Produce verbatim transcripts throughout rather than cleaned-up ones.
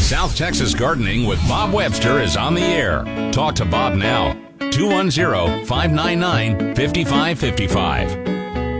South Texas Gardening with Bob Webster is on the air. Talk to Bob now. two one zero, five nine nine, five five five five.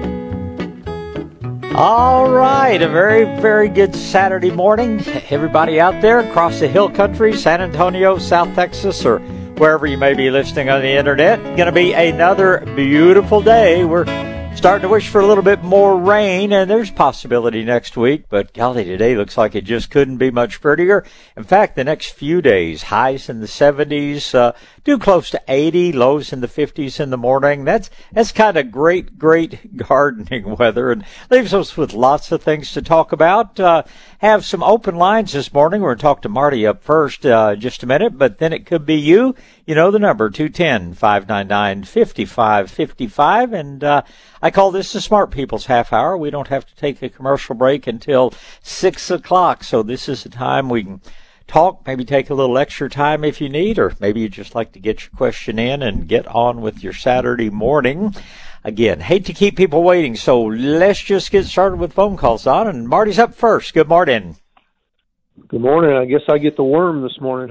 All right, a very, very good Saturday morning. Everybody out there across the hill country, San Antonio, South Texas, or wherever you may be listening on the internet. Going to be another beautiful day. We're starting to wish for a little bit more rain, and there's possibility next week, but golly, today looks like it just couldn't be much prettier. In fact, the next few days, highs in the seventies, uh, do close to eighty, lows in the fifties in the morning. That's that's kind of great, great gardening weather, and leaves us with lots of things to talk about. Uh, have some open lines this morning. We're going to talk to Marty up first uh, just a minute, but then it could be you. You know the number, two one zero, five nine nine, five five five five, and uh, I call this the Smart People's Half Hour. We don't have to take a commercial break until six o'clock, so this is the time we can talk, maybe take a little extra time if you need, or maybe you just like to get your question in and get on with your Saturday morning. Again, hate to keep people waiting, so let's just get started with phone calls on, and Marty's up first. Good morning. Good morning. I guess I get the worm this morning,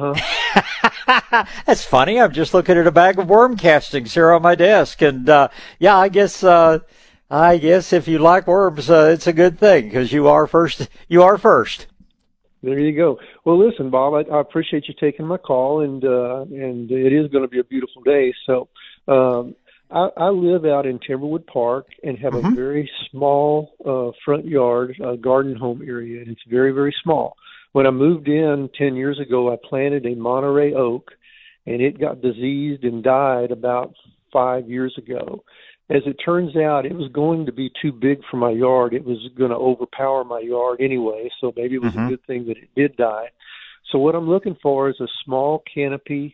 huh? That's funny. I'm just looking at a bag of worm castings here on my desk, and uh, yeah, I guess uh, I guess if you like worms, uh, it's a good thing because you are first. You are first. There you go. Well, listen, Bob, I, I appreciate you taking my call, and uh, and it is going to be a beautiful day. So um, I, I live out in Timberwood Park and have mm-hmm. a very small uh, front yard, uh, garden home area, and it's very, very small. When I moved in ten years ago, I planted a Monterey oak, and it got diseased and died about five years ago. As it turns out, it was going to be too big for my yard. It was going to overpower my yard anyway, so maybe it was mm-hmm. a good thing that it did die. So what I'm looking for is a small canopy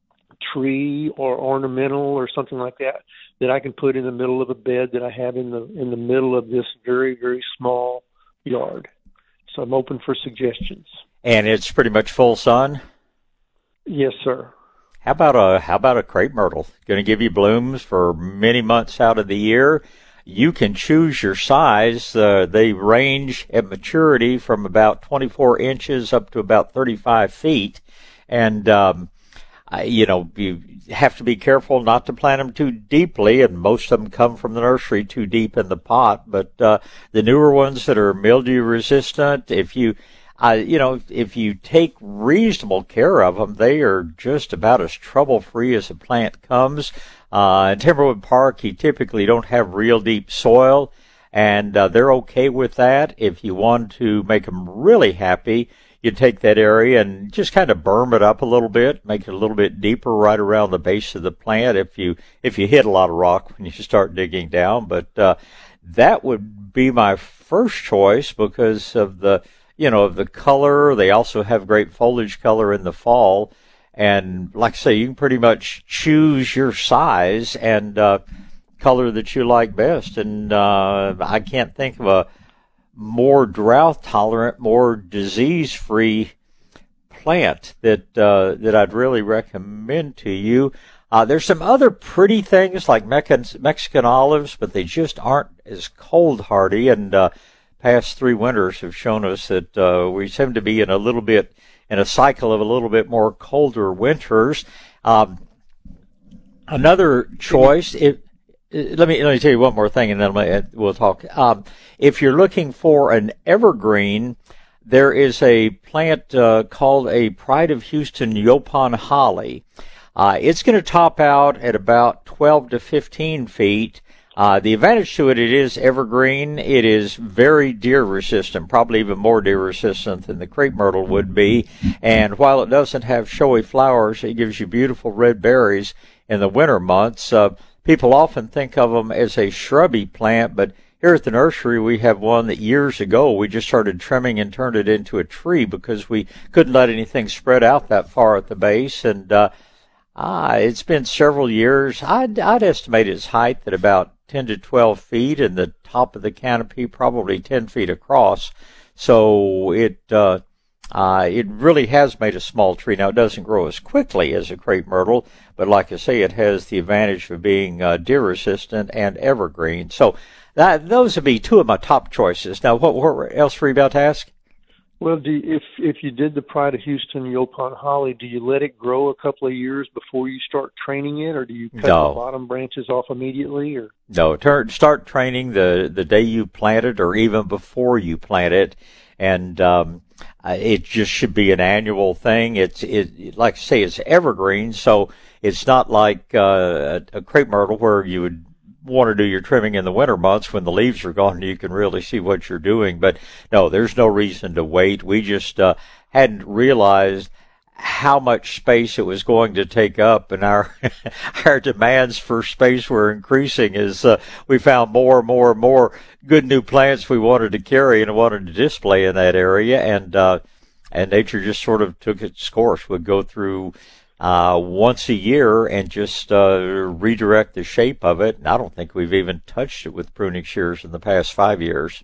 tree or ornamental or something like that that I can put in the middle of a bed that I have in the in the middle of this very, very small yard. So I'm open for suggestions. And it's pretty much full sun? Yes, sir. How about a how about a crepe myrtle? Going to give you blooms for many months out of the year. You can choose your size. Uh, they range at maturity from about twenty-four inches up to about thirty-five feet. And, um, I, you know, you have to be careful not to plant them too deeply, and most of them come from the nursery too deep in the pot. But uh, the newer ones that are mildew resistant, if you Uh, you know, if you take reasonable care of them, they are just about as trouble-free as a plant comes. Uh, in Timberwood Park, you typically don't have real deep soil, and uh, they're okay with that. If you want to make them really happy, you take that area and just kind of berm it up a little bit, make it a little bit deeper right around the base of the plant if you if you hit a lot of rock when you start digging down. But uh, that would be my first choice because of the you know, of the color. They also have great foliage color in the fall. And like I say, you can pretty much choose your size and uh, color that you like best. And uh, I can't think of a more drought-tolerant, more disease-free plant that uh, that I'd really recommend to you. Uh, there's some other pretty things like Mexican, Mexican olives, but they just aren't as cold hardy. And uh, past three winters have shown us that uh, we seem to be in a little bit in a cycle of a little bit more colder winters. Um, another choice, if, let me let me tell you one more thing, and then we'll talk. Um, if you're looking for an evergreen, there is a plant uh, called a Pride of Houston Yaupon holly. Uh, it's going to top out at about twelve to fifteen feet. Uh, the advantage to it, it is evergreen. It is very deer resistant, probably even more deer resistant than the crepe myrtle would be. And while it doesn't have showy flowers, it gives you beautiful red berries in the winter months. Uh, people often think of them as a shrubby plant, but here at the nursery we have one that years ago we just started trimming and turned it into a tree because we couldn't let anything spread out that far at the base. And uh, ah, it's been several years. I'd, I'd estimate its height at about ten to twelve feet, and the top of the canopy probably ten feet across. So it uh, uh, it really has made a small tree. Now, it doesn't grow as quickly as a crepe myrtle, but like I say, it has the advantage of being uh, deer resistant and evergreen. So that those would be two of my top choices. Now, what, what else were you about to ask? Well, do you, if if you did the Pride of Houston Yaupon holly, do you let it grow a couple of years before you start training it, or do you cut No. the bottom branches off immediately? Or No, turn, start training the, the day you plant it or even before you plant it. And um, it just should be an annual thing. It's, it, like I say, it's evergreen, so it's not like uh, a, a crepe myrtle where you would want to do your trimming in the winter months when the leaves are gone and you can really see what you're doing. But no, there's no reason to wait. We just uh, hadn't realized how much space it was going to take up, and our our demands for space were increasing as uh, we found more and more and more good new plants we wanted to carry and wanted to display in that area. And uh, and nature just sort of took its course. We'd go through Uh, once a year and just uh, redirect the shape of it. And I don't think we've even touched it with pruning shears in the past five years.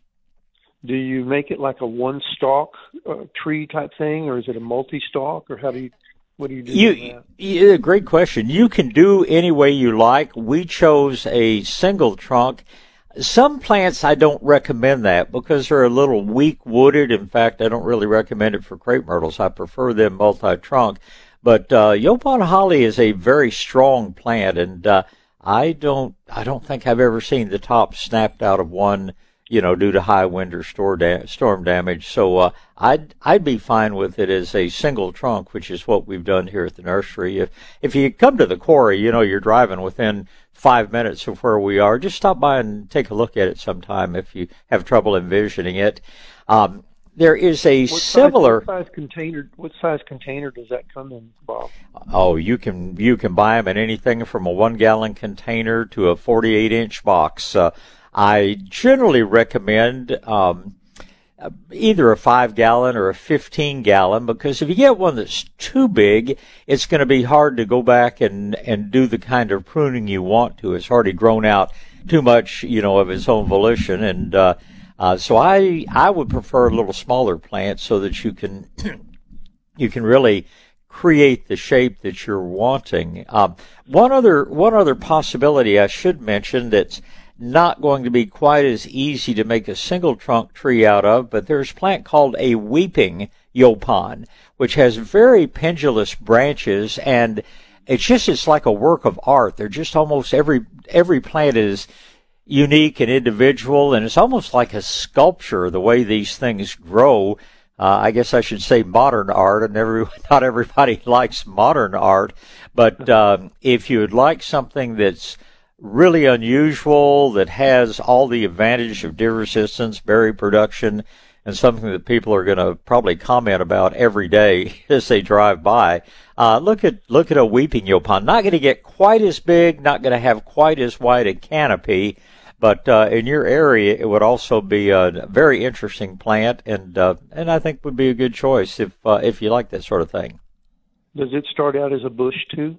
do you make it like a one stalk uh, tree type thing, or is it a multi stalk, or how do you? What do you do? You, with that? yeah, great question. You can do any way you like. We chose a single trunk. Some plants I don't recommend that because they're a little weak wooded. In fact, I don't really recommend it for crepe myrtles. I prefer them multi-trunk. But uh, Yaupon holly is a very strong plant, and uh, I don't I don't think I've ever seen the top snapped out of one, you know, due to high wind or storm da- storm damage. So uh, I'd I'd be fine with it as a single trunk, which is what we've done here at the nursery. If if you come to the quarry, you know, you're driving within five minutes of where we are. Just stop by and take a look at it sometime if you have trouble envisioning it. Um, There is a what similar. Size, what size container? What size container does that come in, Bob? Oh, you can you can buy them in anything from a one gallon container to a forty-eight inch box. Uh, I generally recommend um, either a five gallon or a fifteen gallon, because if you get one that's too big, it's going to be hard to go back and and do the kind of pruning you want to. It's already grown out too much, you know, of its own volition, and uh, Uh, so I I would prefer a little smaller plant so that you can you can really create the shape that you're wanting. Um, one other one other possibility I should mention that's not going to be quite as easy to make a single trunk tree out of, but there's a plant called a weeping yaupon, which has very pendulous branches, and it's just it's like a work of art. They're just almost every every plant is unique and individual, and it's almost like a sculpture the way these things grow. Uh, I guess I should say modern art, and every, not everybody likes modern art, but um, if you would like something that's really unusual, that has all the advantage of deer resistance, berry production, and something that people are going to probably comment about every day as they drive by, uh, look at look at a weeping yaupon. Not going to get quite as big, not going to have quite as wide a canopy, but uh, in your area, it would also be a very interesting plant, and uh, and I think would be a good choice if uh, if you like that sort of thing. Does it start out as a bush too?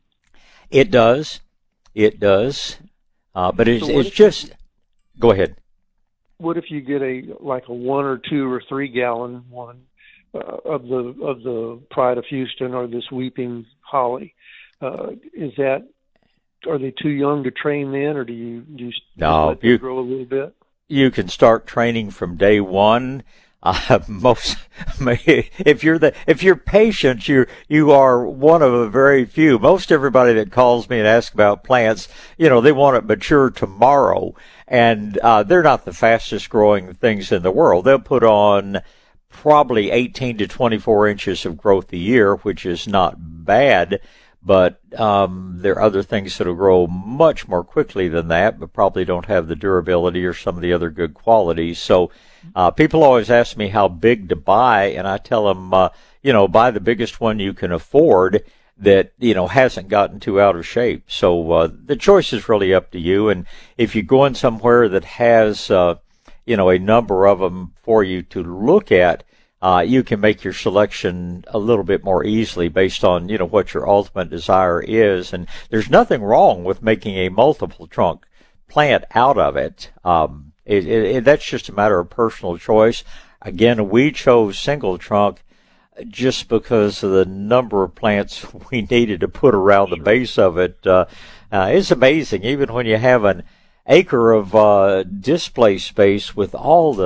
It does, it does, uh, but it's So it's just. You, go ahead. What if you get a like a one or two or three gallon one uh, of the of the Pride of Houston or this weeping holly? Uh, is that Are they too young to train then, or do you, do you no, let them you, grow a little bit? You can start training from day one. Uh, most, if you're the, if you're patient, you you are one of a very few. Most everybody that calls me and asks about plants, you know, they want it mature tomorrow, and uh, they're not the fastest growing things in the world. They'll put on probably eighteen to twenty-four inches of growth a year, which is not bad. But um, there are other things that will grow much more quickly than that, but probably don't have the durability or some of the other good qualities. So uh, people always ask me how big to buy, and I tell them, uh, you know, buy the biggest one you can afford that, you know, hasn't gotten too out of shape. So uh, the choice is really up to you. And if you're going somewhere that has, uh, you know, a number of them for you to look at, Uh, you can make your selection a little bit more easily based on, you know, what your ultimate desire is. And there's nothing wrong with making a multiple trunk plant out of it. Um, it, it, it that's just a matter of personal choice. Again, we chose single trunk just because of the number of plants we needed to put around the base of it. Uh, uh, it's amazing, even when you have an acre of uh, display space with all the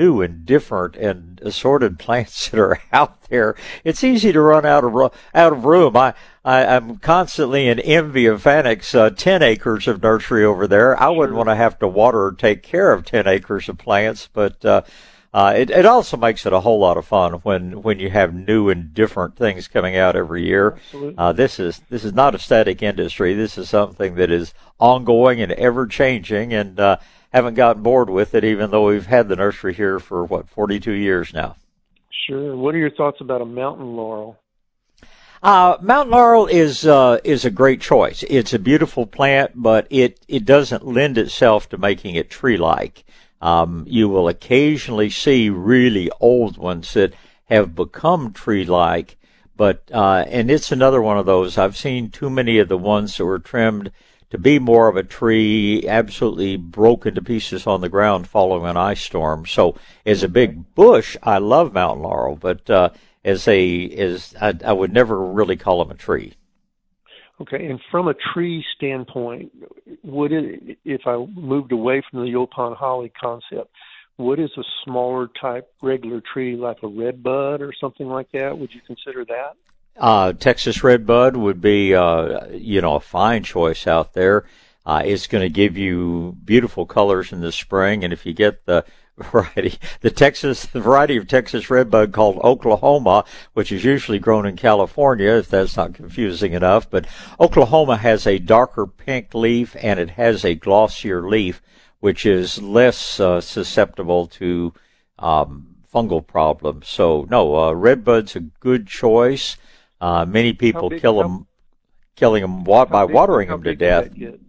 new and different and assorted plants that are out there, it's easy to run out of out of room. I, I I'm constantly in envy of Vanek's uh, ten acres of nursery over there. I wouldn't want to have to water or take care of ten acres of plants, but uh, uh, it it also makes it a whole lot of fun when when you have new and different things coming out every year. Absolutely. Uh, this is this is not a static industry. This is something that is ongoing and ever changing, and uh, haven't gotten bored with it, even though we've had the nursery here for, what, forty-two years now. Sure. What are your thoughts about a mountain laurel? Uh, mountain laurel is uh, is a great choice. It's a beautiful plant, but it, it doesn't lend itself to making it tree-like. Um, you will occasionally see really old ones that have become tree-like, but uh, and it's another one of those. I've seen too many of the ones that were trimmed to be more of a tree, absolutely broken to pieces on the ground following an ice storm. So as a big bush, I love mountain laurel, but uh, as a as I, I would never really call them a tree. Okay, and from a tree standpoint, would it, if I moved away from the Yaupon holly concept, what is a smaller type regular tree like a redbud or something like that? Would you consider that? Uh, Texas redbud would be, uh, you know, a fine choice out there. Uh, it's going to give you beautiful colors in the spring, and if you get the variety, the Texas, the variety of Texas redbud called Oklahoma, which is usually grown in California, if that's not confusing enough, but Oklahoma has a darker pink leaf and it has a glossier leaf, which is less uh, susceptible to um, fungal problems. So, no, uh, redbud's a good choice. Uh, many people big, kill how, them, killing them wa- by big, watering them to death.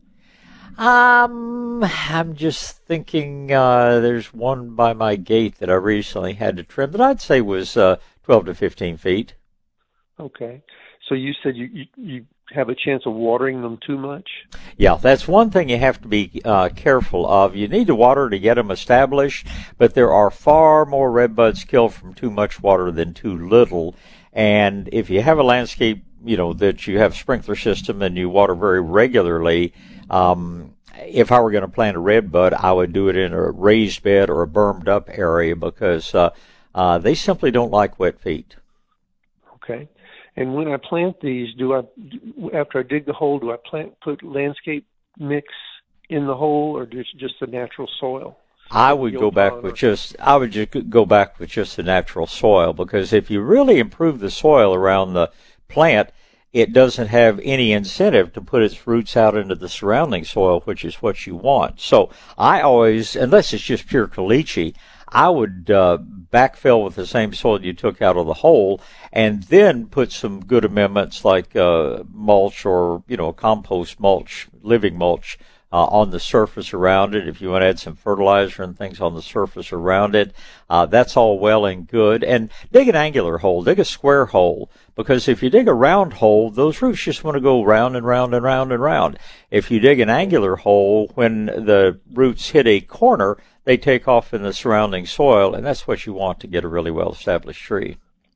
Um, I'm just thinking, uh, there's one by my gate that I recently had to trim that I'd say was, uh, twelve to fifteen feet. Okay. So you said you, you, you have a chance of watering them too much? Yeah, that's one thing you have to be, uh, careful of. You need to water to get them established, but there are far more redbuds killed from too much water than too little. And if you have a landscape, you know, that you have sprinkler system and you water very regularly, um, if I were going to plant a redbud, I would do it in a raised bed or a bermed up area because uh, uh, they simply don't like wet feet. Okay. And when I plant these, do I, after I dig the hole, do I plant put landscape mix in the hole or just just the natural soil? I would go back with just, I would just go back with just the natural soil, because if you really improve the soil around the plant, it doesn't have any incentive to put its roots out into the surrounding soil, which is what you want. So I always, unless it's just pure caliche, I would uh, backfill with the same soil you took out of the hole, and then put some good amendments like uh, mulch or, you know, compost mulch, living mulch, Uh, on the surface around it. If you want to add some fertilizer and things on the surface around it, uh, that's all well and good. And dig an angular hole, dig a square hole, because if you dig a round hole, those roots just want to go round and round and round and round. If you dig an angular hole, when the roots hit a corner, they take off in the surrounding soil, and that's what you want to get a really well-established tree.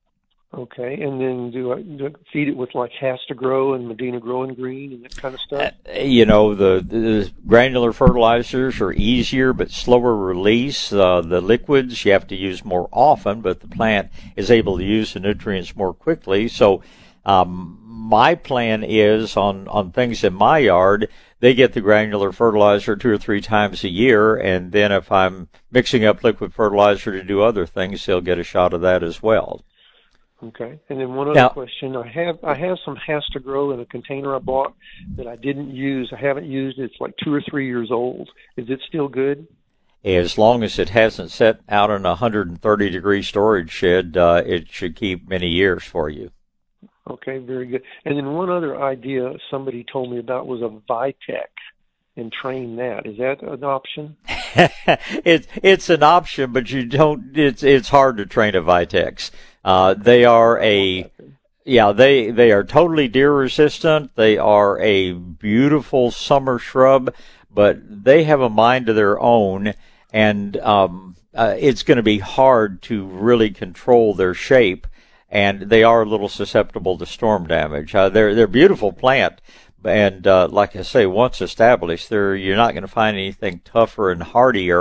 Okay, and then do I, do I feed it with like Has to Grow and Medina Growing Green and that kind of stuff? Uh, you know, the, the granular fertilizers are easier but slower release. Uh, the liquids you have to use more often, but the plant is able to use the nutrients more quickly. So um, my plan is on, on things in my yard, they get the granular fertilizer two or three times a year, and then if I'm mixing up liquid fertilizer to do other things, they'll get a shot of that as well. Okay, and then one other now, question: I have I have some Has to Grow in a container I bought that I didn't use. I haven't used it. It's like two or three years old. Is it still good? As long as it hasn't set out in a one hundred thirty degree storage shed, uh, it should keep many years for you. Okay, very good. And then one other idea somebody told me about was a Vitek, and train that. Is that an option? it's it's an option, but you don't. It's it's hard to train a Vitex. Uh, they are a, yeah, they, they are totally deer resistant. They are a beautiful summer shrub, but they have a mind of their own, and, um, uh, it's going to be hard to really control their shape, and they are a little susceptible to storm damage. Uh, they're, they're a beautiful plant, and, uh, like I say, once established, they're, you're not going to find anything tougher and hardier.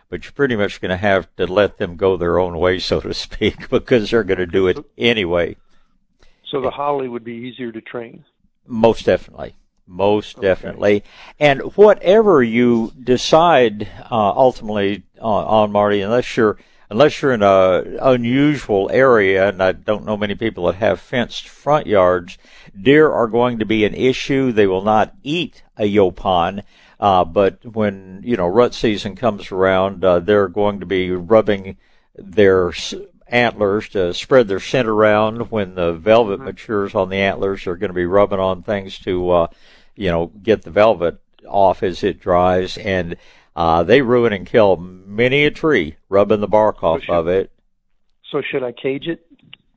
but you're pretty much going to have to let them go their own way, so to speak, because they're going to do it anyway. So the holly would be easier to train? Most definitely. Most okay. definitely. And whatever you decide uh, ultimately uh, on, Marty, unless you're unless you're in a unusual area, and I don't know many people that have fenced front yards, deer are going to be an issue. They will not eat a yaupon, uh, but when, you know, rut season comes around, uh, they're going to be rubbing their antlers to spread their scent around. When the velvet mm-hmm. matures on the antlers, they're going to be rubbing on things to, uh, you know, get the velvet off as it dries, and uh, they ruin and kill many a tree rubbing the bark off so should, of it. So should I cage it?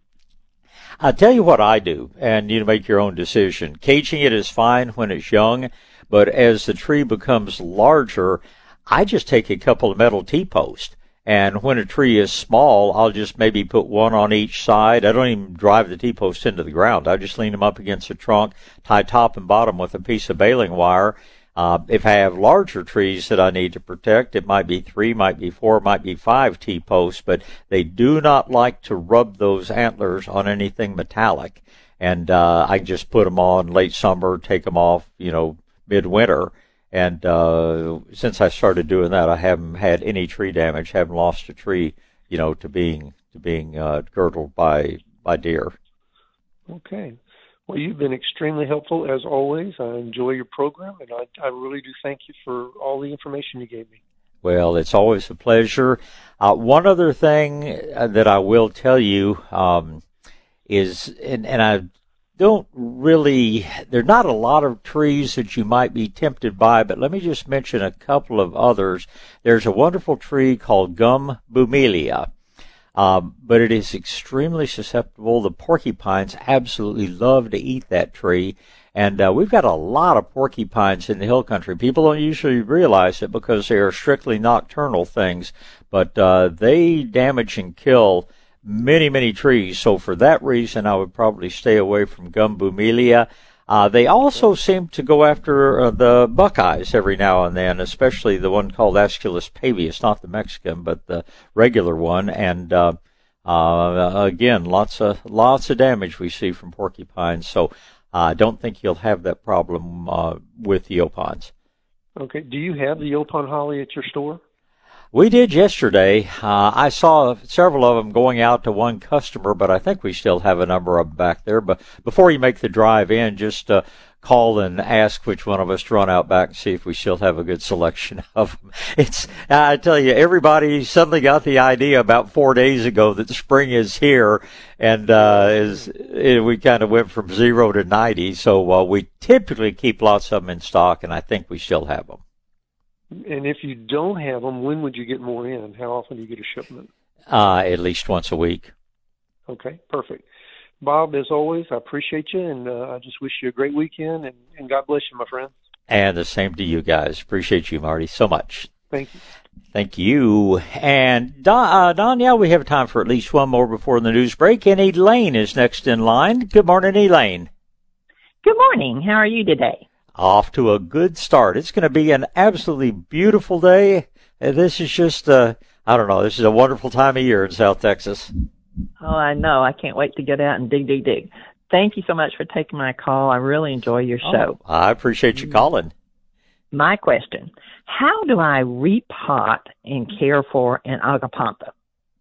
I'll tell you what I do, and you make your own decision. Caging it is fine when it's young, but as the tree becomes larger, I just take a couple of metal T-posts. And when a tree is small, I'll just maybe put one on each side. I don't even drive the T-posts into the ground. I just lean them up against the trunk, tie top and bottom with a piece of baling wire. Uh, if I have larger trees that I need to protect, it might be three, might be four, might be five T-posts, but they do not like to rub those antlers on anything metallic. And uh, I just put them on late summer, take them off, you know, midwinter. And uh, since I started doing that, I haven't had any tree damage, haven't lost a tree, you know, to being to being uh, girdled by by deer. Okay. Well, you've been extremely helpful, as always. I enjoy your program, and I, I really do thank you for all the information you gave me. Well, it's always a pleasure. Uh, one other thing that I will tell you um, is, and, and I don't really, there are not a lot of trees that you might be tempted by, but let me just mention a couple of others. There's a wonderful tree called Gum Bumelia. Um, but it is extremely susceptible. The porcupines absolutely love to eat that tree. And uh, we've got a lot of porcupines in the hill country. People don't usually realize it because they are strictly nocturnal things, but uh, they damage and kill many, many trees. So for that reason, I would probably stay away from Gum Bumelia. Uh, they also seem to go after uh, the buckeyes every now and then, especially the one called Aesculus pavius, not the Mexican, but the regular one. And uh, uh, again, lots of lots of damage we see from porcupines. So I uh, don't think you'll have that problem uh, with the yaupons. Okay. Do you have the yaupon holly at your store? We did yesterday. Uh, I saw several of them going out to one customer, but I think we still have a number of them back there. But before you make the drive in, just uh, call and ask which one of us to run out back and see if we still have a good selection of them. It's, I tell you, everybody suddenly got the idea about four days ago that spring is here, and uh, is it, we kind of went from zero to ninety. So uh, we typically keep lots of them in stock, and I think we still have them. And if you don't have them, when would you get more in? How often do you get a shipment? Uh, at least once a week. Okay, perfect. Bob, as always, I appreciate you, and uh, I just wish you a great weekend, and, and God bless you, my friend. And the same to you guys. Appreciate you, Marty, so much. Thank you. Thank you. And Don, uh, Don, yeah, we have time for at least one more before the news break, and Elaine is next in line. Good morning, Elaine. Good morning. How are you today? Off to a good start. It's going to be an absolutely beautiful day. This is just, uh, I don't know, this is a wonderful time of year in South Texas. Oh, I know. I can't wait to get out and dig, dig, dig. Thank you so much for taking my call. I really enjoy your show. Oh, I appreciate you calling. My question, how do I repot and care for an agapanthus?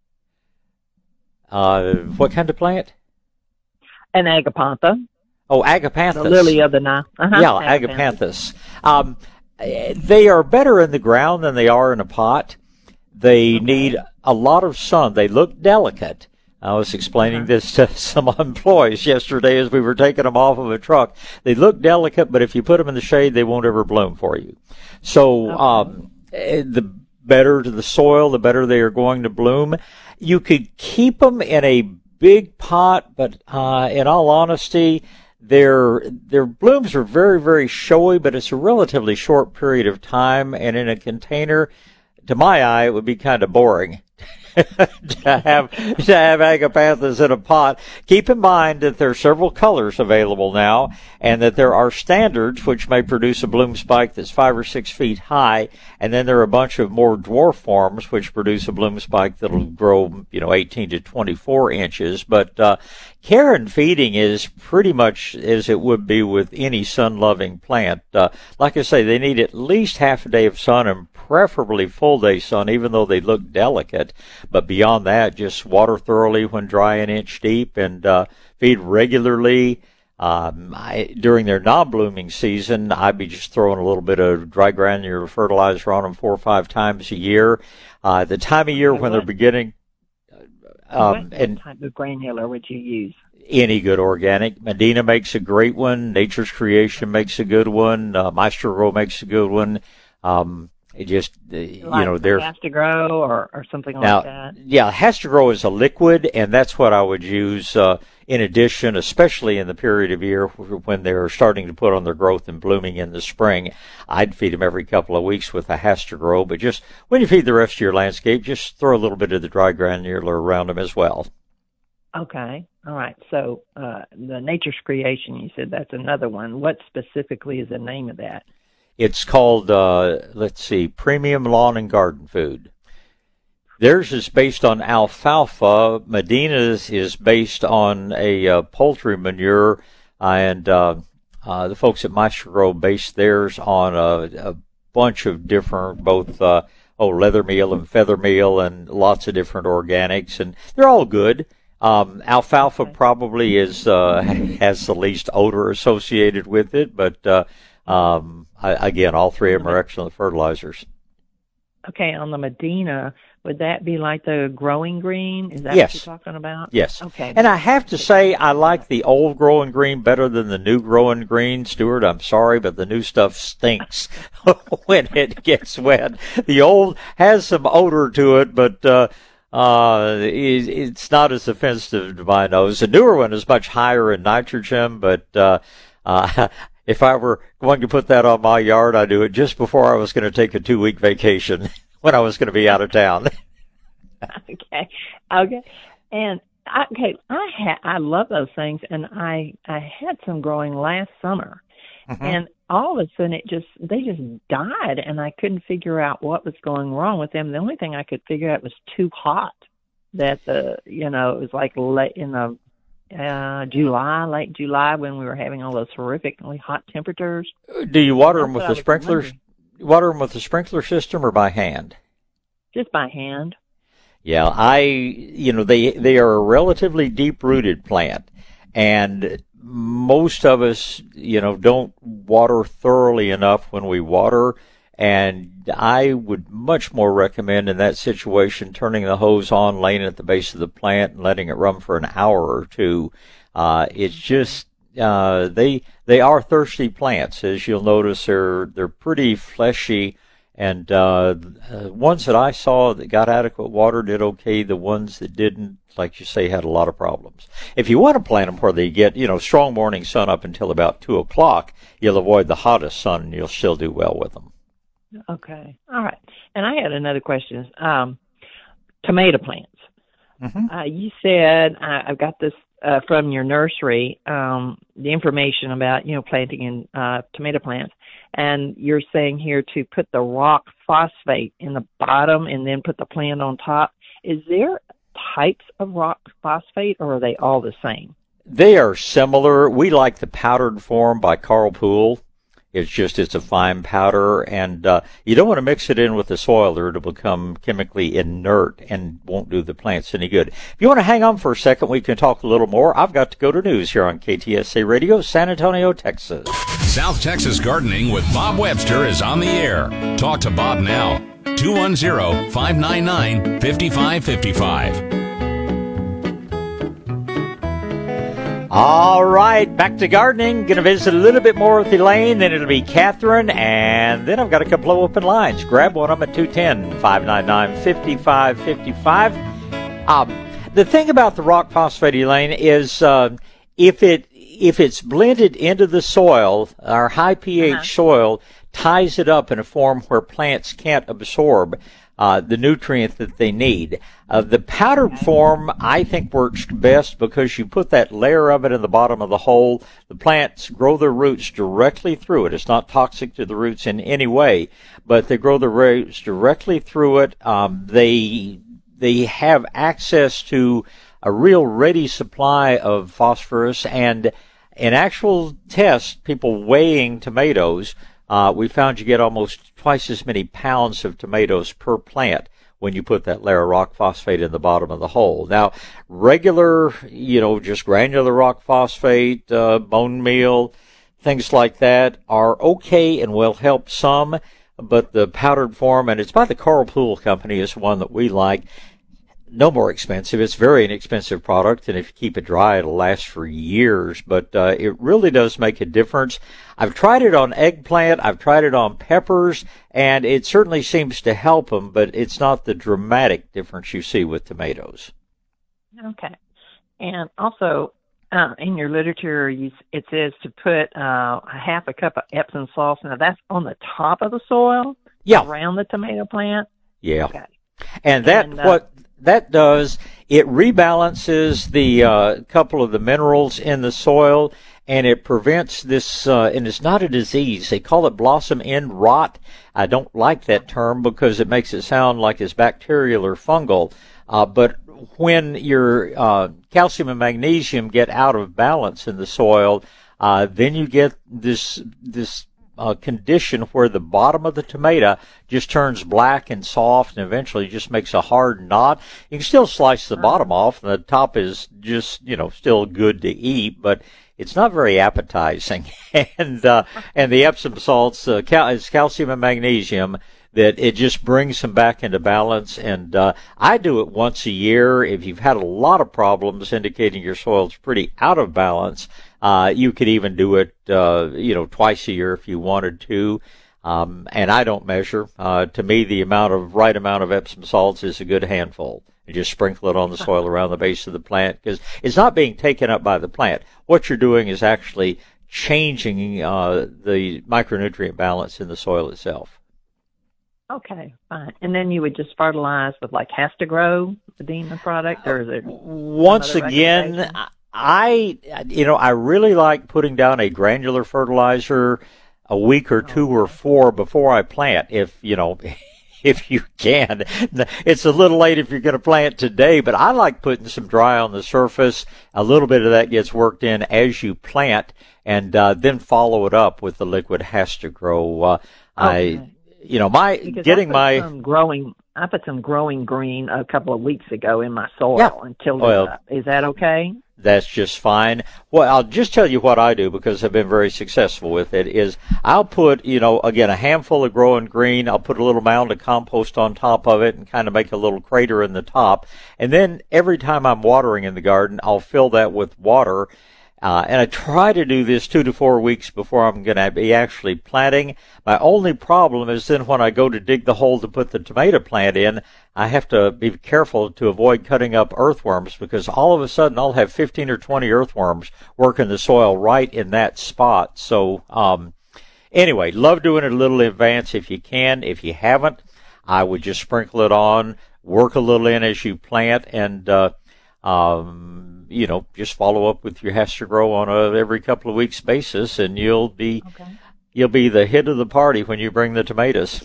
Uh, what kind of plant? An agapanthus. Oh, agapanthus. The lily of the Nile. Uh-huh. Yeah, agapanthus. Um, they are better in the ground than they are in a pot. They okay. need a lot of sun. They look delicate. I was explaining uh-huh. this to some employees yesterday as we were taking them off of a truck. They look delicate, but if you put them in the shade, they won't ever bloom for you. So okay. um, the better to the soil, the better they are going to bloom. You could keep them in a big pot, but uh, in all honesty, Their their blooms are very, very showy, but it's a relatively short period of time, and in a container, to my eye, it would be kind of boring to have to have agapanthus in a pot. Keep in mind that there are several colors available now, and that there are standards which may produce a bloom spike that's five or six feet high, and then there are a bunch of more dwarf forms which produce a bloom spike that'll grow, you know, eighteen to twenty-four inches. But uh, care and feeding is pretty much as it would be with any sun-loving plant. Uh, like I say, they need at least half a day of sun, and preferably full-day sun, even though they look delicate. But beyond that, just water thoroughly when dry, an inch deep, and uh, feed regularly. Um, I, during their non-blooming season, I'd be just throwing a little bit of dry granular fertilizer on them four or five times a year. Uh, the time of year when they're beginning... Um, what and type of granular would you use? Any good organic. Medina makes a great one. Nature's Creation makes a good one. Uh, Maestro Grow makes a good one. Um, it just, uh, like you know, they're... Has to Grow or, or something now, like that? Yeah, Has to Grow is a liquid, and that's what I would use uh, in addition, especially in the period of year when they're starting to put on their growth and blooming in the spring. I'd feed them every couple of weeks with a Has to Grow, but just when you feed the rest of your landscape, just throw a little bit of the dry granular around them as well. Okay. All right. So uh, the Nature's Creation, you said that's another one. What specifically is the name of that? It's called, uh, let's see, Premium Lawn and Garden Food. Theirs is based on alfalfa. Medina's is based on a uh, poultry manure, uh, and uh, uh, the folks at Maestro Grow base theirs on a, a bunch of different, both uh, oh leather meal and feather meal, and lots of different organics, and they're all good. Um, alfalfa okay. probably is uh, has the least odor associated with it, but uh, um, I, again, all three of them are excellent fertilizers. Okay, on the Medina, would that be like the growing green? Is that yes. what you're talking about? Yes. Okay. And I have to say, I like the old growing green better than the new growing green. Stuart, I'm sorry, but the new stuff stinks when it gets wet. The old has some odor to it, but uh, uh, it, it's not as offensive to my nose. The newer one is much higher in nitrogen, but uh, uh, if I were going to put that on my yard, I'd do it just before I was going to take a two-week vacation when I was going to be out of town. Okay. Okay. And, I, okay, I ha- I love those things, and I, I had some growing last summer. Mm-hmm. And all of a sudden, it just they just died, and I couldn't figure out what was going wrong with them. The only thing I could figure out was too hot. That, the you know, it was like late in the Uh, July, late July, when we were having all those horrifically hot temperatures. Do you water them with the sprinklers? Water them with the sprinkler system or by hand? Just by hand. Yeah, I, you know, they they are a relatively deep-rooted plant, and most of us, you know, don't water thoroughly enough when we water. And I would much more recommend in that situation turning the hose on, laying it at the base of the plant, and letting it run for an hour or two. Uh, it's just uh, they they are thirsty plants, as you'll notice. They're they're pretty fleshy, and uh, the ones that I saw that got adequate water did okay. The ones that didn't, like you say, had a lot of problems. If you want to plant them where they get, you know, strong morning sun up until about two o'clock, you'll avoid the hottest sun, and you'll still do well with them. Okay. All right. And I had another question. Um, tomato plants. Mm-hmm. Uh, you said, I, I've got this uh, from your nursery, um, the information about, you know, planting in uh, tomato plants. And you're saying here to put the rock phosphate in the bottom and then put the plant on top. Is there types of rock phosphate, or are they all the same? They are similar. We like the powdered form by Carl Poole. It's just, it's a fine powder, and uh, you don't want to mix it in with the soil or it'll become chemically inert and won't do the plants any good. If you want to hang on for a second, we can talk a little more. I've got to go to news here on K T S A Radio, San Antonio, Texas. South Texas Gardening with Bob Webster is on the air. Talk to Bob now. two one zero, five nine nine, five five five five. All right, back to gardening. Going to visit a little bit more with Elaine, then it'll be Catherine, and then I've got a couple of open lines. Grab one of them at two one zero, five nine nine, five five five five. Um, the thing about the rock phosphate, Elaine, is uh, if it if it's blended into the soil, our high pH uh-huh. soil ties it up in a form where plants can't absorb. uh, the nutrient that they need. Uh, the powdered form, I think, works best because you put that layer of it in the bottom of the hole. The plants grow their roots directly through it. It's not toxic to the roots in any way, but they grow their roots directly through it. Um, they they have access to a real ready supply of phosphorus, and in actual tests, people weighing tomatoes, uh, we found you get almost twice as many pounds of tomatoes per plant when you put that layer of rock phosphate in the bottom of the hole. Now, regular, you know, just granular rock phosphate, uh, bone meal, things like that are okay and will help some, but the powdered form, and it's by the Coral Pool Company, is one that we like. No more expensive. It's a very inexpensive product, and if you keep it dry, it'll last for years. But uh, it really does make a difference. I've tried it on eggplant. I've tried it on peppers, and it certainly seems to help them, but it's not the dramatic difference you see with tomatoes. Okay. And also, uh, in your literature, you, it says to put uh, a half a cup of Epsom salts. Now, that's on the top of the soil? Yeah. Around the tomato plant? Yeah. Okay. And that, and, uh, what... that does, it rebalances the uh, couple of the minerals in the soil, and it prevents this, uh, and it's not a disease. They call it blossom end rot. I don't like that term because it makes it sound like it's bacterial or fungal. Uh, but when your uh, calcium and magnesium get out of balance in the soil, uh, then you get this this Uh, condition where the bottom of the tomato just turns black and soft and eventually just makes a hard knot. You can still slice the bottom off, and the top is just, you know, still good to eat, but it's not very appetizing. and uh, and the Epsom salts, uh, cal- it's calcium and magnesium, that it just brings them back into balance. And uh, I do it once a year. If you've had a lot of problems indicating your soil's pretty out of balance, uh, you could even do it, uh, you know, twice a year if you wanted to. Um, and I don't measure. Uh, to me, the amount of right amount of Epsom salts is a good handful. You just sprinkle it on the soil around the base of the plant because it's not being taken up by the plant. What you're doing is actually changing uh, the micronutrient balance in the soil itself. Okay, fine. And then you would just fertilize with like Has to Grow, the Demon product, or is it? Once again, I, you know, I really like putting down a granular fertilizer a week or two or four before I plant, if, you know, if you can. It's a little late if you're going to plant today, but I like putting some dry on the surface. A little bit of that gets worked in as you plant, and uh, then follow it up with the liquid Has to Grow. Uh, okay. I, you know, my because getting I put my some growing. I put some growing green a couple of weeks ago in my soil yeah. and tilled well, it up. Is that okay? That's just fine. Well, I'll just tell you what I do because I've been very successful with it is I'll put, you know, again, a handful of growing green. I'll put a little mound of compost on top of it and kind of make a little crater in the top. And then every time I'm watering in the garden, I'll fill that with water. Uh, and I try to do this two to four weeks before I'm going to be actually planting. My only problem is then when I go to dig the hole to put the tomato plant in, I have to be careful to avoid cutting up earthworms because all of a sudden I'll have fifteen or twenty earthworms working the soil right in that spot. So, um, anyway, love doing it a little in advance if you can. If you haven't, I would just sprinkle it on, work a little in as you plant, and, uh, um, you know, just follow up with your Has to Grow on a every couple of weeks basis, and you'll be okay. You'll be the hit of the party when you bring the tomatoes.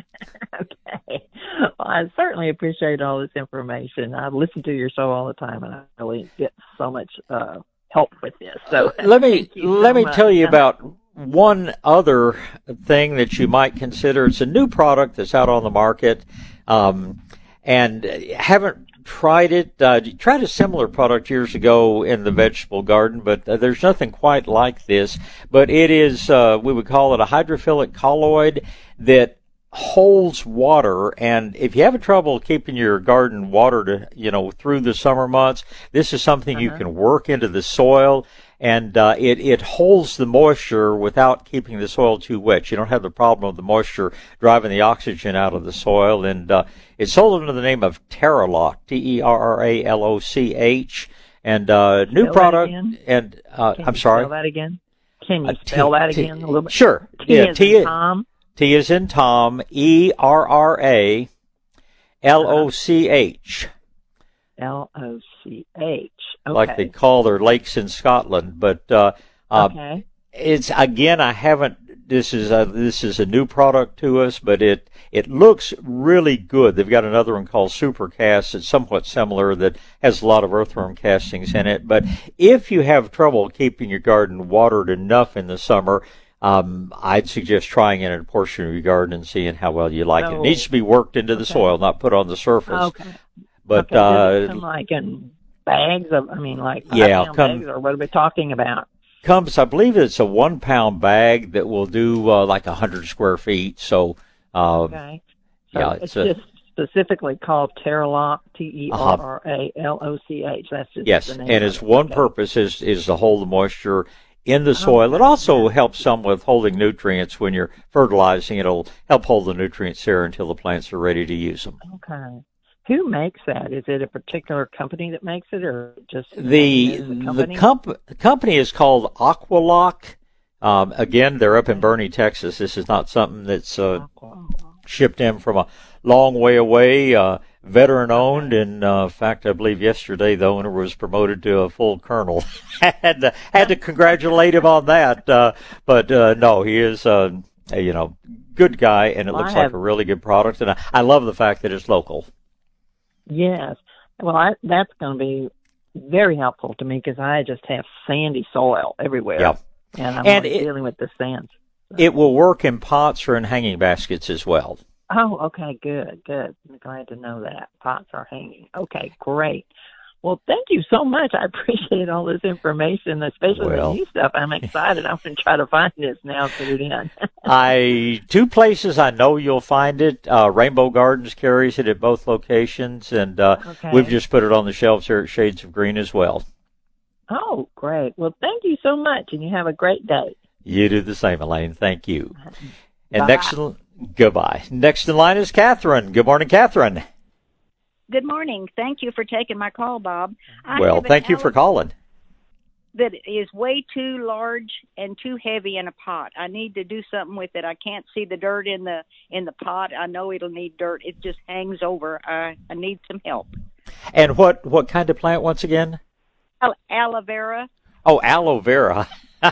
Okay. Well, I certainly appreciate all this information. I listen to your show all the time, and I really get so much uh, help with this. So let me let so me much. tell you about one other thing that you might consider. It's a new product that's out on the market, um, and haven't tried it. Uh, tried a similar product years ago in the vegetable garden, but uh, there's nothing quite like this. But it is, uh, we would call it a hydrophilic colloid that holds water. And if you have trouble keeping your garden watered, you know, through the summer months, this is something uh-huh. you can work into the soil. And uh, it, it holds the moisture without keeping the soil too wet. You don't have the problem of the moisture driving the oxygen out of the soil. And uh, it's sold under the name of Terraloch, T E R R A L O C H. And uh, new product. And uh, Can I'm you sorry. Spell that again. Can you spell uh, T, that again T, a little bit? Sure. T yeah, is T in Tom. T is in Tom. E R R A L O C H. L O C H. Okay. Like they call their lakes in Scotland. But uh, uh, okay. it's, again, I haven't, this is a, this is a new product to us, but it, it looks really good. They've got another one called Supercast that's somewhat similar that has a lot of earthworm castings in it. But if you have trouble keeping your garden watered enough in the summer, um, I'd suggest trying it in a portion of your garden and seeing how well you like oh, it. It needs to be worked into the okay. soil, not put on the surface. Okay. But okay. Does it uh, come like in bags of, I mean, like five yeah, pound come, bags, or what are we talking about? Comes, I believe it's a one pound bag that will do uh, like a hundred square feet. So, uh, okay. So yeah, it's, it's a, just specifically called Terralock, T E R R A L O C H. That's just yes, the name and of its it. one okay. purpose is is to hold the moisture in the Oh, soil. It okay. also helps some with holding nutrients when you're fertilizing. It'll help hold the nutrients there until the plants are ready to use them. Okay. Who makes that? Is it a particular company that makes it, or just The the the, company? comp- the company is called Aqualock. Um, again, they're up in Bernie, Texas. This is not something that's uh, shipped in from a long way away. Uh, veteran owned, and uh, in fact, I believe yesterday the owner was promoted to a full colonel. had to, had to congratulate him on that. Uh, but uh, no, he is uh, a, you know good guy, and it Well, looks I like have- a really good product. And I, I love the fact that it's local. Yes. Well, I, that's going to be very helpful to me because I just have sandy soil everywhere. Yep. And I'm And always it- dealing with the sands. So. It will work in pots or in hanging baskets as well. Oh, okay, good, good. I'm glad to know that. Pots are hanging. Okay, great. Well, thank you so much. I appreciate all this information, especially Well. the new stuff. I'm excited. I'm going to try to find this now and put it in. I two places I know you'll find it. Uh, Rainbow Gardens carries it at both locations, and uh, Okay. we've just put it on the shelves here at Shades of Green as well. Oh, great. Well, thank you so much, and you have a great day. You do the same, Elaine. Thank you. And Bye. next, in, goodbye. Next in line is Catherine. Good morning, Catherine. Good morning. Thank you for taking my call, Bob. I Well, have an thank you for allergy calling. that is way too large and too heavy in a pot. I need to do something with it. I can't see the dirt in the in the pot. I know it'll need dirt. It just hangs over. I I need some help. And what, what kind of plant once again? Al- aloe vera. Oh, aloe vera.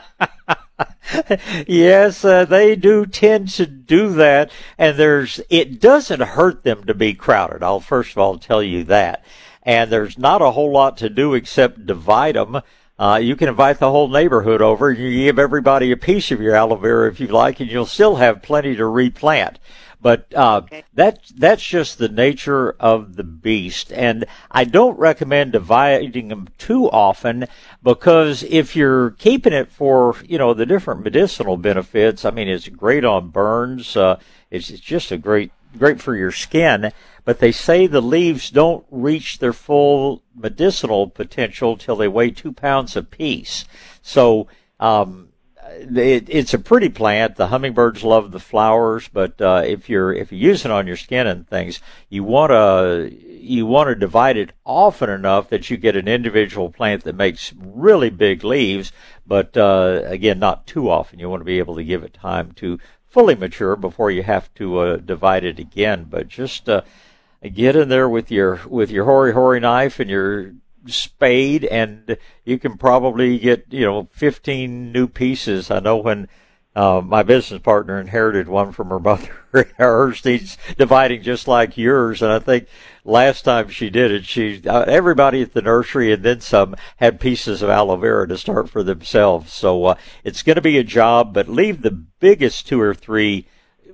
Yes, uh, they do tend to do that, and there's it doesn't hurt them to be crowded. I'll first of all tell you that. And there's not a whole lot to do except divide them. Uh, you can invite the whole neighborhood over, and you give everybody a piece of your aloe vera if you like, and you'll still have plenty to replant. But uh, Okay. that, that's just the nature of the beast. And I don't recommend dividing them too often, because if you're keeping it for, you know, the different medicinal benefits, I mean, it's great on burns. Uh, it's, it's just a great, great for your skin. But they say the leaves don't reach their full medicinal potential till they weigh two pounds apiece. So, um, It, it's a pretty plant. The hummingbirds love the flowers, but uh, if you're if you use it on your skin and things, you want to you want to divide it often enough that you get an individual plant that makes really big leaves. But uh, again, not too often. You want to be able to give it time to fully mature before you have to uh, divide it again. But just uh, get in there with your with your hoary hoary knife and your spade, and you can probably get, you know, fifteen new pieces. I know when uh, my business partner inherited one from her mother, hers needs dividing just like yours. And I think last time she did it, she uh, everybody at the nursery and then some had pieces of aloe vera to start for themselves. So uh, it's going to be a job, but leave the biggest two or three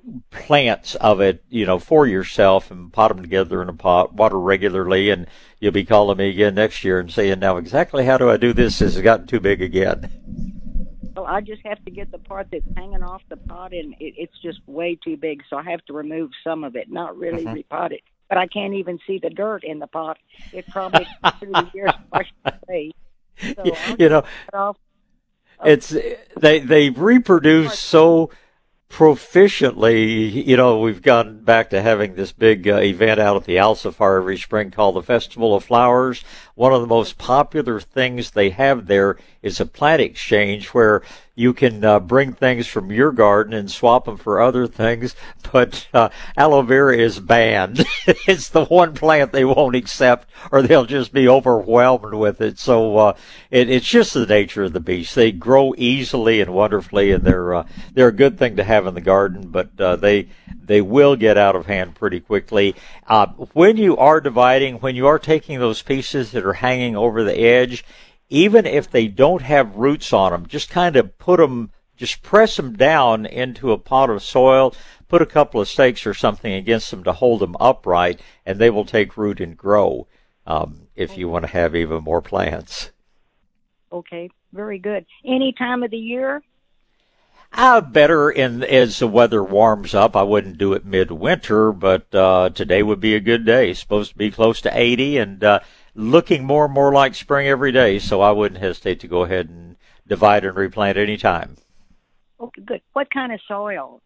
plants of it, you know, for yourself, and pot them together in a pot, water regularly, and you'll be calling me again next year and saying, now exactly how do I do this? Has it gotten too big again? Well, I just have to get the part that's hanging off the pot, and it, it's just way too big, so I have to remove some of it, not really Mhm. repot it. But I can't even see the dirt in the pot. It probably through the years washed away. So I'll You know, cut off. it's they they reproduce so proficiently. You know, we've gone back to having this big uh, event out at the Alsafar every spring called the Festival of Flowers. One of the most popular things they have there is a plant exchange where you can uh, bring things from your garden and swap them for other things, but uh, aloe vera is banned. It's the one plant they won't accept, or they'll just be overwhelmed with it. So uh, it, it's just the nature of the beast. They grow easily and wonderfully, and they're uh, they're a good thing to have in the garden, but uh, they they will get out of hand pretty quickly. Uh, when you are dividing, when you are taking those pieces that are hanging over the edge, even if they don't have roots on them, just kind of put them, just press them down into a pot of soil, put a couple of stakes or something against them to hold them upright, and they will take root and grow um, if you want to have even more plants. Okay, very good. Any time of the year? Uh, better in as the weather warms up. I wouldn't do it midwinter, but uh, today would be a good day. It's supposed to be close to eighty and uh, looking more and more like spring every day, so I wouldn't hesitate to go ahead and divide and replant any time. Okay, good. What kind of soil?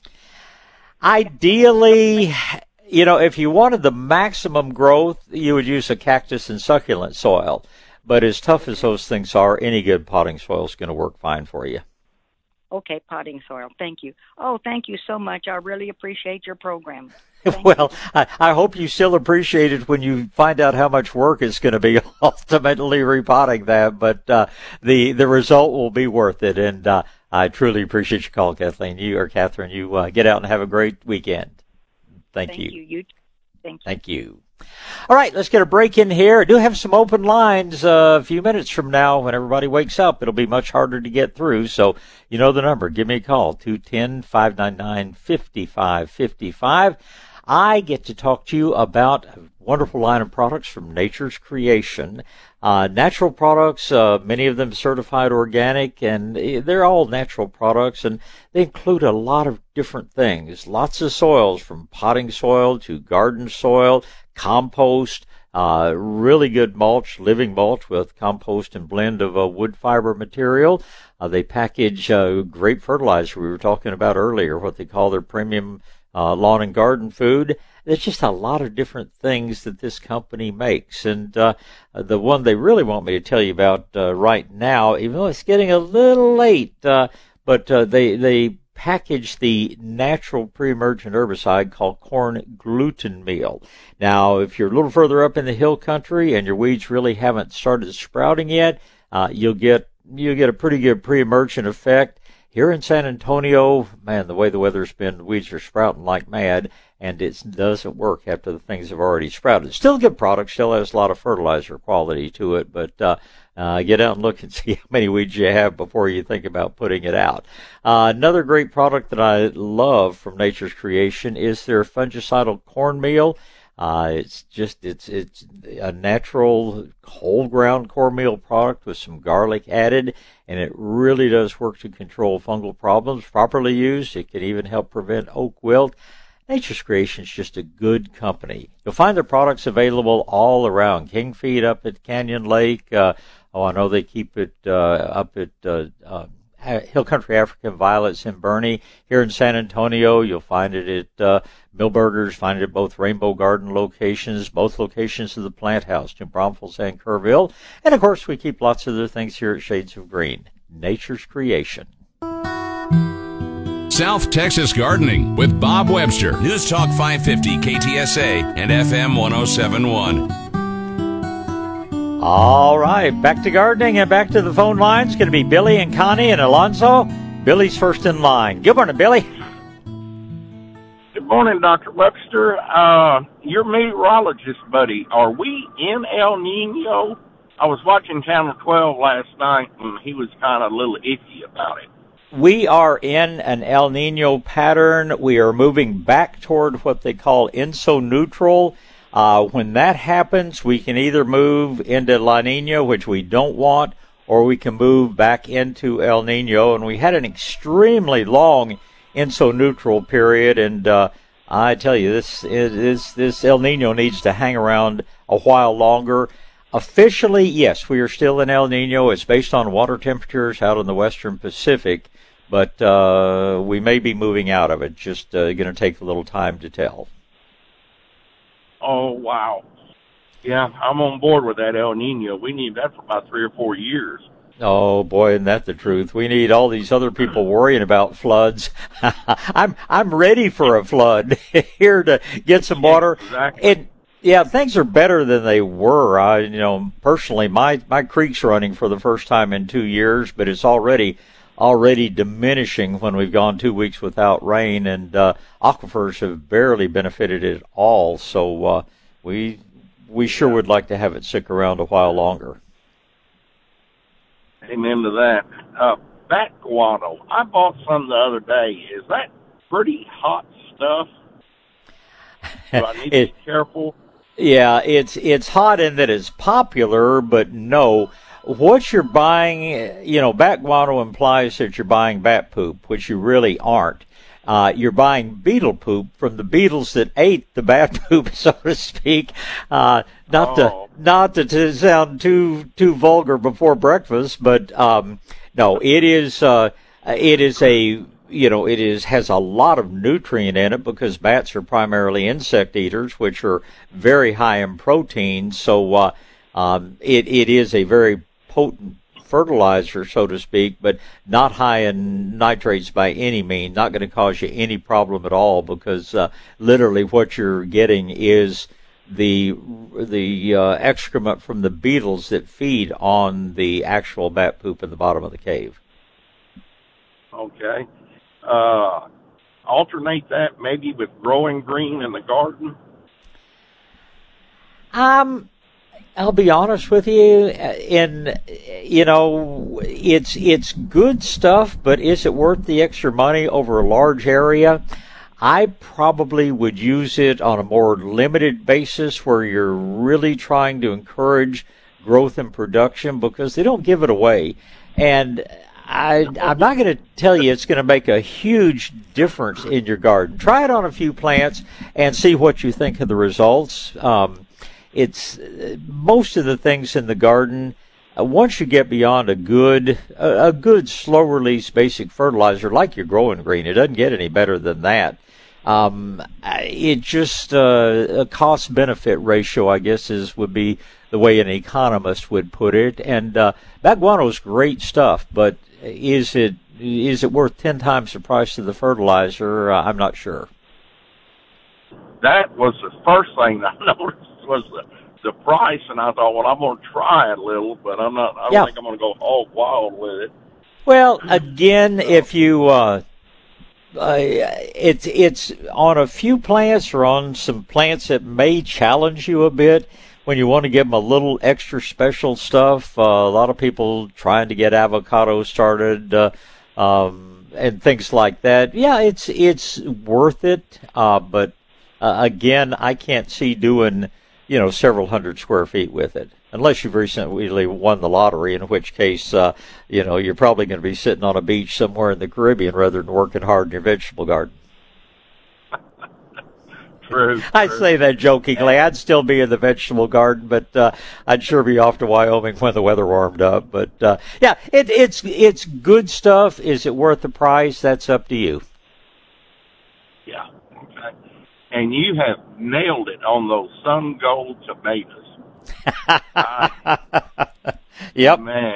Ideally, you know, if you wanted the maximum growth, you would use a cactus and succulent soil. But as tough as those things are, any good potting soil is going to work fine for you. Okay, potting soil. Thank you. Oh, thank you so much. I really appreciate your program. Well, I, I hope you still appreciate it when you find out how much work it's going to be ultimately repotting that, but uh, the the result will be worth it. And uh, I truly appreciate your call, Kathleen. You or Catherine, you uh, get out and have a great weekend. Thank, Thank you. you. you. Thank you. Thank you. All right, let's get a break in here. I do have some open lines uh, a few minutes from now. When everybody wakes up, it'll be much harder to get through. So you know the number. Give me a call, two one zero, five nine nine, five five five five. I get to talk to you about a wonderful line of products from Nature's Creation. Uh, natural products, uh, many of them certified organic, and they're all natural products, and they include a lot of different things. Lots of soils, from potting soil to garden soil, compost, uh, really good mulch, living mulch with compost and blend of uh, wood fiber material. Uh, they package uh, great fertilizer we were talking about earlier, what they call their premium uh, lawn and garden food. There's just a lot of different things that this company makes. And uh, the one they really want me to tell you about uh, right now, even though it's getting a little late, uh, but uh, they they package the natural pre-emergent herbicide called corn gluten meal. Now, if you're a little further up in the hill country and your weeds really haven't started sprouting yet, uh, you'll get you'll get a pretty good pre-emergent effect. Here in San Antonio, man, the way the weather's been, weeds are sprouting like mad, and it doesn't work after the things have already sprouted. Still a good product, still has a lot of fertilizer quality to it, but uh, uh, get out and look and see how many weeds you have before you think about putting it out. Uh, another great product that I love from Nature's Creation is their fungicidal cornmeal. Uh, it's just, it's, it's a natural whole ground cornmeal product with some garlic added, and it really does work to control fungal problems. Properly used, it can even help prevent oak wilt. Nature's Creation is just a good company. You'll find their products available all around. King Feed up at Canyon Lake. Uh, oh, I know they keep it uh, up at uh, uh, Hill Country African Violets in Bernie. Here in San Antonio, you'll find it at uh, Millburgers, find it at both Rainbow Garden locations, both locations of the Plant House, New Braunfels and Kerrville. And, of course, we keep lots of other things here at Shades of Green. Nature's Creation. South Texas Gardening with Bob Webster. News Talk five fifty K T S A and F M one oh seven point one. All right, back to gardening and back to the phone lines. It's going to be Billy and Connie and Alonzo. Billy's first in line. Good morning, Billy. Good morning, Doctor Webster. Uh, your meteorologist buddy, are we in El Nino? I was watching Channel twelve last night, and he was kind of a little iffy about it. We are in an El Nino pattern. We are moving back toward what they call INSO-neutral. Uh, when that happens, we can either move into La Nina, which we don't want, or we can move back into El Nino. And we had an extremely long INSO-neutral period, and uh, I tell you, this is this, this El Nino needs to hang around a while longer. Officially, yes, we are still in El Nino. It's based on water temperatures out in the western Pacific. but uh, we may be moving out of it. Just uh, going to take a little time to tell. Oh, wow. Yeah, I'm on board with that El Nino. We need that for about three or four years. Oh boy, isn't that the truth? We need all these other people worrying about floods. I'm I'm ready for a flood here to get some water. Exactly. It, yeah, things are better than they were. I, you know, personally, my my creek's running for the first time in two years, but it's already already diminishing when we've gone two weeks without rain, and uh, aquifers have barely benefited at all. So uh, we we sure would like to have it stick around a while longer. Amen to that. Uh, bat guano. I bought some the other day. Is that pretty hot stuff? Do I need to it, be careful? Yeah, it's it's hot in that it's popular, but no. What you're buying, you know, bat guano implies that you're buying bat poop, which you really aren't. Uh, you're buying beetle poop from the beetles that ate the bat poop, so to speak. Uh, not oh. to not to, to sound too too vulgar before breakfast, but um, no, it is uh, it is a you know it is has a lot of nutrient in it because bats are primarily insect eaters, which are very high in protein. So uh, um, it it is a very potent fertilizer, so to speak, but not high in nitrates by any means. Not going to cause you any problem at all because uh, literally what you're getting is the the uh, excrement from the beetles that feed on the actual bat poop in the bottom of the cave. Okay. Uh, alternate that maybe with growing green in the garden? Um. I'll be honest with you, in, you know, it's it's good stuff, but is it worth the extra money over a large area? I probably would use it on a more limited basis where you're really trying to encourage growth and production because they don't give it away. And I, I'm not going to tell you it's going to make a huge difference in your garden. Try it on a few plants and see what you think of the results. Um, It's uh, most of the things in the garden. Uh, once you get beyond a good, a, a good slow release basic fertilizer like your growing green, it doesn't get any better than that. Um, it just uh, a cost benefit ratio, I guess, is would be the way an economist would put it. And uh, bat guano is great stuff, but is it is it worth ten times the price of the fertilizer? Uh, I'm not sure. That was the first thing I noticed. Was the the price, and I thought, well, I'm going to try it a little, but I'm not. I don't yeah. think I'm going to go all wild with it. Well, again, if you, uh, uh, it's it's on a few plants or on some plants that may challenge you a bit when you want to give them a little extra special stuff. Uh, a lot of people trying to get avocado started uh, um, and things like that. Yeah, it's it's worth it, uh, but uh, again, I can't see doing, you know, several hundred square feet with it, unless you've recently won the lottery, in which case, uh, you know, you're probably going to be sitting on a beach somewhere in the Caribbean rather than working hard in your vegetable garden. True. I true. say that jokingly. I'd still be in the vegetable garden, but uh, I'd sure be off to Wyoming when the weather warmed up. But uh, yeah, it, it's it's good stuff. Is it worth the price? That's up to you. Yeah. Okay. And you have nailed it on those sun gold tomatoes. I, Yep. Man,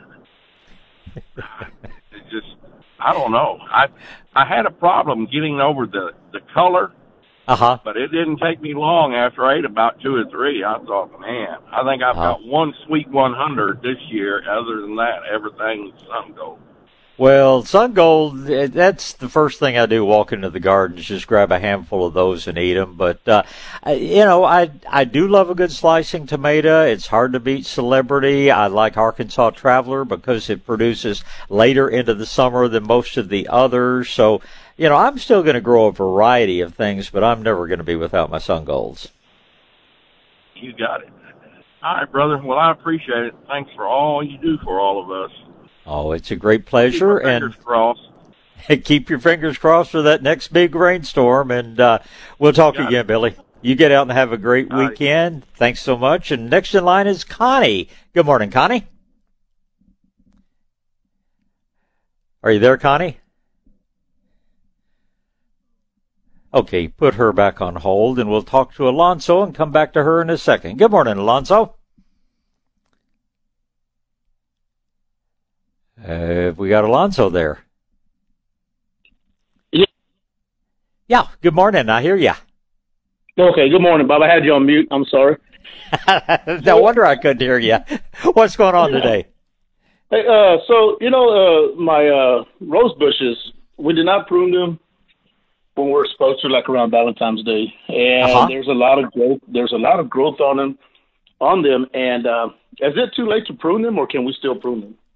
it just, I don't know. I I had a problem getting over the, the color, Uh-huh. but it didn't take me long after I ate about two or three. I thought, man, I think I've Uh-huh. got one sweet one hundred this year. Other than that, everything's sun gold. Well, sun gold, that's the first thing I do walk into the garden is just grab a handful of those and eat them. But, uh, you know, I, I do love a good slicing tomato. It's hard to beat Celebrity. I like Arkansas Traveler because it produces later into the summer than most of the others. So, you know, I'm still going to grow a variety of things, but I'm never going to be without my sun golds. You got it. All right, brother. Well, I appreciate it. Thanks for all you do for all of us. Oh, it's a great pleasure. Keep our fingers and crossed. keep your fingers crossed for that next big rainstorm. And uh, we'll talk Got again, it. Billy. You get out and have a great All right. weekend. Thanks so much. And next in line is Connie. Good morning, Connie. Are you there, Connie? Okay, put her back on hold, and we'll talk to Alonso and come back to her in a second. Good morning, Alonso. Uh, we got Alonso there. Yeah. Yeah, good morning. I hear you. Okay, good morning, Bob. I had you on mute. I'm sorry. No wonder I couldn't hear you. What's going on today? Hey, uh, so, you know, uh, my uh, rose bushes, we did not prune them when we were supposed to, like around Valentine's Day. And uh-huh. there's a lot of growth. There's a lot of growth on them, on them. And uh, is it too late to prune them, or can we still prune them?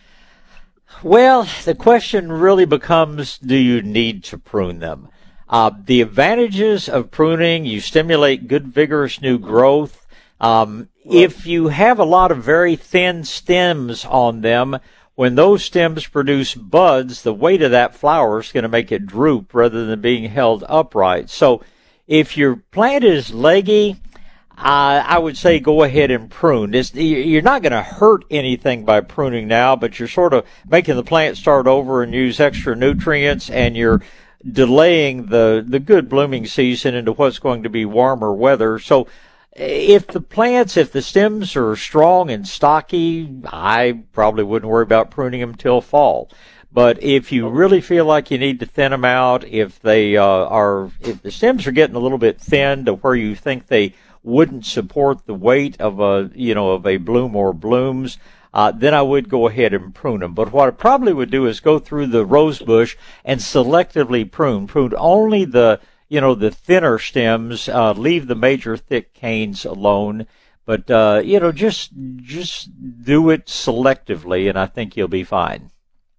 Well, the question really becomes, do you need to prune them? Uh, the advantages of pruning, you stimulate good, vigorous new growth. Um, if you have a lot of very thin stems on them, when those stems produce buds, the weight of that flower is going to make it droop rather than being held upright. So if your plant is leggy, Uh, I would say go ahead and prune. It's, you're not going to hurt anything by pruning now, but you're sort of making the plant start over and use extra nutrients, and you're delaying the, the good blooming season into what's going to be warmer weather. So if the plants, if the stems are strong and stocky, I probably wouldn't worry about pruning them till fall. But if you really feel like you need to thin them out, if they uh, are, if the stems are getting a little bit thin to where you think they wouldn't support the weight of a, you know, of a bloom or blooms, uh, then I would go ahead and prune them. But what I probably would do is go through the rose bush and selectively prune. Prune only the, you know, the thinner stems, uh, leave the major thick canes alone. But, uh, you know, just, just do it selectively, and I think you'll be fine.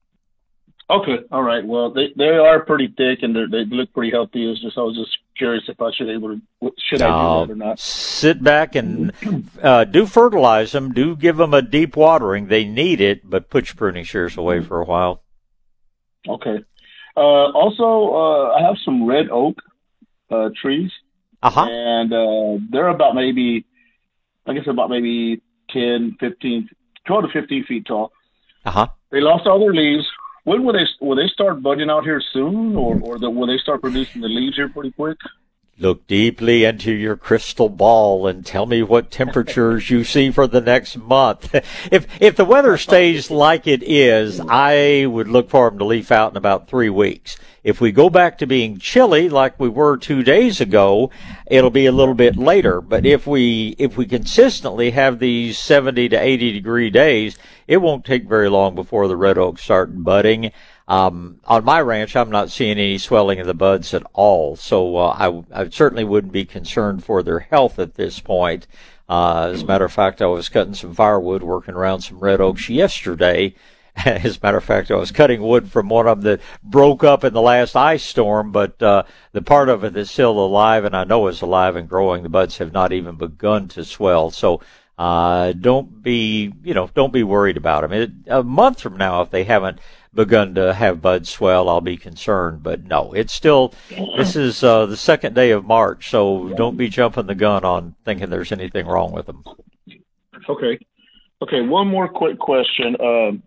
Okay, all right. Well, they they are pretty thick, and they look pretty healthy. It's just I was just curious if I should able to should I do that or not. Sit back and uh, do fertilize them. Do give them a deep watering. They need it, but put your pruning shears away for a while. Okay. Uh, also, uh, I have some red oak uh, trees, uh-huh. and uh, they're about maybe, I guess about maybe ten, fifteen, twelve to fifteen feet tall. Uh-huh. They lost all their leaves. When will they will they start budding out here soon, or or the, will they start producing the leaves here pretty quick? Look deeply into your crystal ball and tell me what temperatures you see for the next month. If if the weather stays like it is, I would look for them to leaf out in about three weeks. If we go back to being chilly like we were two days ago, it'll be a little bit later. But if we if we consistently have these seventy to eighty degree days, it won't take very long before the red oaks start budding. Um, on my ranch, I'm not seeing any swelling of the buds at all, so uh, I, I certainly wouldn't be concerned for their health at this point. Uh, as a matter of fact, I was cutting some firewood, working around some red oaks yesterday. As a matter of fact, I was cutting wood from one of them that broke up in the last ice storm, but uh, the part of it that's still alive, and I know is alive and growing, the buds have not even begun to swell. So uh, don't be, you know, don't be worried about them. It, a month from now, if they haven't begun to have buds swell, I'll be concerned. But no, it's still, this is uh, the second day of March, so don't be jumping the gun on thinking there's anything wrong with them. Okay. Okay, one more quick question. Um,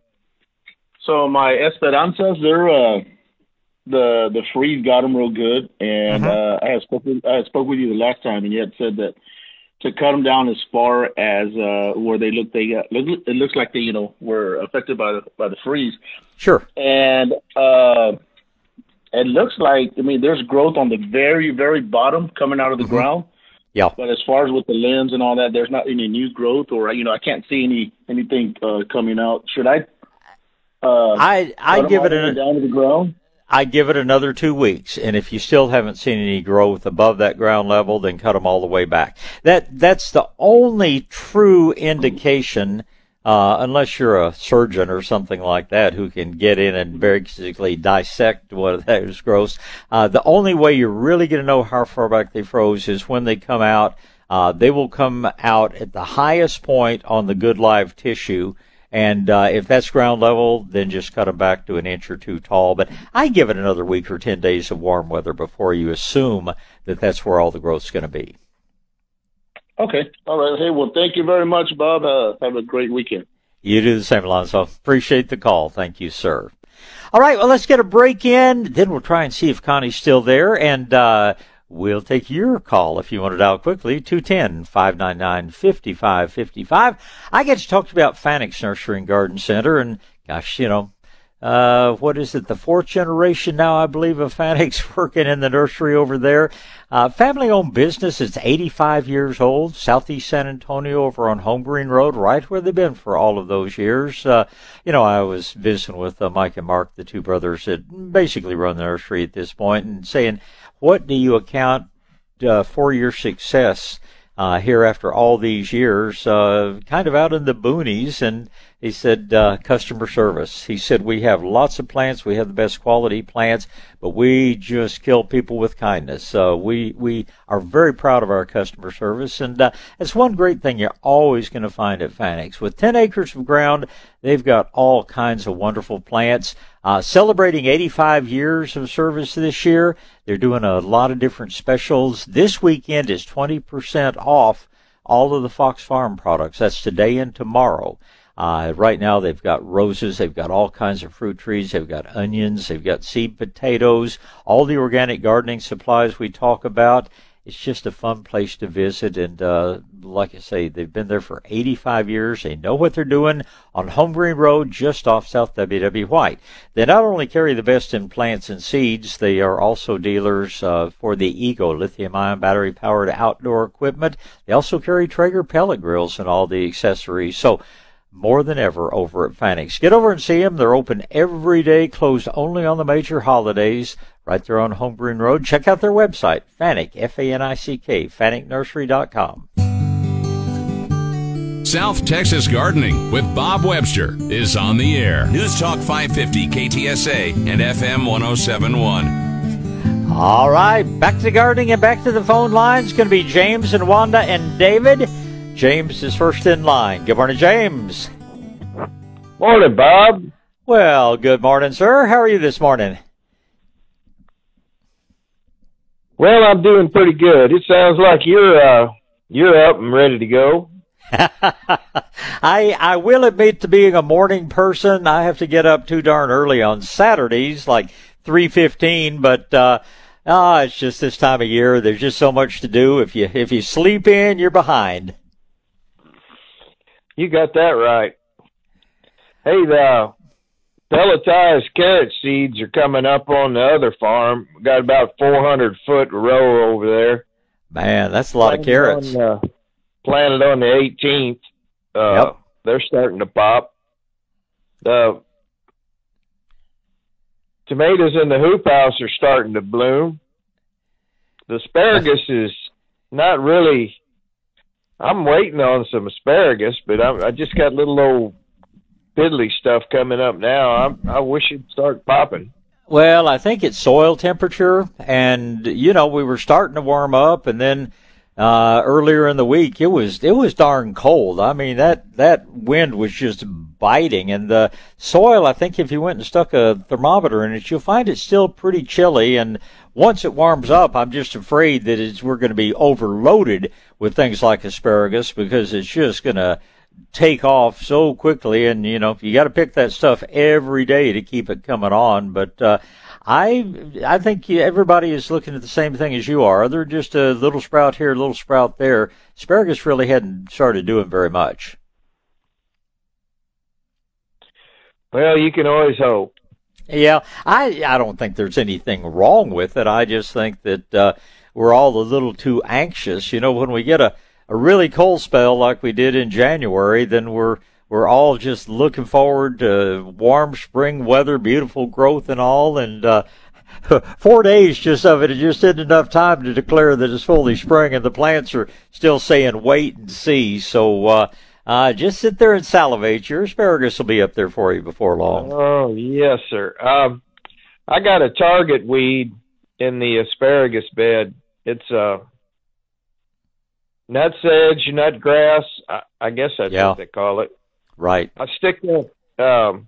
so my Esperanzas, they're, uh, the the freeze got them real good, and mm-hmm. uh, I had spoke with, I had spoke with you the last time, and you had said that to cut them down as far as uh, where they look, they got, it looks like they, you know, were affected by the by the freeze. Sure. And uh, it looks like, I mean, there's growth on the very, very bottom coming out of the mm-hmm. ground. Yeah. But as far as with the limbs and all that, there's not any new growth, or, you know, I can't see any anything uh, coming out. Should I? Uh, I I give it a, down to the ground. I give it another two weeks, and if you still haven't seen any growth above that ground level, then cut them all the way back. That that's the only true indication, uh, unless you're a surgeon or something like that who can get in and basically dissect what that is gross. Uh, the only way you're really going to know how far back they froze is when they come out. Uh, they will come out at the highest point on the good live tissue. And uh, if that's ground level, then just cut them back to an inch or two tall. But I give it another week or ten days of warm weather before you assume that that's where all the growth's going to be. Okay. All right. Hey, well, thank you very much, Bob. Uh, have a great weekend. You do the same, Alonso. Appreciate the call. Thank you, sir. All right, well, let's get a break in. Then we'll try and see if Connie's still there, and uh, we'll take your call if you want it out quickly, two one zero, five nine nine, five five five five. I get to talk about Fanix Nursery and Garden Center, and gosh, you know, uh, what is it, the fourth generation now, I believe, of Fanix working in the nursery over there. Uh, family-owned business. It's eighty-five years old, Southeast San Antonio over on Home Green Road, right where they've been for all of those years. Uh, you know, I was visiting with uh, Mike and Mark, the two brothers that basically run the nursery at this point, and saying, what do you account uh, for your success uh, here after all these years, uh, kind of out in the boonies? And he said, uh, customer service. He said, we have lots of plants. We have the best quality plants, but we just kill people with kindness. Uh, we, we are very proud of our customer service. And, uh, it's one great thing you're always going to find at Fanix. With ten acres of ground, they've got all kinds of wonderful plants. Uh, celebrating eighty-five years of service this year. They're doing a lot of different specials. This weekend is twenty percent off all of the Fox Farm products. That's today and tomorrow. Uh, right now they've got roses, they've got all kinds of fruit trees, they've got onions, they've got seed potatoes, all the organic gardening supplies we talk about. It's just a fun place to visit, and uh, like I say, they've been there for eighty-five years. They know what they're doing on Home Green Road, just off South W W White. They not only carry the best in plants and seeds, they are also dealers uh, for the Ego lithium-ion battery-powered outdoor equipment. They also carry Traeger pellet grills and all the accessories. So more than ever over at Fanix. Get over and see them. They're open every day, closed only on the major holidays, right there on Home Green Road. Check out their website, Fanick, F A N I C K, fanick nursery dot com. South Texas Gardening with Bob Webster is on the air. News Talk five fifty K T S A and F M one oh seven point one. All right, back to gardening and back to the phone lines. Going to be James and Wanda and David. James is first in line. Good morning, James. Morning, Bob. Well, good morning, sir. How are you this morning? Well, I'm doing pretty good. It sounds like you're uh, you're up and ready to go. I I will admit to being a morning person. I have to get up too darn early on Saturdays, like three fifteen. But uh, ah, it's just this time of year. There's just so much to do. If you if you sleep in, you're behind. You got that right. Hey, the pelletized carrot seeds are coming up on the other farm. We got about four hundred foot row over there. Man, that's a lot planted of carrots. On, uh, planted on the eighteenth. Uh, yep. They're starting to pop. The tomatoes in the hoop house are starting to bloom. The asparagus is not really... I'm waiting on some asparagus, but I'm, I just got little old piddly stuff coming up now. I'm, I wish it'd start popping. Well, I think it's soil temperature, and you know we were starting to warm up, and then uh, earlier in the week it was it was darn cold. I mean that that wind was just biting, and the soil. I think if you went and stuck a thermometer in it, you'll find it's still pretty chilly. And once it warms up, I'm just afraid that it's, we're going to be overloaded with things like asparagus because it's just going to take off so quickly. And, you know, you got to pick that stuff every day to keep it coming on. But uh, I I think everybody is looking at the same thing as you are. They're just a little sprout here, a little sprout there. Asparagus really hadn't started doing very much. Well, you can always hope. Yeah, I I don't think there's anything wrong with it. I just think that uh, we're all a little too anxious. You know, when we get a, a really cold spell like we did in January, then we're we're all just looking forward to warm spring weather, beautiful growth and all. And uh, four days just of it, it just isn't enough time to declare that it's fully spring, and the plants are still saying wait and see. So uh, Uh, just sit there and salivate. Your asparagus will be up there for you before long. Oh, yes, sir. Um, I got a target weed in the asparagus bed. It's uh, nutsedge, nutgrass. I, I guess that's yeah. what they call it. Right. I stick that, um,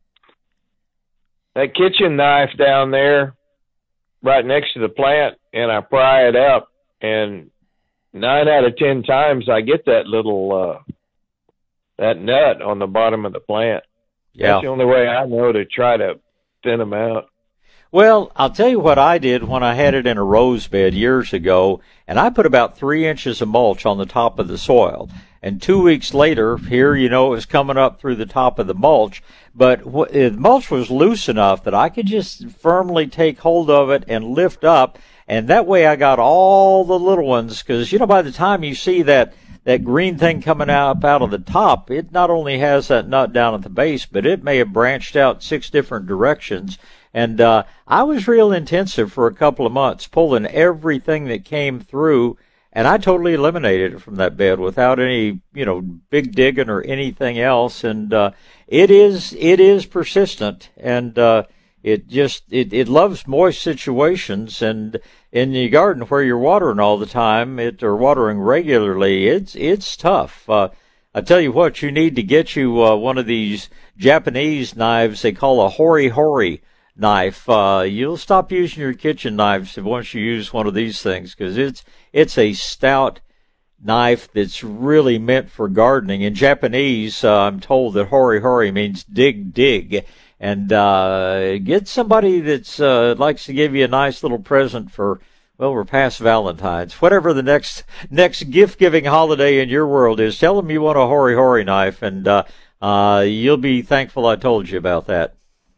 that kitchen knife down there right next to the plant, and I pry it up, and nine out of ten times I get that little... Uh, that nut on the bottom of the plant. Yeah. That's the only way I know to try to thin them out. Well, I'll tell you what I did when I had it in a rose bed years ago, and I put about three inches of mulch on the top of the soil. And two weeks later, here, you know, it was coming up through the top of the mulch, but wh- the mulch was loose enough that I could just firmly take hold of it and lift up, and that way I got all the little ones, because, you know, by the time you see that that green thing coming up out of the top, it not only has that nut down at the base, but it may have branched out six different directions. And uh, I was real intensive for a couple of months, pulling everything that came through, and I totally eliminated it from that bed without any, you know, big digging or anything else. And uh, it is it is persistent, and uh, it just it, it loves moist situations. And in your garden where you're watering all the time, it or watering regularly, it's it's tough. Uh, I tell you what, you need to get you uh, one of these Japanese knives they call a hori hori knife. Uh, you'll stop using your kitchen knives once you use one of these things, because it's it's a stout knife that's really meant for gardening. In Japanese, uh, I'm told that hori hori means dig dig, and uh, get somebody that's uh, likes to give you a nice little present for, well, we're past Valentine's. Whatever the next next gift giving holiday in your world is, tell them you want a hori hori knife, and uh, uh, you'll be thankful I told you about that.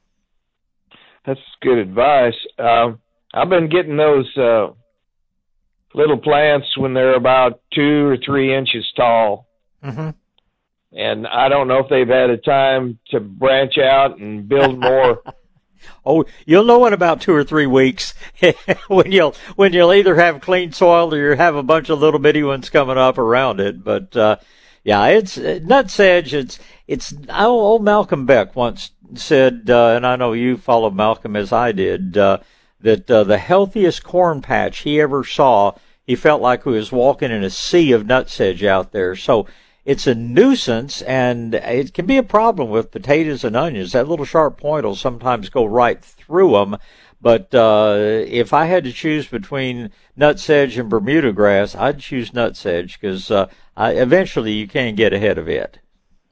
That's good advice. Um, I've been getting those uh, little plants when they're about two or three inches tall. Mm-hmm. And I don't know if they've had a time to branch out and build more. Oh, you'll know in about two or three weeks when you'll when you'll either have clean soil or you have a bunch of little bitty ones coming up around it. But uh, yeah, it's uh, nutsedge. It's it's old Malcolm Beck once said, uh, and I know you followed Malcolm as I did, uh, that uh, the healthiest corn patch he ever saw, he felt like he was walking in a sea of nutsedge out there. So it's a nuisance, and it can be a problem with potatoes and onions. That little sharp point will sometimes go right through them. But uh, if I had to choose between nutsedge and Bermuda grass, I'd choose nutsedge, because uh, eventually you can't get ahead of it.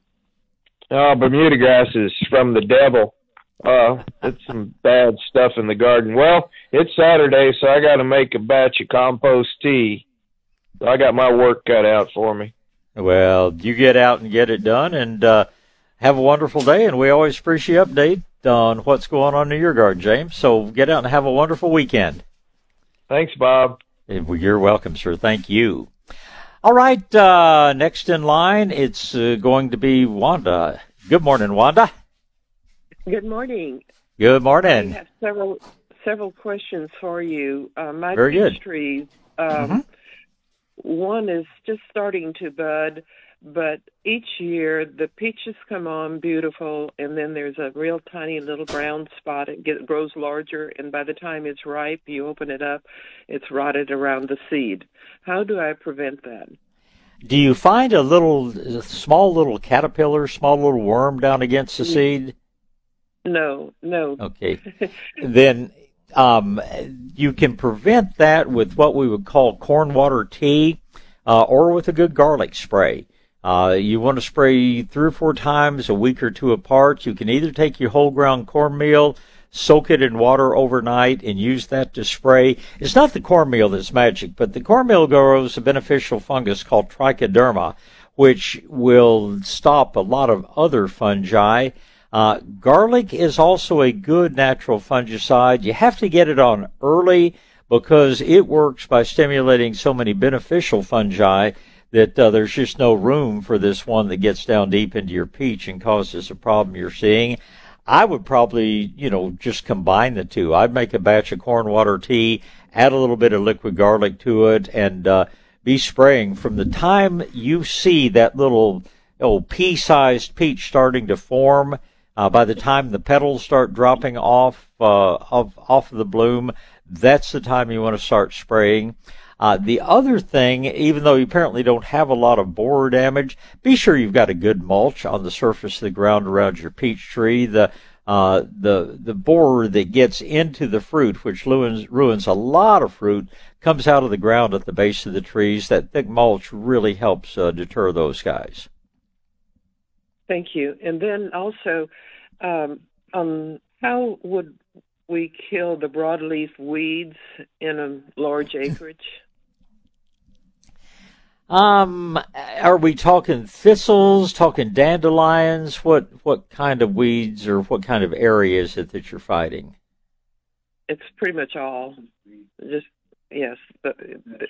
Oh, Bermuda grass is from the devil. Uh, it's some bad stuff in the garden. Well, it's Saturday, so I got to make a batch of compost tea. So I got my work cut out for me. Well, you get out and get it done, and uh, have a wonderful day. And we always appreciate update on what's going on in your garden, James. So get out and have a wonderful weekend. Thanks, Bob. You're welcome, sir. Thank you. All right, uh, next in line, it's uh, going to be Wanda. Good morning, Wanda. Good morning. Good morning. I have several several questions for you. Uh, my Very peach good. trees, um, Mm-hmm. one is just starting to bud, but each year the peaches come on beautiful, and then there's a real tiny little brown spot. It get, grows larger, and by the time it's ripe, you open it up, it's rotted around the seed. How do I prevent that? Do you find a little, a small little caterpillar, small little worm down against the seed? No, no. Okay. Then um, you can prevent that with what we would call corn water tea, uh, or with a good garlic spray. Uh, you want to spray three or four times a week or two apart. You can either take your whole ground cornmeal, soak it in water overnight, and use that to spray. It's not the cornmeal that's magic, but the cornmeal grows a beneficial fungus called trichoderma, which will stop a lot of other fungi. Uh, garlic is also a good natural fungicide. You have to get it on early because it works by stimulating so many beneficial fungi that uh, there's just no room for this one that gets down deep into your peach and causes a problem you're seeing. I would probably, you know, just combine the two. I'd make a batch of corn water tea, add a little bit of liquid garlic to it, and uh, be spraying. From the time you see that little oh, pea-sized peach starting to form, uh, by the time the petals start dropping off, uh, off, off of the bloom, that's the time you want to start spraying. Uh, the other thing, even though you apparently don't have a lot of borer damage, be sure you've got a good mulch on the surface of the ground around your peach tree. The uh, the the borer that gets into the fruit, which ruins, ruins a lot of fruit, comes out of the ground at the base of the trees. That thick mulch really helps uh, deter those guys. Thank you. And then also, um, Um, how would we kill the broadleaf weeds in a large acreage? Um, are we talking thistles, talking dandelions? What what kind of weeds or what kind of area is it that you're fighting? It's pretty much all. Just yes. The, the,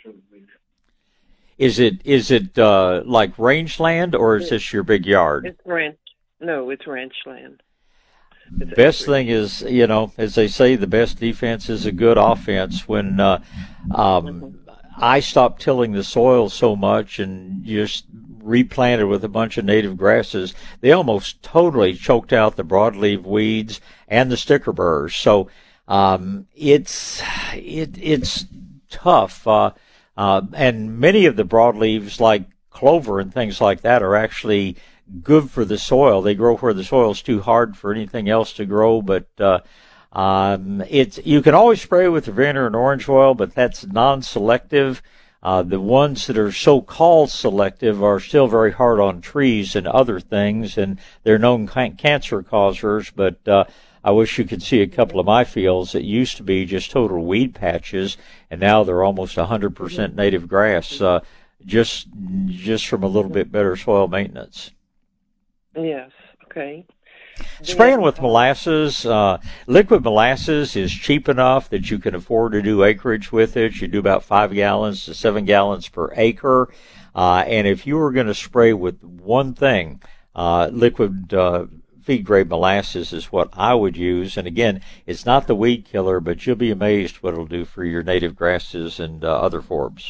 is it is it uh, like rangeland, or is this your big yard? It's ranch. No, it's ranch land. The best thing is, you know, as they say, the best defense is a good offense. When uh, um, I stopped tilling the soil so much and just replanted with a bunch of native grasses, they almost totally choked out the broadleaf weeds and the sticker burrs. So um, it's it it's tough, uh, uh, and many of the broadleaves, like clover and things like that, are actually good for the soil. They grow where the soil's too hard for anything else to grow, but uh, um, it's you can always spray with Ravenna and orange oil, but that's non-selective. Uh, the ones that are so-called selective are still very hard on trees and other things, and they're known can- cancer causers, but uh, I wish you could see a couple of my fields that used to be just total weed patches, and now they're almost one hundred percent native grass, uh, just just from a little bit better soil maintenance. Yes, okay. Spraying with molasses, uh, liquid molasses is cheap enough that you can afford to do acreage with it. You do about five gallons to seven gallons per acre. Uh, and if you were going to spray with one thing, uh, liquid uh, feed-grade molasses is what I would use. And again, it's not the weed killer, but you'll be amazed what it'll do for your native grasses and uh, other forbs.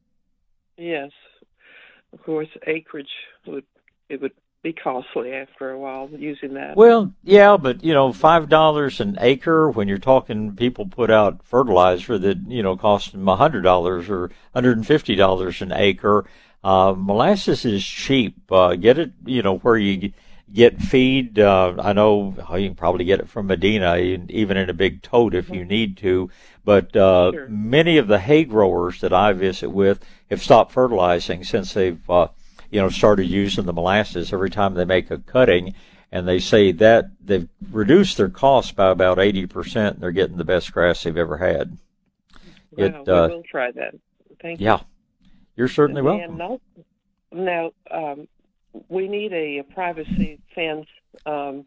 Yes. Of course, acreage would, it would be costly after a while using that. Well, yeah, but you know, five dollars an acre. When you're talking, people put out fertilizer that you know costs them a hundred dollars or hundred and fifty dollars an acre. Uh, molasses is cheap. Uh, get it, you know, where you get feed. Uh, I know oh, you can probably get it from Medina, even in a big tote if you need to. But uh, Sure. many of the hay growers that I visit with have stopped fertilizing since they've uh, you know, started using the molasses every time they make a cutting, and they say that they've reduced their costs by about eighty percent, and they're getting the best grass they've ever had. Wow, It, we uh, will try that. Thank yeah, you. you're certainly And welcome. now, now um, we need a, a privacy fence. Um,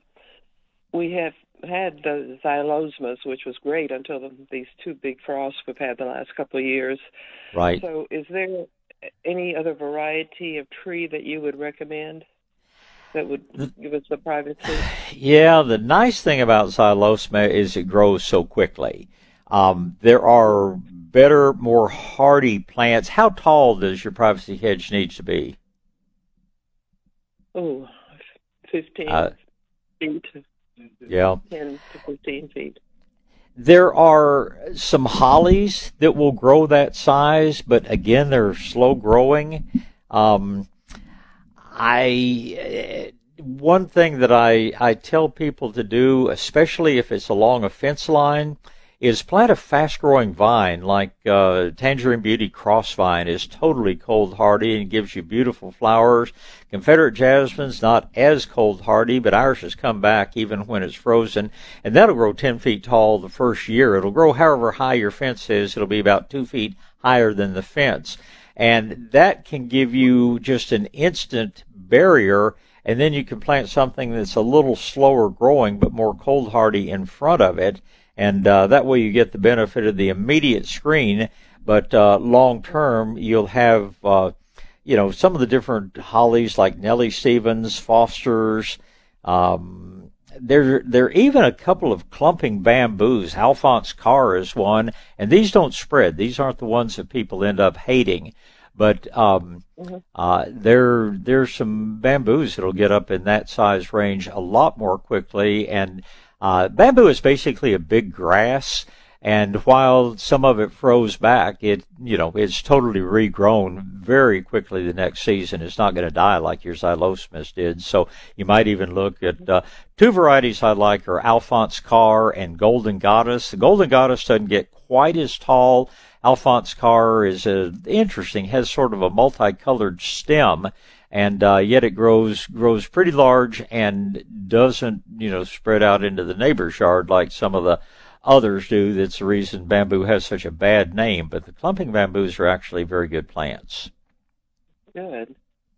we have had the xylosmas, which was great until the, these two big frosts we've had the last couple of years. Right. So is there any other variety of tree that you would recommend that would give us the privacy? Yeah, the nice thing about xylosma is it grows so quickly. Um, there are better, more hardy plants. How tall does your privacy hedge need to be? Oh, fifteen Uh, feet. Yeah. ten to fifteen feet. There are some hollies that will grow that size, but again, they're slow growing. Um, I one thing that I, I tell people to do, especially if it's along a fence line, is plant a fast-growing vine like uh, Tangerine Beauty Crossvine is totally cold hardy and gives you beautiful flowers. Confederate Jasmine's not as cold hardy, but ours has come back even when it's frozen, and that'll grow ten feet tall the first year. It'll grow however high your fence is. It'll be about two feet higher than the fence, and that can give you just an instant barrier. And then you can plant something that's a little slower growing but more cold hardy in front of it. And uh, that way you get the benefit of the immediate screen, but uh, long term you'll have, uh, you know, some of the different hollies like Nellie Stevens, Foster's. Um, there, there are even a couple of clumping bamboos. Alphonse Carr is one, and these don't spread. These aren't the ones that people end up hating. But um, mm-hmm. uh, there, there's some bamboos that'll get up in that size range a lot more quickly. And uh, bamboo is basically a big grass. And while some of it froze back, it, you know, it's totally regrown very quickly the next season. It's not going to die like your xylosmas did. So you might even look at uh, two varieties I like are Alphonse Carr and Golden Goddess. The Golden Goddess doesn't get quite as tall. Alphonse Carr is a, interesting, has sort of a multicolored stem, and uh, yet it grows grows pretty large and doesn't, you know, spread out into the neighbor's yard like some of the others do. That's the reason bamboo has such a bad name. But the clumping bamboos are actually very good plants. Good.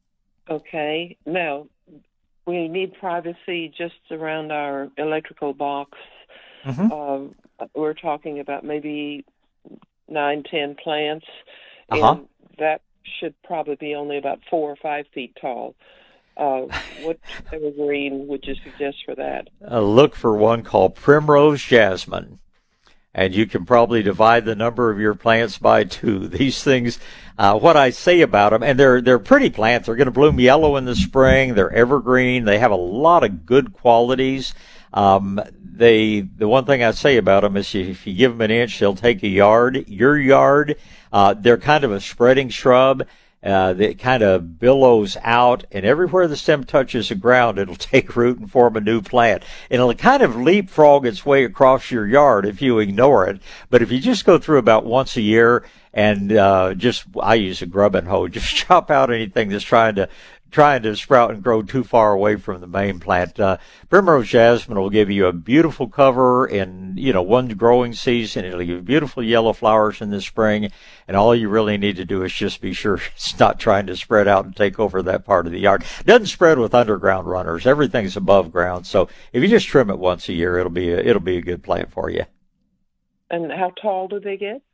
Okay. Now, we need privacy just around our electrical box. Mm-hmm. Um, we're talking about maybe nine, ten plants, Uh-huh. and that should probably be only about four or five feet tall. Uh, what evergreen would you suggest for that? Uh, look for one called Primrose Jasmine, and you can probably divide the number of your plants by two. These things, uh, what I say about them, and they're they're pretty plants. They're going to bloom yellow in the spring. They're evergreen. They have a lot of good qualities. Um, they the one thing I say about them is if you give them an inch, they'll take a yard. Your yard, uh, they're kind of a spreading shrub. Uh, that kind of billows out, and everywhere the stem touches the ground, it'll take root and form a new plant. And it'll kind of leapfrog its way across your yard if you ignore it. But if you just go through about once a year and uh, just, I use a grubbing hoe, just chop out anything that's trying to trying to sprout and grow too far away from the main plant. Uh, Primrose Jasmine will give you a beautiful cover in, you know, one growing season. It'll give you beautiful yellow flowers in the spring, and all you really need to do is just be sure it's not trying to spread out and take over that part of the yard. It doesn't spread with underground runners. Everything's above ground, so if you just trim it once a year, it'll be a, it'll be a good plant for you. And how tall do they get?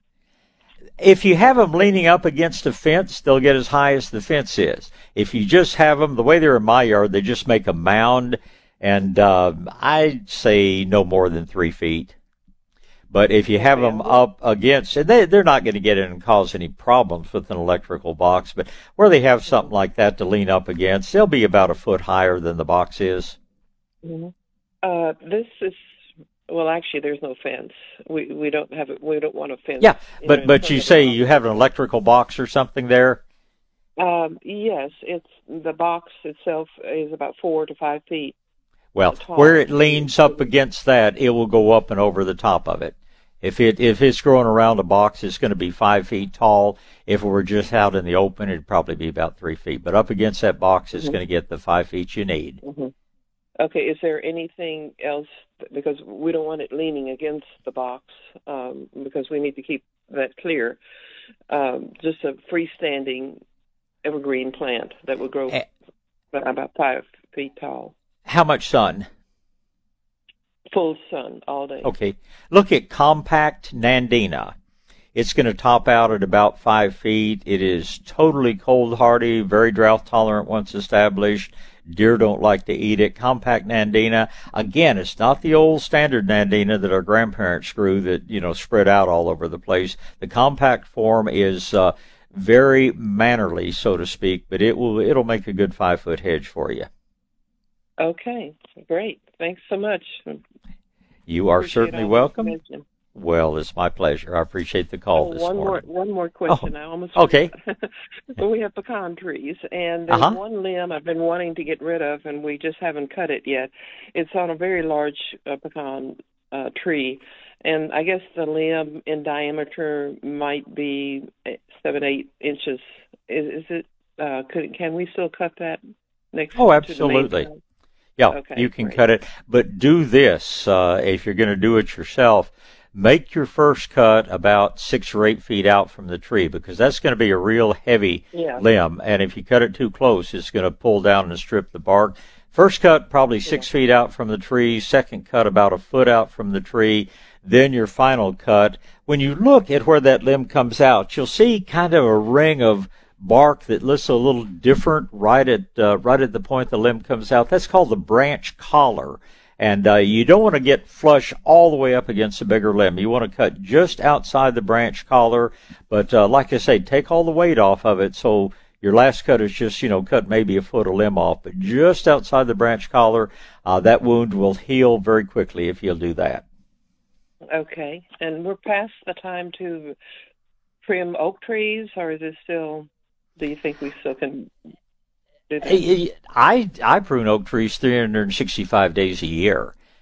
If you have them leaning up against a fence, they'll get as high as the fence is. If you just have them, the way they're in my yard, they just make a mound, and uh, I'd say no more than three feet. But if you have them up against, and they, they're not going to get in and cause any problems with an electrical box, but where they have something like that to lean up against, they'll be about a foot higher than the box is. Mm-hmm. Uh, this is Well, actually, there's no fence. We we don't have it. We don't want a fence. Yeah, but know, but you say you have an electrical box or something there? Um, yes, it's the box itself is about four to five feet. Well, tall. where it leans up against that, it will go up and over the top of it. If it if it's growing around a box, it's going to be five feet tall. If it were just out in the open, it'd probably be about three feet. But up against that box, it's mm-hmm. going to get the five feet you need. Mm-hmm. Okay, is there anything else, because we don't want it leaning against the box, um, because we need to keep that clear, um, just a freestanding evergreen plant that would grow uh, about five feet tall. How much sun? Full sun all day. Okay. Look at compact Nandina. It's going to top out at about five feet. It is totally cold hardy, very drought tolerant once established. Deer don't like to eat it. Compact Nandina, again, it's not the old standard Nandina that our grandparents grew that, you know, spread out all over the place. The compact form is uh, very mannerly, so to speak, but it will it'll make a good five foot hedge for you. Okay, great. Thanks so much. You are certainly welcome. Well, it's my pleasure. I appreciate the call oh, this one morning. More, one more question. Oh, I almost okay. So we have pecan trees, and there's uh-huh. one limb I've been wanting to get rid of, and we just haven't cut it yet. It's on a very large uh, pecan uh, tree, and I guess the limb in diameter might be seven, eight inches. Is, is it? Uh, could, can we still cut that next? Oh, to absolutely. The main yeah, okay, you can great. cut it, but do this uh, if you're going to do it yourself. Make your first cut about six or eight feet out from the tree, because that's going to be a real heavy yeah. limb. And if you cut it too close, it's going to pull down and strip the bark. First cut probably six yeah. feet out from the tree. Second cut about a foot out from the tree. Then your final cut. When you look at where that limb comes out, you'll see kind of a ring of bark that looks a little different right at uh, right at the point the limb comes out. That's called the branch collar. And uh, you don't want to get flush all the way up against the bigger limb. You want to cut just outside the branch collar. But uh, like I say, take all the weight off of it. So your last cut is just, you know, cut maybe a foot of limb off. But just outside the branch collar, uh, that wound will heal very quickly if you'll do that. Okay. And we're past the time to trim oak trees, or is it still, do you think we still can do that? I, I prune oak trees three hundred sixty-five days a year.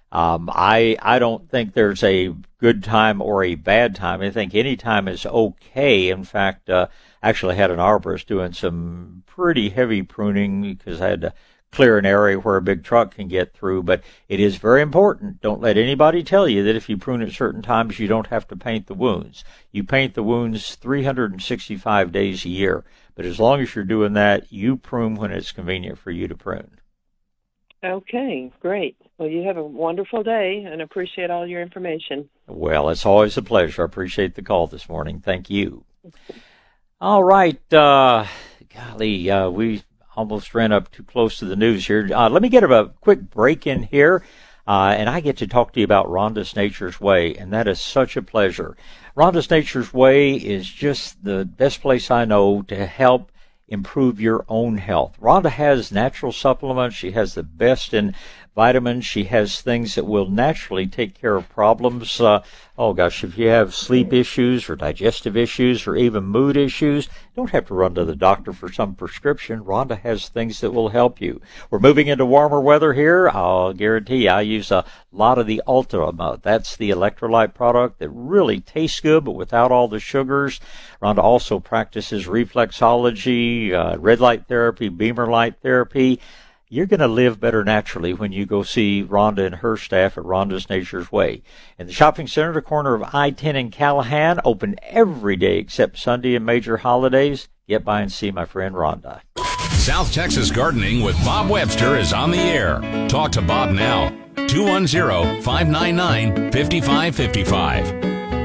Um, I I don't think there's a good time or a bad time. I think any time is okay. In fact, uh, actually I had an arborist doing some pretty heavy pruning because I had to clear an area where a big truck can get through. But it is very important. Don't let anybody tell you that if you prune at certain times, you don't have to paint the wounds. You paint the wounds three hundred sixty-five days a year. But as long as you're doing that, you prune when it's convenient for you to prune. Okay, great. Well, you have a wonderful day and appreciate all your information. Well, it's always a pleasure. I appreciate the call this morning. Thank you. All right. Uh, golly, uh, we almost ran up too close to the news here. Uh, let me get a quick break in here, uh, and I get to talk to you about Rhonda's Nature's Way, and that is such a pleasure. Rhonda's Nature's Way is just the best place I know to help improve your own health. Rhonda has natural supplements. She has the best in vitamins. She has things that will naturally take care of problems. Uh, oh gosh, if you have sleep issues or digestive issues or even mood issues, you don't have to run to the doctor for some prescription. Rhonda has things that will help you. We're moving into warmer weather here. I'll guarantee you, I use a lot of the Ultima. That's the electrolyte product that really tastes good, but without all the sugars. Rhonda also practices reflexology, uh, red light therapy, beamer light therapy. You're going to live better naturally when you go see Rhonda and her staff at Rhonda's Nature's Way. In the shopping center, the corner of I ten and Callahan, open every day except Sunday and major holidays. Get by and see my friend Rhonda. South Texas Gardening with Bob Webster is on the air. Talk to Bob now. two one zero, five nine nine, five five five five.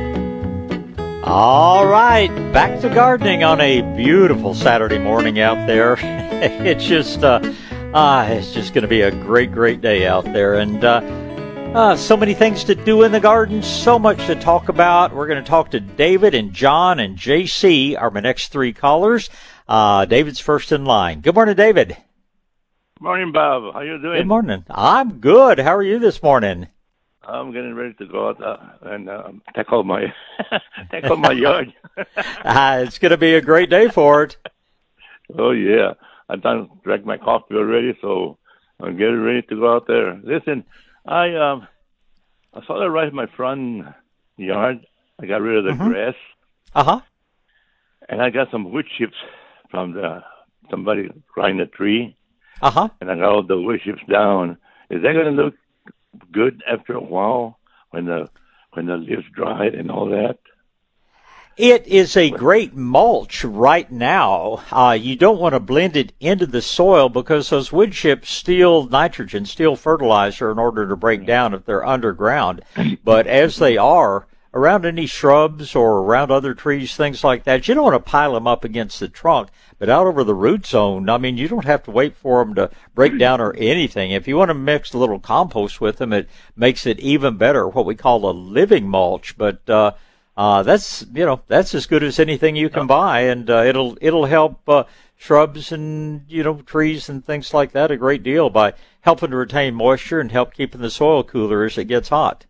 All right, back to gardening on a beautiful Saturday morning out there. It's just... Uh, Ah, it's just going to be a great, great day out there. And uh, uh, so many things to do in the garden, so much to talk about. We're going to talk to David and John and J C, are my next three callers. Uh, David's first in line. Good morning, David. Good morning, Bob. How you doing? Good morning. I'm good. How are you this morning? I'm getting ready to go out uh, and uh, tackle my tackle my yard. uh, it's going to be a great day for it. Oh, yeah. I've done drank my coffee already, so I'm getting ready to go out there. Listen, I um, I saw that right in my front yard. I got rid of the mm-hmm. grass. Uh huh. And I got some wood chips from the somebody climbing a tree. Uh huh. And I got all the wood chips down. Is that going to look good after a while when the when the leaves dried and all that? It is a great mulch right now. Uh, you don't want to blend it into the soil because those wood chips steal nitrogen, steal fertilizer in order to break down if they're underground. But as they are, around any shrubs or around other trees, things like that, you don't want to pile them up against the trunk. But out over the root zone, I mean, you don't have to wait for them to break down or anything. If you want to mix a little compost with them, it makes it even better, what we call a living mulch. But, uh, Uh, that's, you know, that's as good as anything you can buy, and uh, it'll it'll help uh, shrubs and, you know, trees and things like that a great deal by helping to retain moisture and help keeping the soil cooler as it gets hot.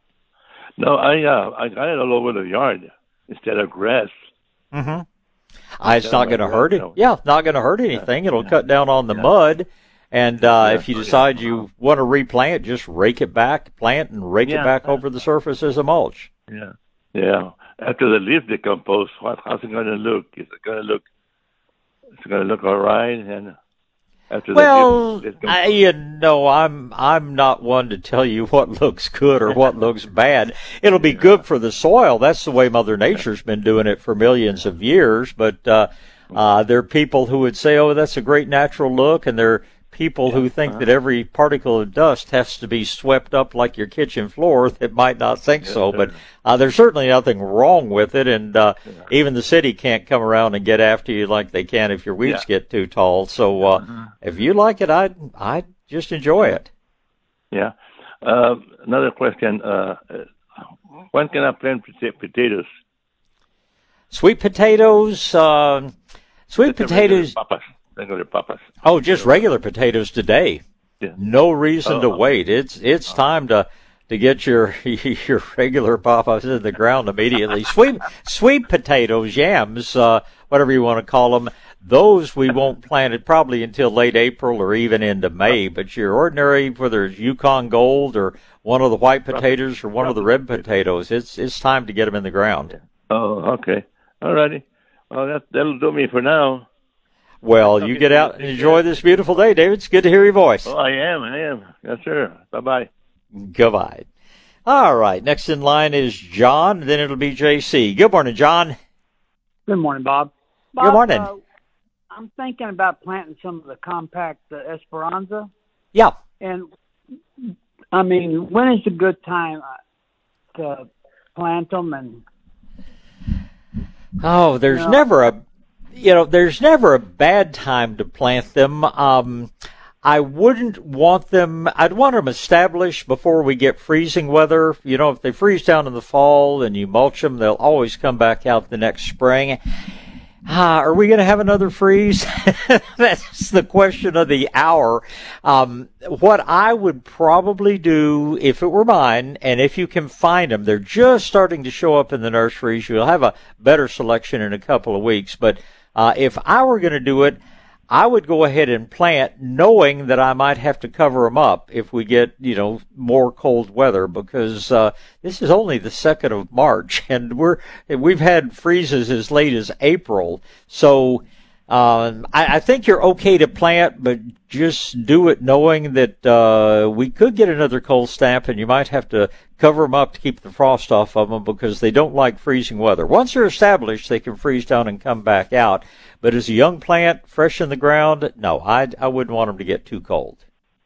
No, I uh, I got it all over the yard instead of grass. Mm-hmm. Uh, it's not going to hurt it. Yeah, not going to hurt anything. It'll cut down on the mud. And uh, if you decide you want to replant, just rake it back, plant and rake it back over the surface as a mulch. Yeah. Yeah. After the leaf decompose, what, how's it going to look? Is it going to look? Is it going to look all right? And after well, the leaf I, you know, I'm I'm not one to tell you what looks good or what looks bad. It'll be yeah. good for the soil. That's the way Mother Nature's been doing it for millions of years. But uh, uh, there are people who would say, "Oh, that's a great natural look," and there are people who think uh-huh. that every particle of dust has to be swept up like your kitchen floor that might not think so. But uh, there's certainly nothing wrong with it, and uh, yeah. even the city can't come around and get after you like they can if your weeds yeah. get too tall. So uh, uh-huh. if you like it, I'd, I'd just enjoy it. Yeah. Uh, another question. Uh, when can I plant potatoes? Sweet potatoes, uh, sweet That's potatoes... Regular papas. Oh, just regular potatoes today. Yeah. No reason oh. to wait. It's it's oh. time to to get your your regular papas in the ground immediately. Sweet sweet potatoes, yams, uh, whatever you want to call them. Those we won't plant it probably until late April or even into May. But your ordinary, whether it's Yukon Gold or one of the white potatoes or one of the red potatoes. It's it's time to get them in the ground. Oh, okay. All righty. Well, that, that'll do me for now. Well, you get out and enjoy this beautiful day, David. It's good to hear your voice. Oh, I am. I am. Yes, sir. Bye-bye. Goodbye. All right. Next in line is John. Then it'll be J C. Good morning, John. Good morning, Bob. Bob Good morning. Uh, I'm thinking about planting some of the compact uh, Esperanza. Yeah. And, I mean, when is a good time uh, to plant them? And Oh, there's you know, never a, you know, there's never a bad time to plant them. Um, I wouldn't want them, I'd want them established before we get freezing weather. You know, if they freeze down in the fall and you mulch them, they'll always come back out the next spring. Ah, are we going to have another freeze? That's the question of the hour. Um, what I would probably do if it were mine, and if you can find them, they're just starting to show up in the nurseries. You'll have a better selection in a couple of weeks. But uh, if I were going to do it, I would go ahead and plant knowing that I might have to cover them up if we get, you know, more cold weather, because uh, this is only the second of March and we're, we've had freezes as late as April. So um, I, I think you're okay to plant, but just do it knowing that uh, we could get another cold snap and you might have to cover them up to keep the frost off of them because they don't like freezing weather. Once they're established, they can freeze down and come back out. But as a young plant, fresh in the ground, no, I I wouldn't want them to get too cold.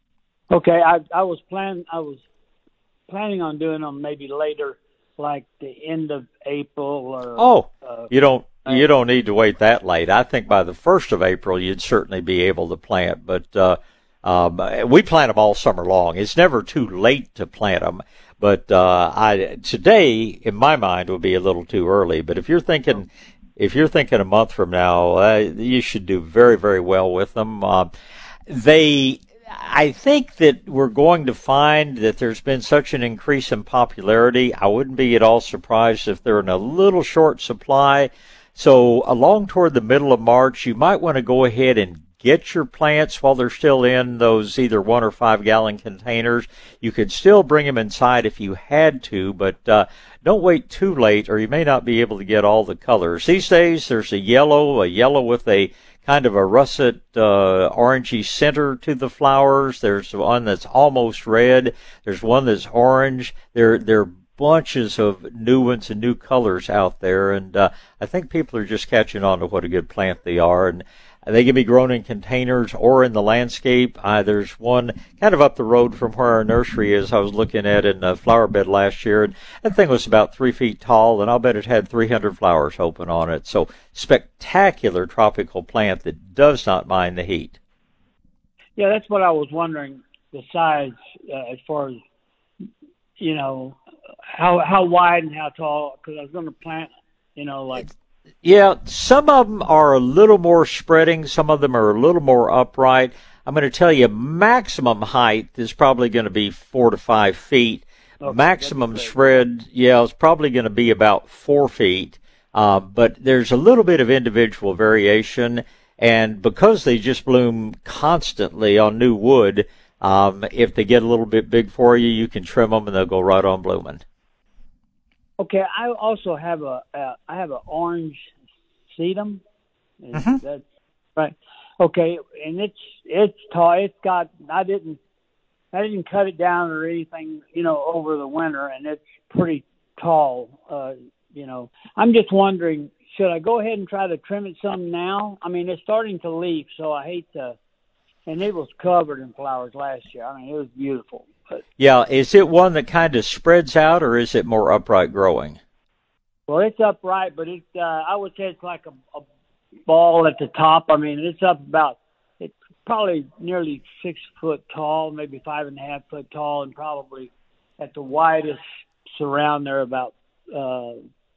okay, I I was plan I was planning on doing them maybe later, like the end of April or. Oh, uh, you don't you don't need to wait that late. I think by the first of April you'd certainly be able to plant. But uh, um, we plant them all summer long. It's never too late to plant them. But uh, I today, in my mind, would be a little too early. But if you're thinking. If you're thinking a month from now, uh, you should do very, very well with them. Uh, they, I think that we're going to find that there's been such an increase in popularity. I wouldn't be at all surprised if they're in a little short supply. So along toward the middle of March, you might want to go ahead and get your plants while they're still in those either one or five gallon containers. You could still bring them inside if you had to, but uh, don't wait too late or you may not be able to get all the colors. These days there's a yellow, a yellow with a kind of a russet uh, orangey center to the flowers. There's one that's almost red. There's one that's orange. There, there are bunches of new ones and new colors out there, and uh, I think people are just catching on to what a good plant they are. And they can be grown in containers or in the landscape. Uh, there's one kind of up the road from where our nursery is. I was looking at in a flower bed last year, and that thing was about three feet tall, and I'll bet it had three hundred flowers open on it. So spectacular tropical plant that does not mind the heat. Yeah, that's what I was wondering, the size uh, as far as, you know, how how wide and how tall, because I was going to plant, you know, like. Yeah, some of them are a little more spreading. Some of them are a little more upright. I'm going to tell you maximum height is probably going to be four to five feet. Okay, maximum spread, yeah, it's probably going to be about four feet. Uh, but there's a little bit of individual variation. And because they just bloom constantly on new wood, um, if they get a little bit big for you, you can trim them and they'll go right on blooming. Okay, I also have a uh, I have an orange sedum. Mm-hmm. That's right. Okay, and it's it's tall. It's got I didn't I didn't cut it down or anything, you know, over the winter, and it's pretty tall. Uh, you know, I'm just wondering, should I go ahead and try to trim it some now? I mean, it's starting to leaf, so I hate to. And it was covered in flowers last year. I mean, it was beautiful. But, yeah, is it one that kind of spreads out, or is it more upright growing? Well, it's upright, but it uh, I would say it's like a, a ball at the top. I mean, it's up about, it's probably nearly six foot tall, maybe five and a half foot tall, and probably at the widest surround there about uh,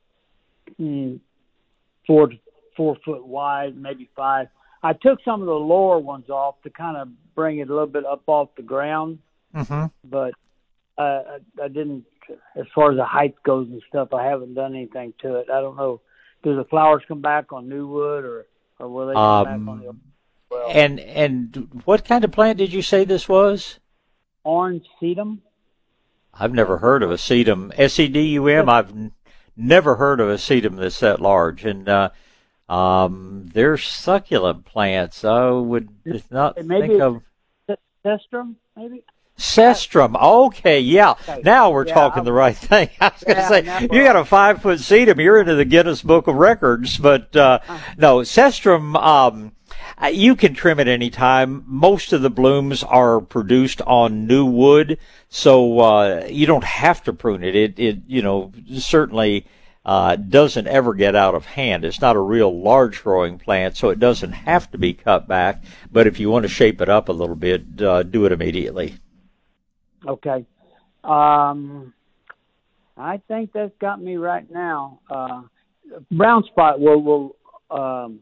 mm, four to four foot wide, maybe five. I took some of the lower ones off to kind of bring it a little bit up off the ground. Mm-hmm. But uh, I, I didn't, as far as the height goes and stuff, I haven't done anything to it. I don't know. Do the flowers come back on new wood, or, or will they come um, back on the well? And and what kind of plant did you say this was? Orange sedum. I've never heard of a sedum. S E D U M, I've n- never heard of a sedum that's that large. And uh, um, they're succulent plants. I would not maybe think of... Cestrum, maybe? Cestrum. Okay, yeah. Okay. Now we're Yeah, talking I'm, the right thing. I was yeah, going to say, you got a five-foot sedum, you're into the Guinness Book of Records. But, uh, no, Cestrum, um, you can trim it any time. Most of the blooms are produced on new wood, so uh, you don't have to prune it. It, it you know, certainly uh, doesn't ever get out of hand. It's not a real large-growing plant, so it doesn't have to be cut back. But if you want to shape it up a little bit, uh, do it immediately. Okay. Um, I think that's got me right now. Uh, brown spot will, will um,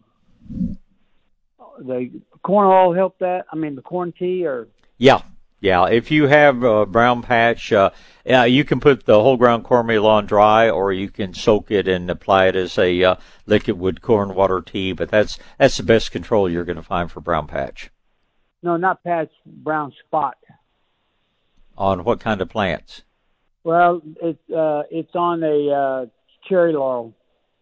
the corn oil help that? I mean, the corn tea or? Yeah. Yeah, if you have a brown patch, uh, yeah, you can put the whole ground cornmeal on dry, or you can soak it and apply it as a uh, liquid with corn water tea. But that's that's the best control you're going to find for brown patch. No, not patch, brown spot. On what kind of plants? Well, it's uh, it's on a uh, cherry laurel.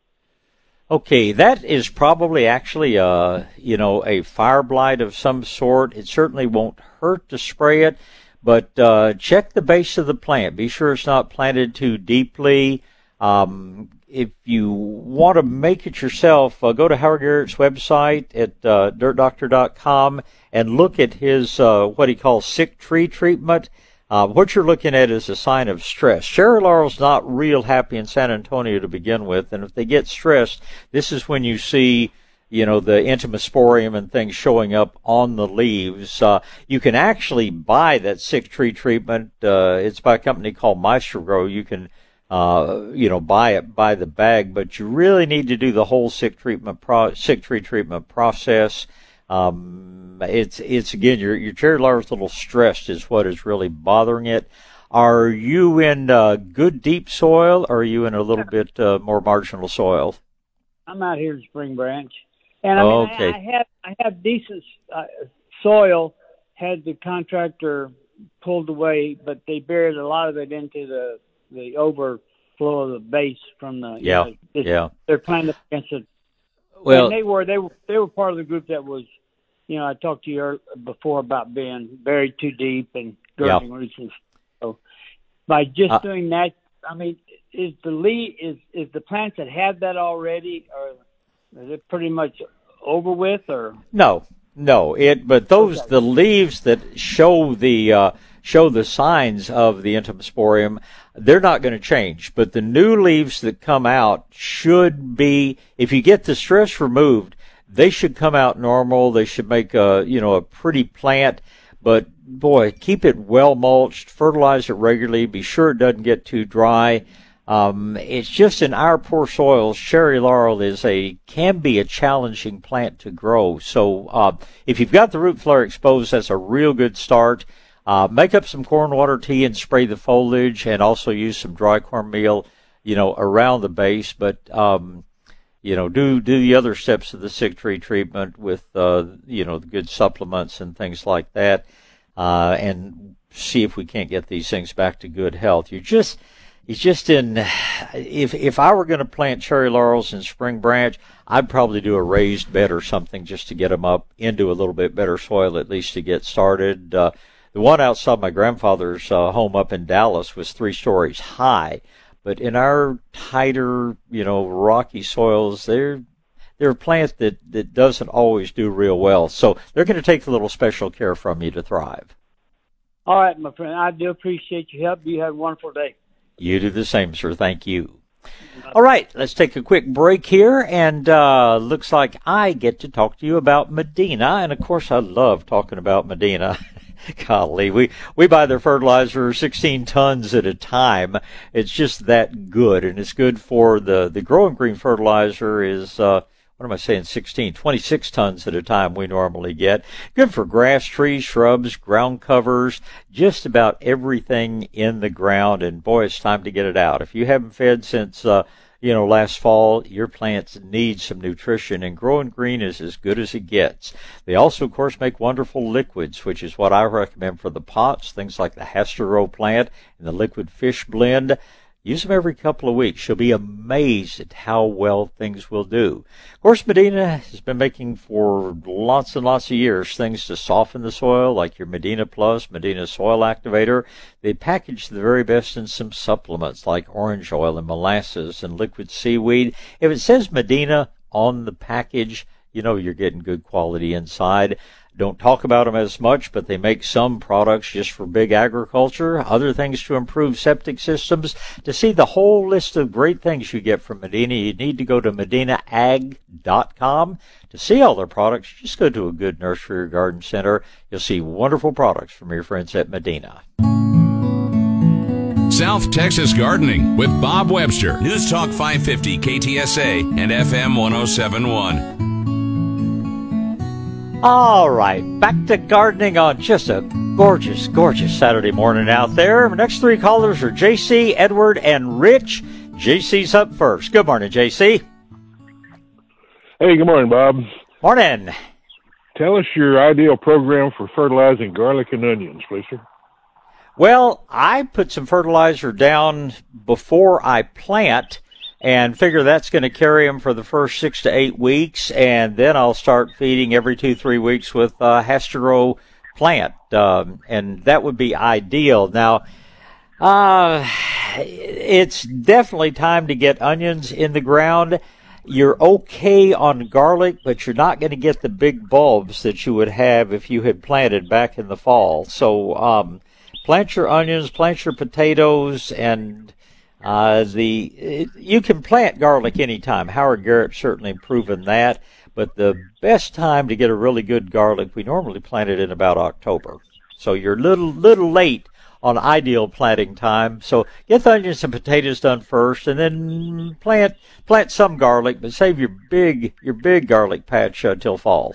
Okay, that is probably actually uh you know a fire blight of some sort. It certainly won't hurt to spray it, but uh, check the base of the plant. Be sure it's not planted too deeply. Um, if you want to make it yourself, uh, go to Howard Garrett's website at uh, dirt doctor dot com and look at his uh, what he calls sick tree treatment. Uh, what you're looking at is a sign of stress. Cherry laurel's not real happy in San Antonio to begin with, and if they get stressed, this is when you see, you know, the Entomosporium and things showing up on the leaves. Uh, you can actually buy that sick tree treatment. Uh, it's by a company called Maestrogrow. You can, uh, you know, buy it by the bag, but you really need to do the whole sick treatment pro- sick tree treatment process. Um, it's, it's again, your, your cherry laurel's a little stressed is what is really bothering it. Are you in, uh, good deep soil, or are you in a little bit, uh, more marginal soil? I'm out here in Spring Branch. And I mean, oh, okay. I, I have, I have decent, uh, soil, had the contractor pulled away, but they buried a lot of it into the, the overflow of the base from the, yeah, you know, yeah. They're planted against it. Well, and they were they were they were part of the group that was, you know, I talked to you earlier, before about being buried too deep and girding roots and so. By just uh, doing that, I mean, is the leaf is is the plants that have that already, or is it pretty much over with, or no, no, it but those okay. the leaves that show the uh, show the signs of the Entomosporium, they're not going to change. But the new leaves that come out should be, if you get the stress removed, they should come out normal. They should make a, you know, a pretty plant. But boy, keep it well mulched, fertilize it regularly, be sure it doesn't get too dry. Um, it's just in our poor soils, cherry laurel is a, can be a challenging plant to grow. So, uh, if you've got the root flare exposed, that's a real good start. Uh, make up some corn water tea and spray the foliage, and also use some dry cornmeal, you know, around the base. But, um, you know, do, do the other steps of the sick tree treatment with, uh, you know, the good supplements and things like that, uh, and see if we can't get these things back to good health. You just, it's just in, if, if I were going to plant cherry laurels in Spring Branch, I'd probably do a raised bed or something just to get them up into a little bit better soil, at least to get started. Uh, The one outside my grandfather's uh, home up in Dallas was three stories high, but in our tighter, you know, rocky soils, they're they're a plant that, that doesn't always do real well. So they're going to take a little special care from you to thrive. All right, my friend. I do appreciate your help. You have a wonderful day. You do the same, sir. Thank you. All right, let's take a quick break here, and uh looks like I get to talk to you about Medina, and of course I love talking about Medina. Golly, we, we buy their fertilizer sixteen tons at a time. It's just that good, and it's good for the, the growing green fertilizer is, uh, what am I saying, sixteen, twenty-six tons at a time we normally get. Good for grass, trees, shrubs, ground covers, just about everything in the ground. And boy, it's time to get it out. If you haven't fed since, uh, you know, last fall, your plants need some nutrition, and Growing Green is as good as it gets. They also, of course, make wonderful liquids, which is what I recommend for the pots, things like the Hastero plant and the liquid fish blend. Use them every couple of weeks. You'll be amazed at how well things will do. Of course, Medina has been making for lots and lots of years things to soften the soil, like your Medina Plus, Medina Soil Activator. They package the very best in some supplements like orange oil and molasses and liquid seaweed. If it says Medina on the package, you know you're getting good quality inside. Don't talk about them as much, but they make some products just for big agriculture, other things to improve septic systems. To see the whole list of great things you get from Medina, you need to go to medina ag dot com. To see all their products, just go to a good nursery or garden center. You'll see wonderful products from your friends at Medina. South Texas Gardening with Bob Webster. News Talk five fifty K T S A and F M one oh seven point one. All right, back to gardening on just a gorgeous, gorgeous Saturday morning out there. Our next three callers are J C, Edward, and Rich. J C's up first. Good morning, J C. Hey, good morning, Bob. Morning. Tell us your ideal program for fertilizing garlic and onions, please, sir. Well, I put some fertilizer down before I plant and figure that's going to carry them for the first six to eight weeks, and then I'll start feeding every two, three weeks with uh, Hastero plant, um, and that would be ideal. Now, uh, it's definitely time to get onions in the ground. You're okay on garlic, but you're not going to get the big bulbs that you would have if you had planted back in the fall. So um, plant your onions, plant your potatoes, and Uh, the it, you can plant garlic anytime. Howard Garrett's certainly proven that. But the best time to get a really good garlic, we normally plant it in about October. So you're a little, little late on ideal planting time. So get the onions and potatoes done first, and then plant plant some garlic, but save your big your big garlic patch uh, till fall.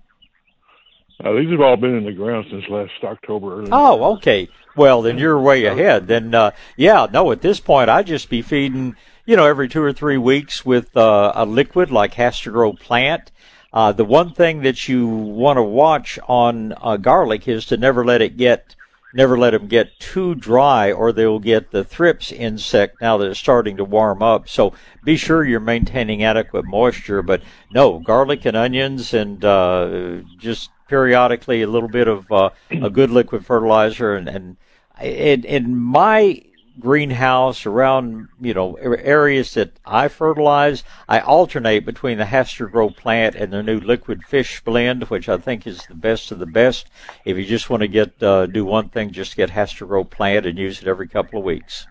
Uh, these have all been in the ground since last October. Early Oh, okay. Well, then you're way ahead. Then, uh, yeah, no, at this point, I'd just be feeding, you know, every two or three weeks with uh, a liquid like Hastero plant. Uh, the one thing that you want to watch on uh, garlic is to never let it get, never let them get too dry, or they'll get the thrips insect now that it's starting to warm up. So be sure you're maintaining adequate moisture. But no, garlic and onions, and uh, just periodically a little bit of uh, a good liquid fertilizer. And, and in, in my greenhouse, around, you know, areas that I fertilize, I alternate between the Hastero plant and the new liquid fish blend, which I think is the best of the best. If you just want to get uh, do one thing, just get Hastero plant and use it every couple of weeks.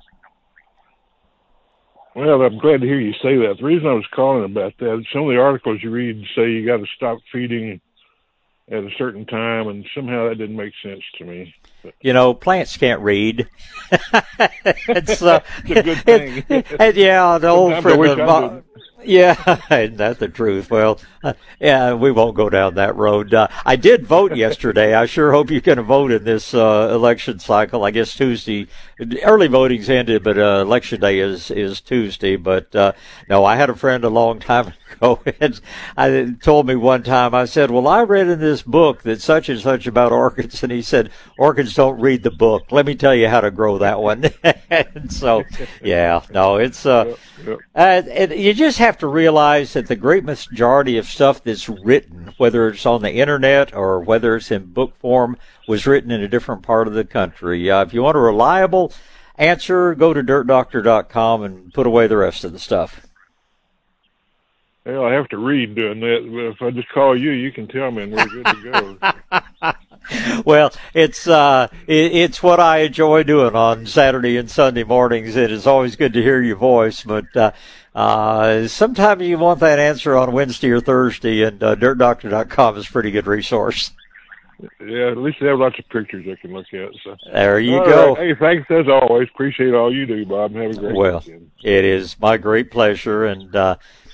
Well, I'm glad to hear you say that. The reason I was calling about that, some of the articles you read say you got to stop feeding at a certain time, and somehow that didn't make sense to me. But. You know, plants can't read. it's, uh, it's a good thing. It, it, yeah, the old friend of mine. Yeah, isn't that the truth? Well, uh, yeah, we won't go down that road. Uh, I did vote yesterday. I sure hope you can vote in this uh, election cycle. I guess Tuesday, early voting's ended, but uh, election day is is Tuesday. But uh, no, I had a friend a long time ago, and I told me one time. I said, "Well, I read in this book that such and such about orchids," and he said, "Orchids don't read the book. Let me tell you how to grow that one." And so, yeah, no, it's uh, yep, yep. uh and you just have to realize that the great majority of stuff that's written, whether it's on the internet or whether it's in book form, was written in a different part of the country. Uh, if you want a reliable answer, go to dirt doctor dot com and put away the rest of the stuff. Well, I have to read doing that. But if I just call you, you can tell me and we're good to go. Well, it's uh, it, it's what I enjoy doing on Saturday and Sunday mornings. It is always good to hear your voice, but uh, uh, sometimes you want that answer on Wednesday or Thursday, and uh, dirt doctor dot com is a pretty good resource. Yeah, at least they have lots of pictures I can look at. So. There you all go. Right. Hey, thanks as always. Appreciate all you do, Bob, and have a great well, weekend. It is my great pleasure, and uh,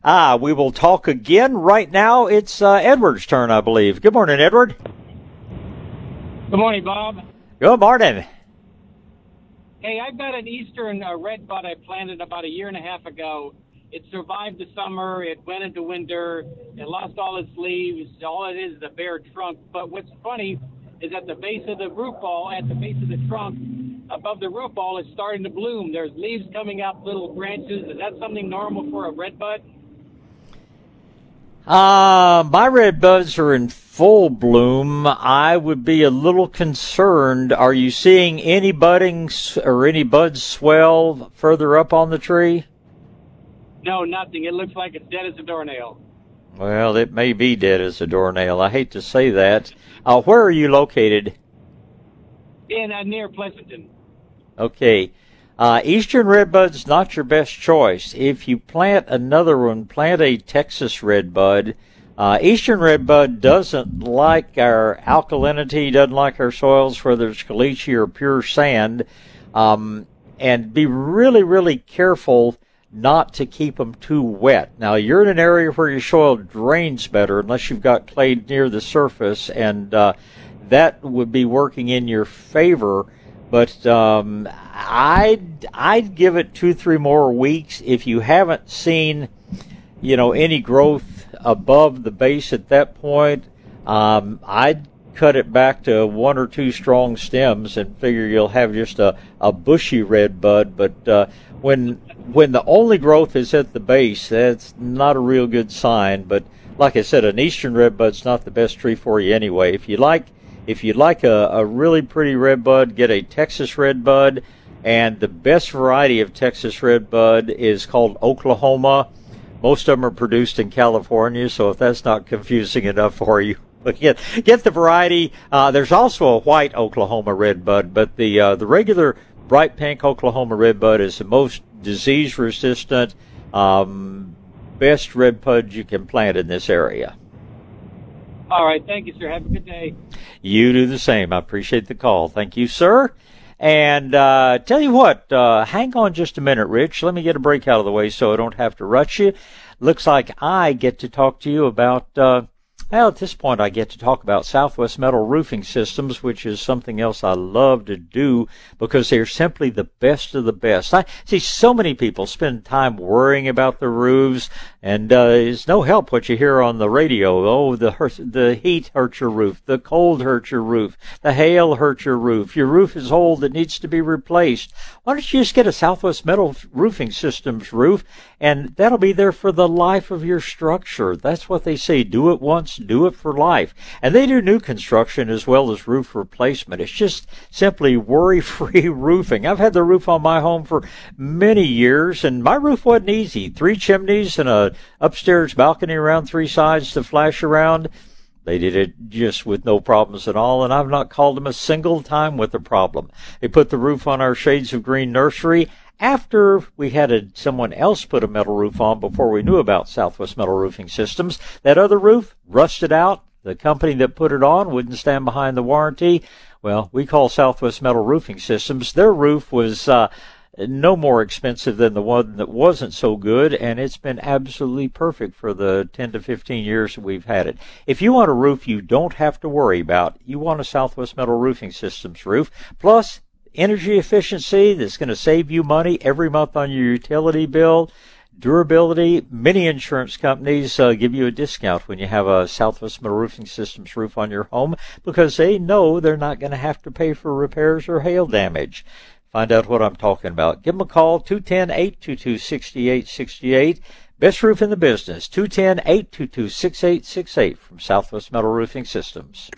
Ah, we will talk again. Right now, it's uh, Edward's turn, I believe. Good morning, Edward. Good morning, Bob. Good morning. Hey, I've got an eastern uh, red bud I planted about a year and a half ago. It survived the summer. It went into winter. It lost all its leaves. All it is is a bare trunk. But what's funny is at the base of the root ball, at the base of the trunk, above the root ball, it's starting to bloom. There's leaves coming up, little branches. Is that something normal for a red bud? Uh, my red buds are in full bloom. I would be a little concerned. Are you seeing any buddings or any buds swell further up on the tree? No, nothing. It looks like it's dead as a doornail. Well, it may be dead as a doornail. I hate to say that. Uh, where are you located? In uh, near Pleasanton. Okay. Uh, Eastern Redbud's not your best choice. If you plant another one, plant a Texas Redbud. Uh, Eastern Redbud doesn't like our alkalinity, doesn't like our soils, whether it's caliche or pure sand. Um, and be really, really careful not to keep them too wet. Now, you're in an area where your soil drains better, unless you've got clay near the surface, and uh, that would be working in your favor. But um, I'd I'd give it two, three more weeks. If you haven't seen, you know, any growth above the base at that point, um, I'd cut it back to one or two strong stems and figure you'll have just a, a bushy red bud. But uh, when when the only growth is at the base, that's not a real good sign. But like I said, an Eastern Redbud's not the best tree for you anyway. If you like If you'd like a, a really pretty redbud, get a Texas Redbud, and the best variety of Texas Redbud is called Oklahoma. Most of them are produced in California, so if that's not confusing enough for you, get get the variety. Uh, there's also a white Oklahoma Redbud, but the uh, the regular bright pink Oklahoma Redbud is the most disease resistant, um, best redbud you can plant in this area. All right. Thank you, sir. Have a good day. You do the same. I appreciate the call. Thank you, sir. And uh, tell you what, uh, hang on just a minute, Rich. Let me get a break out of the way so I don't have to rush you. Looks like I get to talk to you about, uh, well, at this point I get to talk about Southwest Metal Roofing Systems, which is something else I love to do because they're simply the best of the best. I see so many people spend time worrying about the roofs, and uh, it's no help what you hear on the radio. Oh, the the heat hurts your roof, the cold hurts your roof, the hail hurts your roof, your roof is old, it needs to be replaced. Why don't you just get a Southwest Metal Roofing Systems roof, and that'll be there for the life of your structure. That's what they say. Do it once, do it for life. And they do new construction as well as roof replacement. It's just simply worry-free roofing. I've had the roof on my home for many years, and my roof wasn't easy. Three chimneys and a upstairs balcony around three sides to flash around. They did it just with no problems at all, and I've not called them a single time with a problem. They put the roof on our Shades of Green nursery after we had a, someone else put a metal roof on before we knew about Southwest Metal Roofing Systems. That other roof rusted out. The company that put it on wouldn't stand behind the warranty. Well, we call Southwest Metal Roofing Systems. Their roof was uh, no more expensive than the one that wasn't so good, and it's been absolutely perfect for the ten to fifteen years that we've had it. If you want a roof you don't have to worry about, you want a Southwest Metal Roofing Systems roof, plus energy efficiency that's going to save you money every month on your utility bill. Durability, many insurance companies uh, give you a discount when you have a Southwest Metal Roofing Systems roof on your home because they know they're not going to have to pay for repairs or hail damage. Find out what I'm talking about. Give them a call, two one zero, eight two two, six eight six eight. Best roof in the business, two one zero, eight two two, six eight six eight from Southwest Metal Roofing Systems.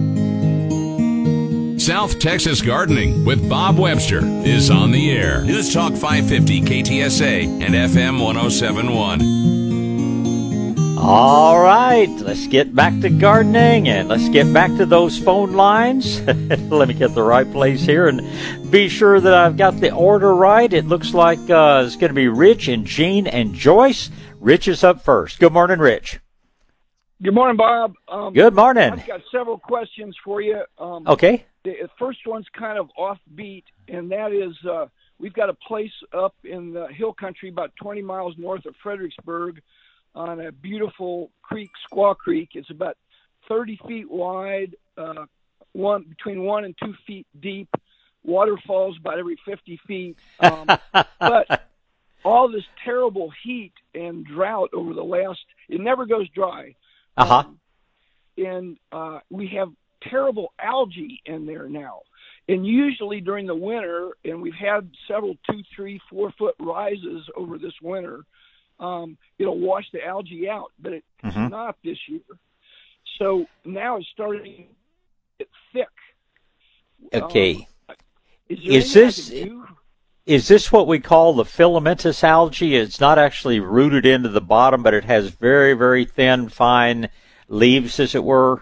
South Texas Gardening with Bob Webster is on the air. News Talk five fifty K T S A and F M one oh seven point one. All right, let's get back to gardening and let's get back to those phone lines. Let me get the right place here and be sure that I've got the order right. It looks like uh, it's going to be Rich and Jean and Joyce. Rich is up first. Good morning, Rich. Good morning, Bob. Um, Good morning. I've got several questions for you. Um, okay. The first one's kind of offbeat, and that is uh, we've got a place up in the hill country about twenty miles north of Fredericksburg on a beautiful creek, Squaw Creek. It's about thirty feet wide, uh, one between one and two feet deep. Waterfalls about every fifty feet. Um, but all this terrible heat and drought over the last, it never goes dry. Uh-huh. Um, and uh, we have terrible algae in there now. And usually during the winter, and we've had several two, three, four foot rises over this winter, um, it'll wash the algae out, but it's mm-hmm. not this year. So now it's starting to get thick. Okay. Um, is, is this is this what we call the filamentous algae? It's not actually rooted into the bottom, but it has very, very thin, fine leaves, as it were?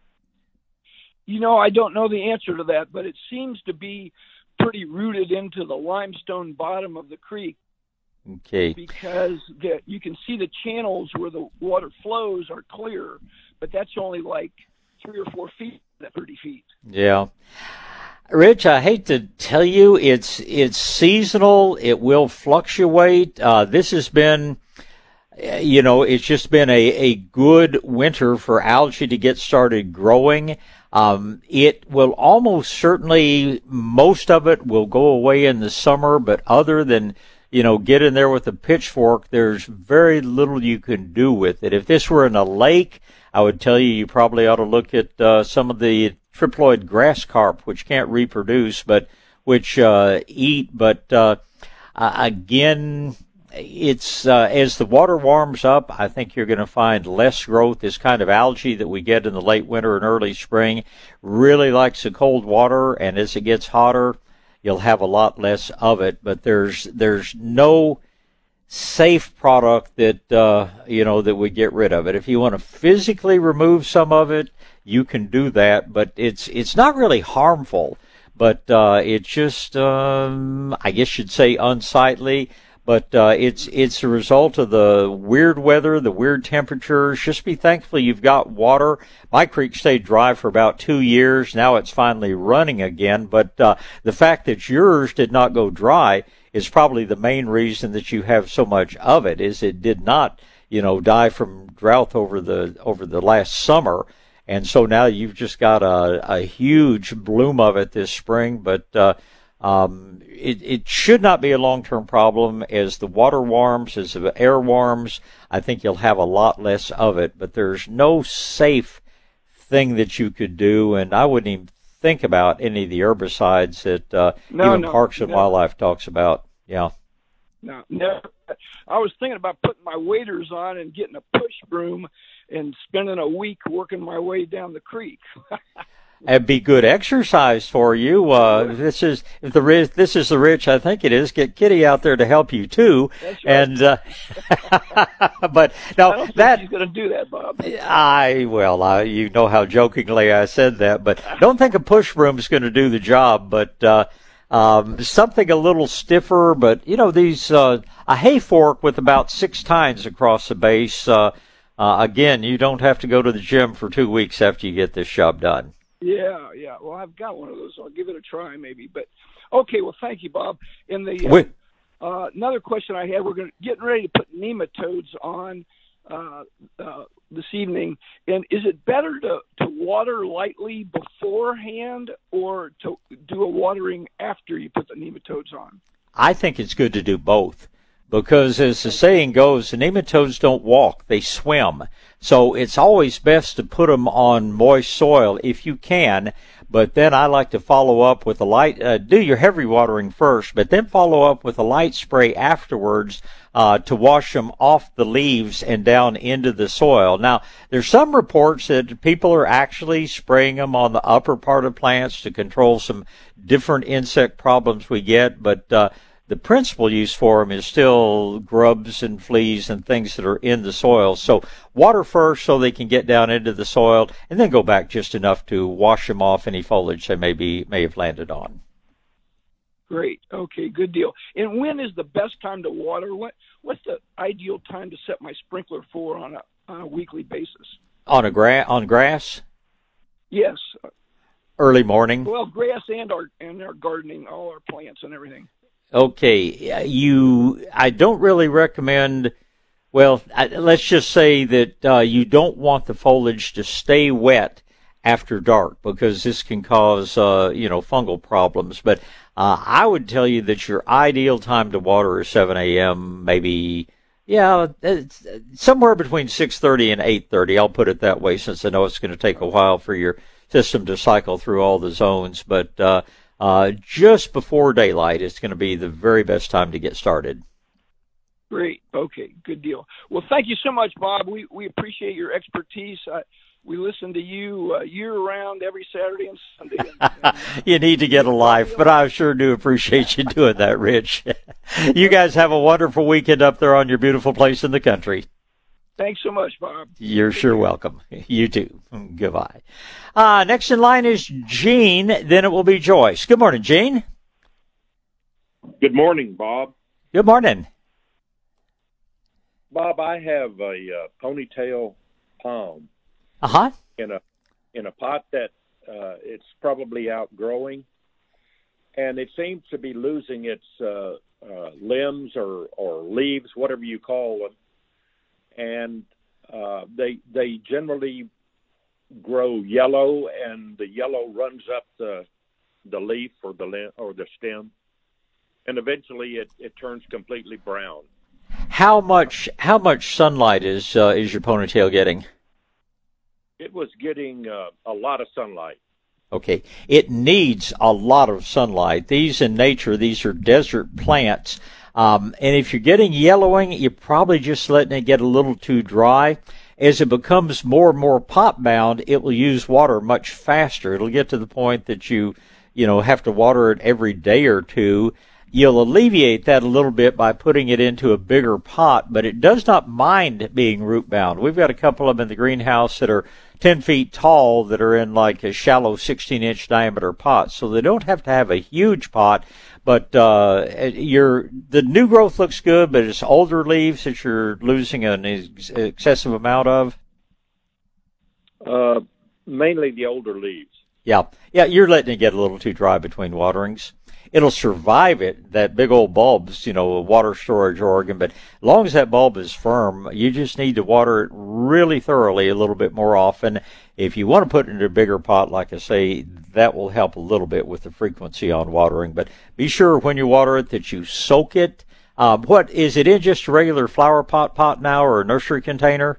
You know, I don't know the answer to that, but it seems to be pretty rooted into the limestone bottom of the creek. Okay. Because the, you can see the channels where the water flows are clear, but that's only like three or four feet, thirty feet. Yeah. Rich, I hate to tell you, it's it's seasonal. It will fluctuate. Uh, this has been, you know, it's just been a, a good winter for algae to get started growing. Um, it will almost certainly, most of it will go away in the summer, but other than, you know, get in there with a pitchfork, there's very little you can do with it. If this were in a lake, I would tell you you probably ought to look at uh, some of the triploid grass carp, which can't reproduce, but which uh, eat. But uh, uh, again, it's uh, as the water warms up, I think you're going to find less growth. This kind of algae that we get in the late winter and early spring really likes the cold water, and as it gets hotter, you'll have a lot less of it. But there's there's no safe product that uh, you know that would get rid of it. If you want to physically remove some of it, you can do that, but it's it's not really harmful. But uh, it's just, um, I guess you'd say, unsightly. But uh, it's it's a result of the weird weather, the weird temperatures. Just be thankful you've got water. My creek stayed dry for about two years. Now it's finally running again. But uh, the fact that yours did not go dry is probably the main reason that you have so much of it. Is it did not, you know, die from drought over the over the last summer. And so now you've just got a, a huge bloom of it this spring, but uh, um, it, it should not be a long-term problem. As the water warms, as the air warms, I think you'll have a lot less of it. But there's no safe thing that you could do, and I wouldn't even think about any of the herbicides that uh, no, even no, Parks and no. Wildlife talks about. Yeah. No, no. I was thinking about putting my waders on and getting a push broom and spending a week working my way down the creek. It'd be good exercise for you. Uh, this is if the rich, this is the rich. I think it is. Get Kitty out there to help you too. That's right. And uh, but no, I don't that think he's going to do that, Bob. I well, I, you know how jokingly I said that, but don't think a push broom is going to do the job. But uh, um, something a little stiffer. But you know these uh, a hay fork with about six tines across the base. Uh, uh, again, you don't have to go to the gym for two weeks after you get this job done. Yeah, yeah. Well, I've got one of those. So I'll give it a try, maybe. But okay. Well, thank you, Bob. In the uh, uh, another question I had, we're going to getting ready to put nematodes on uh, uh, this evening. And is it better to to water lightly beforehand or to do a watering after you put the nematodes on? I think it's good to do both. Because as the saying goes, the nematodes don't walk, they swim. So it's always best to put them on moist soil if you can. But then I like to follow up with a light, uh, do your heavy watering first, but then follow up with a light spray afterwards uh, to wash them off the leaves and down into the soil. Now, there's some reports that people are actually spraying them on the upper part of plants to control some different insect problems we get, but uh, the principal use for them is still grubs and fleas and things that are in the soil. So water first so they can get down into the soil, and then go back just enough to wash them off any foliage they may be may have landed on. Great. Okay, good deal. And when is the best time to water? What What's the ideal time to set my sprinkler for on a, on a weekly basis? On a gra- on grass? Yes. Early morning? Well, grass and our and our gardening, all our plants and everything. Okay, you. I don't really recommend Well, I, let's just say that uh, you don't want the foliage to stay wet after dark, because this can cause, uh, you know, fungal problems. But uh, I would tell you that your ideal time to water is seven a.m., maybe, yeah, it's somewhere between six thirty and eight thirty. I'll put it that way, since I know it's going to take a while for your system to cycle through all the zones. But uh, uh, just before daylight is going to be the very best time to get started. Great. Okay, good deal. Well, thank you so much, Bob. We we appreciate your expertise. Uh, we listen to you uh, year-round, every Saturday and Sunday. And, and, uh, you need to get a life, but I sure do appreciate you doing that, Rich. You guys have a wonderful weekend up there on your beautiful place in the country. Thanks so much, Bob. You're sure welcome. You too. Goodbye. Uh, next in line is Gene. Then it will be Joyce. Good morning, Gene. Good morning, Bob. Good morning. Bob, I have a uh, ponytail palm uh-huh. in a in a pot that uh, it's probably outgrowing, and it seems to be losing its uh, uh, limbs or, or leaves, whatever you call them, and uh, they they generally grow yellow, and the yellow runs up the the leaf or the lim- or the stem, and eventually it, it turns completely brown. How much how much sunlight is uh, is your ponytail getting? It was getting uh, a lot of sunlight. Okay. It needs a lot of sunlight. These in nature, these are desert plants. Um, and if you're getting yellowing, you're probably just letting it get a little too dry. As it becomes more and more pot bound, it will use water much faster. It'll get to the point that you, you know, have to water it every day or two. You'll alleviate that a little bit by putting it into a bigger pot, but it does not mind being root bound. We've got a couple of them in the greenhouse that are ten feet tall that are in like a shallow sixteen inch diameter pot, so they don't have to have a huge pot. But uh, your the new growth looks good, but it's older leaves that you're losing an ex- excessive amount of. Uh, mainly the older leaves. Yeah, yeah, you're letting it get a little too dry between waterings. It'll survive it, that big old bulb's, you know, a water storage organ, but as long as that bulb is firm, you just need to water it really thoroughly a little bit more often. If you want to put it in a bigger pot, like I say, that will help a little bit with the frequency on watering. But be sure when you water it that you soak it. Um, what, is it in just a regular flower pot pot now or a nursery container?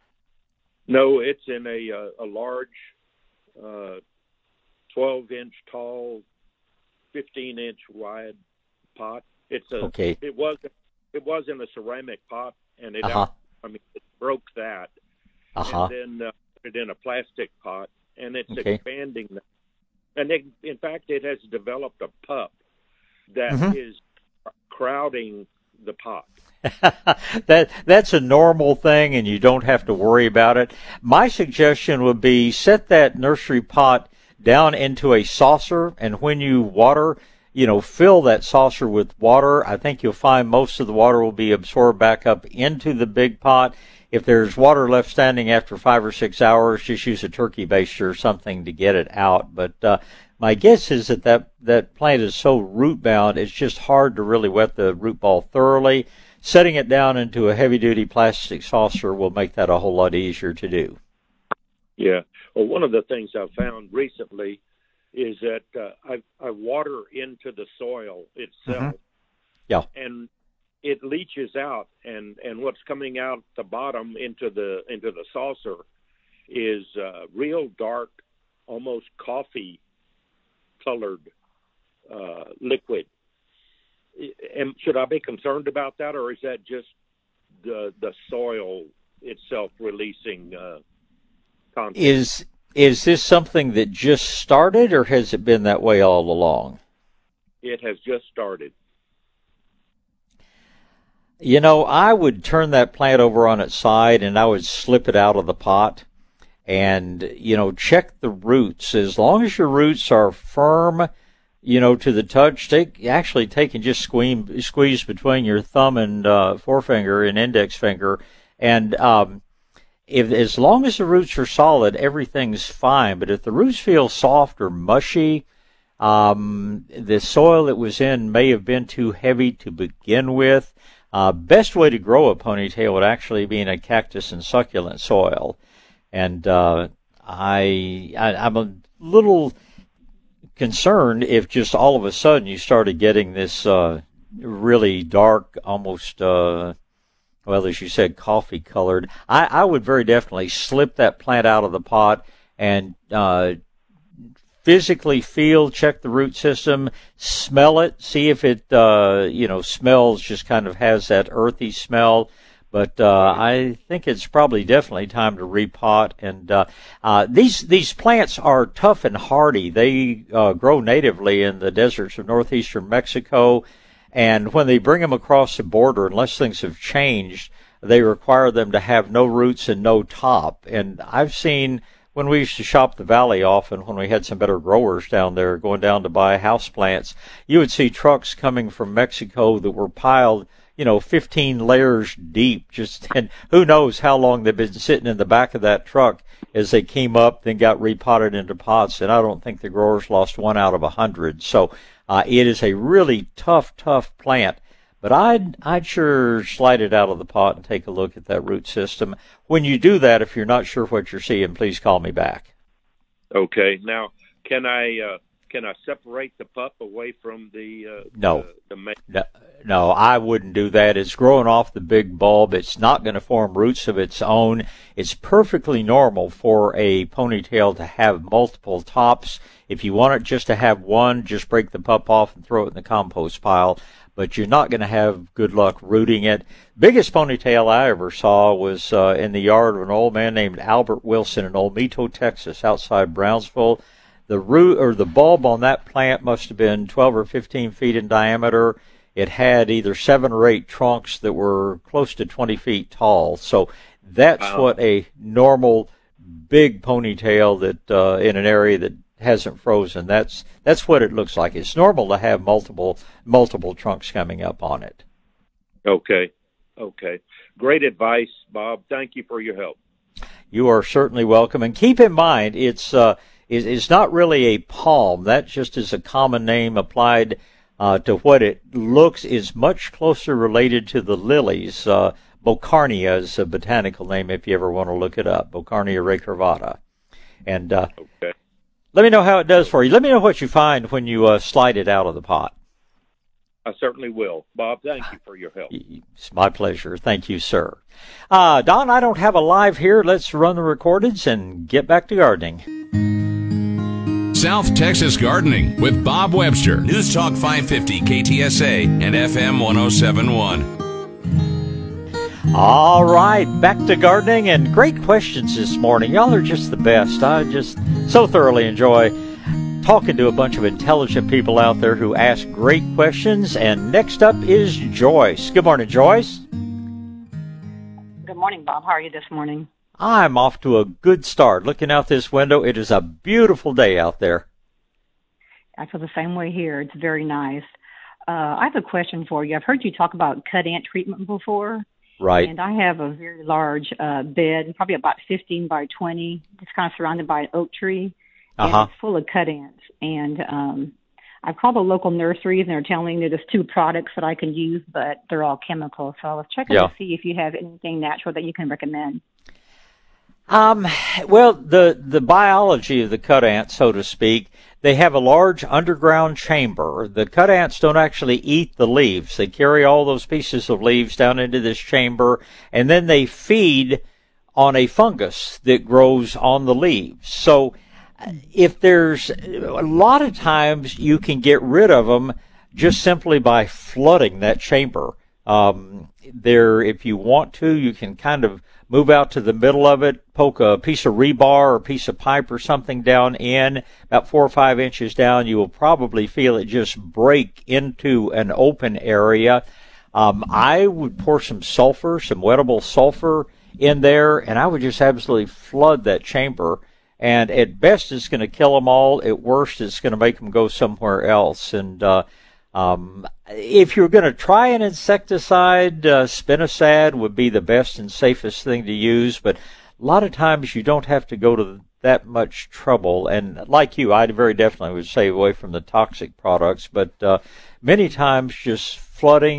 No, it's in a, uh, a large uh, twelve inch tall, fifteen inch wide pot. It's a okay. It was it was in a ceramic pot, and it uh-huh. out, I mean it broke that, uh-huh. and then uh, put it in a plastic pot, and it's okay. expanding that. And it, in fact, it has developed a pup that mm-hmm. is crowding the pot. that that's a normal thing, and you don't have to worry about it. My suggestion would be set that nursery pot down into a saucer, and when you water, you know, fill that saucer with water. I think you'll find most of the water will be absorbed back up into the big pot. If there's water left standing after five or six hours, just use a turkey baster or something to get it out. But uh, my guess is that, that that plant is so root bound, it's just hard to really wet the root ball thoroughly. Setting it down into a heavy-duty plastic saucer will make that a whole lot easier to do. Yeah. Well, one of the things I've found recently is that uh, I, I water into the soil itself. Mm-hmm. Yeah. And it leaches out, and, and what's coming out the bottom into the into the saucer is uh, real dark, almost coffee colored uh, liquid. And should I be concerned about that, or is that just the the soil itself releasing uh, content? Is is this something that just started, or has it been that way all along? It has just started. You know, I would turn that plant over on its side, and I would slip it out of the pot, and you know, check the roots. As long as your roots are firm, you know, to the touch, take actually take and just squeeze squeeze between your thumb and uh, forefinger and index finger, and um, if as long as the roots are solid, everything's fine. But if the roots feel soft or mushy, um, the soil it was in may have been too heavy to begin with. Uh, best way to grow a ponytail would actually be in a cactus and succulent soil. And uh, I, I, I'm a little concerned if just all of a sudden you started getting this uh, really dark, almost, uh, well, as you said, coffee colored. I, I would very definitely slip that plant out of the pot and uh, physically feel, check the root system, smell it, see if it, uh, you know, smells, just kind of has that earthy smell. But uh, I think it's probably definitely time to repot. And uh, uh, these these plants are tough and hardy. They uh, grow natively in the deserts of northeastern Mexico. And when they bring them across the border, unless things have changed, they require them to have no roots and no top. And I've seen, when we used to shop the valley often, when we had some better growers down there going down to buy house plants, you would see trucks coming from Mexico that were piled, you know, fifteen layers deep, just, and who knows how long they've been sitting in the back of that truck as they came up, then got repotted into pots, and I don't think the growers lost one out of a hundred. So uh, it is a really tough, tough plant. But I'd, I'd sure slide it out of the pot and take a look at that root system. When you do that, if you're not sure what you're seeing, please call me back. Okay. Now, can I uh, can I separate the pup away from the uh, no. the, the main? No, no, I wouldn't do that. It's growing off the big bulb. It's not going to form roots of its own. It's perfectly normal for a ponytail to have multiple tops. If you want it just to have one, just break the pup off and throw it in the compost pile. But you're not going to have good luck rooting it. Biggest ponytail I ever saw was uh, in the yard of an old man named Albert Wilson in Olmito, Texas, outside Brownsville. The root or the bulb on that plant must have been twelve or fifteen feet in diameter. It had either seven or eight trunks that were close to twenty feet tall. So that's wow. what a normal big ponytail that uh, in an area that hasn't frozen. That's that's what it looks like. It's normal to have multiple multiple trunks coming up on it. Okay. Okay. Great advice, Bob. Thank you for your help. You are certainly welcome. And keep in mind, it's uh, it's not really a palm. That just is a common name applied uh, to what it looks is much closer related to the lilies. Uh, Bocarnia is a botanical name if you ever want to look it up. Bocarnia recurvata. And uh, okay. Let me know how it does for you. Let me know what you find when you uh, slide it out of the pot. I certainly will. Bob, thank you for your help. It's my pleasure. Thank you, sir. Uh, Don, I don't have a live here. Let's run the recordings and get back to gardening. South Texas Gardening with Bob Webster. News Talk five fifty K T S A and F M one oh seven point one. All right, back to gardening, and great questions this morning. Y'all are just the best. I just so thoroughly enjoy talking to a bunch of intelligent people out there who ask great questions. And next up is Joyce. Good morning, Joyce. Good morning, Bob. How are you this morning? I'm off to a good start. Looking out this window, it is a beautiful day out there. I feel the same way here. It's very nice. Uh, I have a question for you. I've heard you talk about cut ant treatment before. Right. And I have a very large uh, bed, probably about fifteen by twenty. It's kind of surrounded by an oak tree. And uh-huh. it's full of cut ants. And um, I've called the local nurseries, and they're telling me there's two products that I can use, but they're all chemical. So I was checking yeah. to see if you have anything natural that you can recommend. Um, well, the, the biology of the cut ant, so to speak, they have a large underground chamber. The cut ants don't actually eat the leaves. They carry all those pieces of leaves down into this chamber, and then they feed on a fungus that grows on the leaves. So if there's a lot of times you can get rid of them just simply by flooding that chamber. Um, there, if you want to, you can kind of move out to the middle of it, poke a piece of rebar or a piece of pipe or something down in, about four or five inches down. You will probably feel it just break into an open area. Um, I would pour some sulfur, some wettable sulfur in there, and I would just absolutely flood that chamber. And at best, it's going to kill them all. At worst, it's going to make them go somewhere else. And uh, um, if you're going to try an insecticide, uh, spinosad would be the best and safest thing to use. But a lot of times, you don't have to go to that much trouble. And like you, I very definitely would stay away from the toxic products. But uh, many times, just flooding,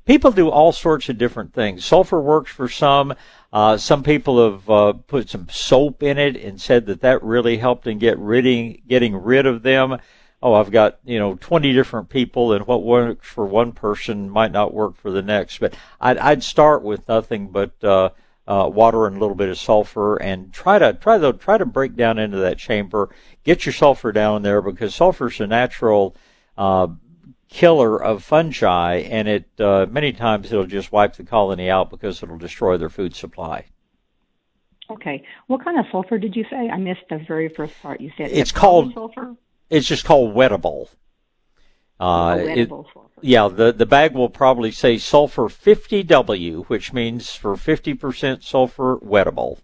people do all sorts of different things. Sulfur works for some. Uh, some people have uh, put some soap in it and said that that really helped in get ridding, getting rid of them. Oh, I've got, you know, twenty different people, and what works for one person might not work for the next. But I'd, I'd start with nothing but uh, uh, water and a little bit of sulfur, and try to try to try to break down into that chamber. Get your sulfur down there, because sulfur's a natural uh, killer of fungi, and it uh, many times it'll just wipe the colony out because it'll destroy their food supply. Okay. What kind of sulfur did you say? I missed the very first part. You said it's called sulfur. It's just called wettable. Uh, oh, wettable it, sulfur. Yeah, the, the bag will probably say sulfur fifty W, which means for fifty percent sulfur, wettable.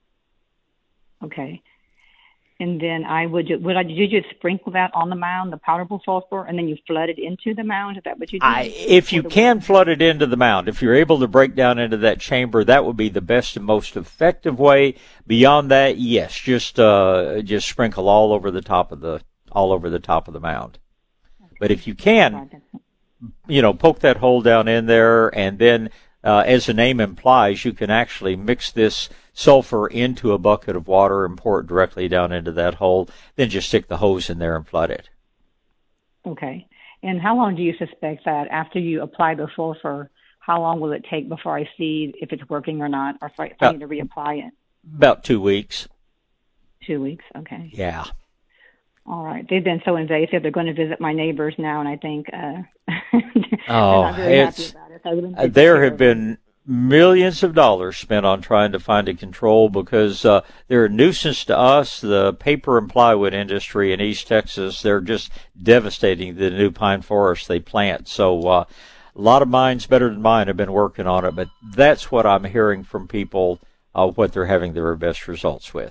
Okay. And then I would, would I, did you just sprinkle that on the mound, the powderable sulfur, and then you flood it into the mound? Is that what you do? I, if you can flood it into the mound, if you're able to break down into that chamber, that would be the best and most effective way. Beyond that, yes, just uh, just sprinkle all over the top of the all over the top of the mound. Okay. But if you can, you know, poke that hole down in there, and then, uh, as the name implies, you can actually mix this sulfur into a bucket of water and pour it directly down into that hole. Then just stick the hose in there and flood it. Okay. And how long do you suspect that after you apply the sulfur, how long will it take before I see if it's working or not, or if I, if I need to reapply it? About two weeks. Two weeks, okay. Yeah. All right. They've been so invasive. They're going to visit my neighbors now, and I think uh, oh, I'm very it's, happy about it. Uh, there have been millions of dollars spent on trying to find a control, because uh, they're a nuisance to us. The paper and plywood industry in East Texas, they're just devastating the new pine forests they plant. So uh, a lot of minds better than mine have been working on it, but that's what I'm hearing from people, uh, what they're having their best results with.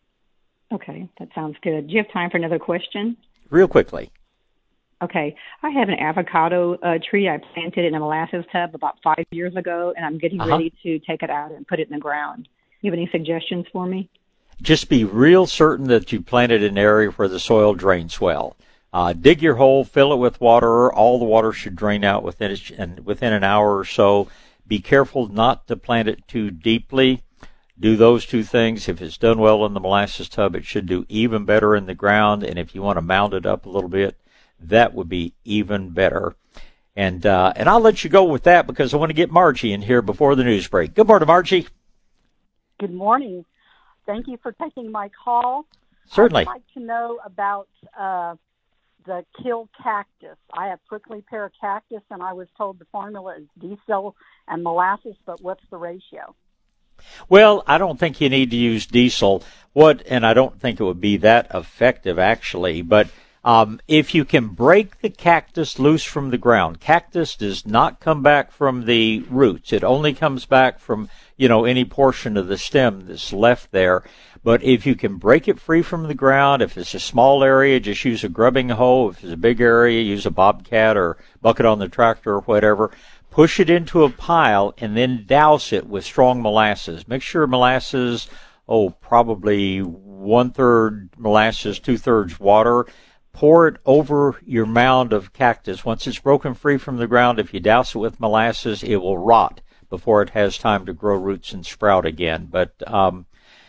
Okay, that sounds good. Do you have time for another question? Real quickly. Okay, I have an avocado uh, tree. I planted in a molasses tub about five years ago, and I'm getting uh-huh. ready to take it out and put it in the ground. You have any suggestions for me? Just be real certain that you planted in an area where the soil drains well. Uh, dig your hole, fill it with water. All the water should drain out within and within an hour or so. Be careful not to plant it too deeply. Do those two things. If it's done well in the molasses tub, it should do even better in the ground. And if you want to mound it up a little bit, that would be even better. And uh, and I'll let you go with that, because I want to get Margie in here before the news break. Good morning, Margie. Good morning. Thank you for taking my call. Certainly. I'd like to know about uh, the kill cactus. I have prickly pear cactus, and I was told the formula is diesel and molasses, but what's the ratio? Well, I don't think you need to use diesel. What, and I don't think it would be that effective, actually, but Um, if you can break the cactus loose from the ground, cactus does not come back from the roots. It only comes back from, you know, any portion of the stem that's left there. But if you can break it free from the ground, if it's a small area, just use a grubbing hoe. If it's a big area, use a bobcat or bucket on the tractor or whatever. Push it into a pile and then douse it with strong molasses. Make sure molasses, oh, probably one-third molasses, two-thirds water. Pour it over your mound of cactus. Once it's broken free from the ground, if you douse it with molasses, it will rot before it has time to grow roots and sprout again. But um,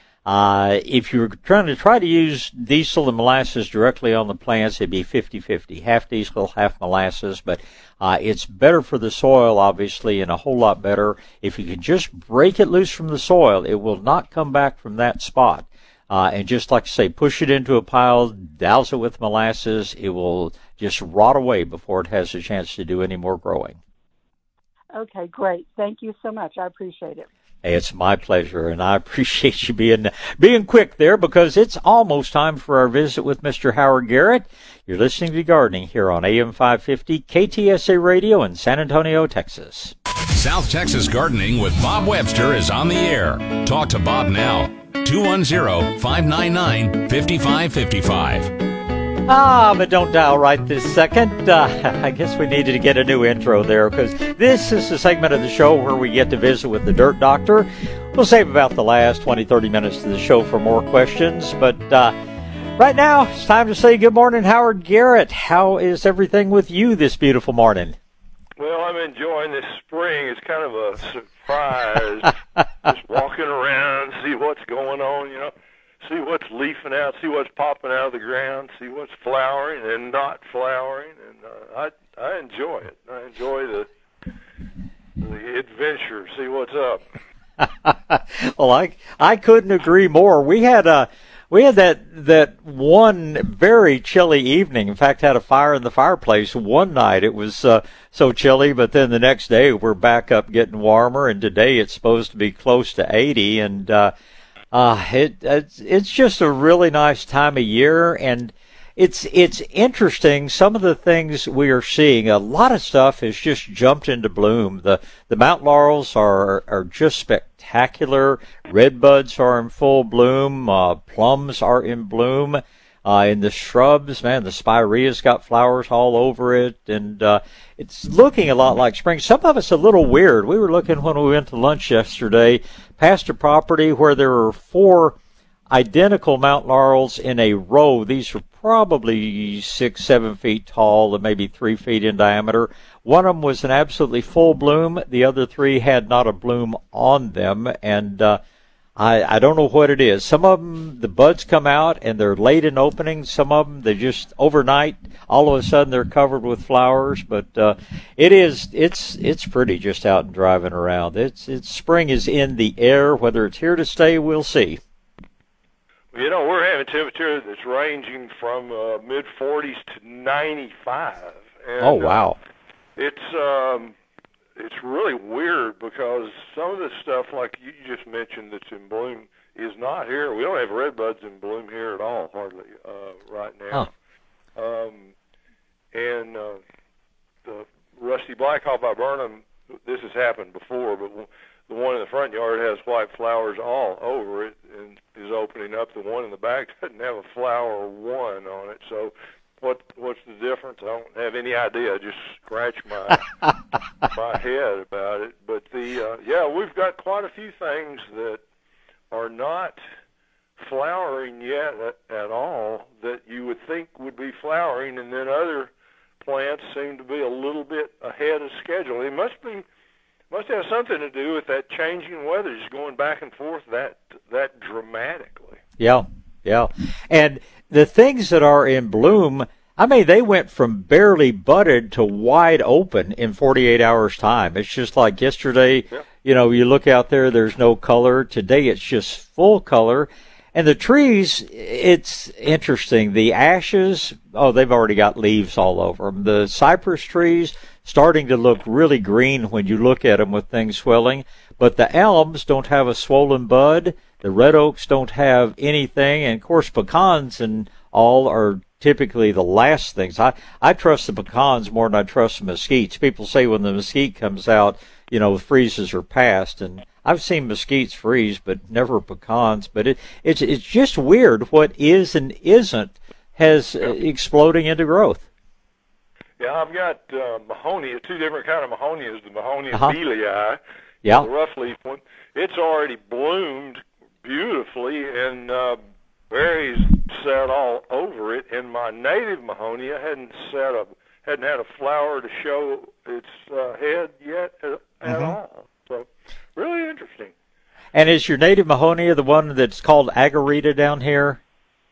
uh, if you're trying to try to use diesel and molasses directly on the plants, it'd be fifty-fifty, half diesel, half molasses. But uh, it's better for the soil, obviously, and a whole lot better. If you can just break it loose from the soil, it will not come back from that spot. Uh, and just like I say, push it into a pile, douse it with molasses. It will just rot away before it has a chance to do any more growing. Okay, great. Thank you so much. I appreciate it. Hey, it's my pleasure, and I appreciate you being being quick there, because it's almost time for our visit with Mister Howard Garrett. You're listening to Gardening here on A M five fifty K T S A Radio in San Antonio, Texas. South Texas Gardening with Bob Webster is on the air. Talk to Bob now. two one zero, five nine nine, five five five five. Ah, but don't dial right this second. Uh, I guess we needed to get a new intro there, because this is the segment of the show where we get to visit with the Dirt Doctor. We'll save about the last twenty, thirty minutes of the show for more questions. But uh, right now, it's time to say good morning, Howard Garrett. How is everything with you this beautiful morning? Well, I'm enjoying this spring. It's kind of a surprise. Just walking around, see what's going on, you know, see what's leafing out, see what's popping out of the ground, see what's flowering and not flowering, and uh, I I enjoy it. I enjoy the the adventure. See what's up. Well, I I couldn't agree more. We had a. We had that that one very chilly evening. In fact, had a fire in the fireplace one night. It was uh, so chilly, but then the next day we're back up getting warmer, and today it's supposed to be close to eighty. And uh, uh, it it's, it's just a really nice time of year, and it's it's interesting. Some of the things we are seeing, a lot of stuff has just jumped into bloom. The the mountain laurels are are just spectacular. Redbuds are in full bloom. Uh, plums are in bloom. Uh, in the shrubs, man, the spirea's got flowers all over it, and uh, it's looking a lot like spring. Some of it's a little weird. We were looking when we went to lunch yesterday past a property where there were four identical mountain laurels in a row. These are probably six, seven feet tall and maybe three feet in diameter. One of them was an absolutely full bloom. The other three had not a bloom on them, and uh, I, I don't know what it is. Some of them, the buds come out and they're late in opening. Some of them, they just overnight, all of a sudden they're covered with flowers. But uh, it is, it's, it's pretty just out and driving around. It's, it's spring is in the air. Whether it's here to stay, we'll see. You know, we're having temperature that's ranging from uh, mid forties to ninety-five. And, oh wow! Uh, it's um, it's really weird because some of the stuff, like you just mentioned, that's in bloom is not here. We don't have redbuds in bloom here at all, hardly uh, right now. Huh. Um, and uh, the rusty blackhawk by Burnham, this has happened before, but the one in the front yard has white flowers all over it and is opening up. The one in the back doesn't have a flower one on it. So what what's the difference? I don't have any idea. I just scratch my my head about it. But the uh, yeah, we've got quite a few things that are not flowering yet at, at all that you would think would be flowering, and then other plants seem to be a little bit ahead of schedule. It must be Must have something to do with that changing weather, just going back and forth that that dramatically. Yeah, yeah. And the things that are in bloom, I mean, they went from barely budded to wide open in forty-eight hours' time. It's just like yesterday, yeah. You know, you look out there, there's no color. Today it's just full color. And the trees, it's interesting. The ashes, oh, they've already got leaves all over them. The cypress trees starting to look really green when you look at them with things swelling. But the elms don't have a swollen bud. The red oaks don't have anything. And, of course, pecans and all are typically the last things. I, I trust the pecans more than I trust the mesquites. People say when the mesquite comes out, you know, the freezes are past. And I've seen mesquites freeze, but never pecans. But it, it's it's just weird what is and isn't has uh, exploding into growth. Yeah, I've got uh, Mahonia, two different kind of Mahonias. The Mahonia uh-huh. Belii, yeah. the rough leaf one. It's already bloomed beautifully, and uh, berries set all over it. And my native Mahonia hadn't set a hadn't had a flower to show its uh, head yet at, at mm-hmm. all. So really interesting. And is your native Mahonia the one that's called Agarita down here?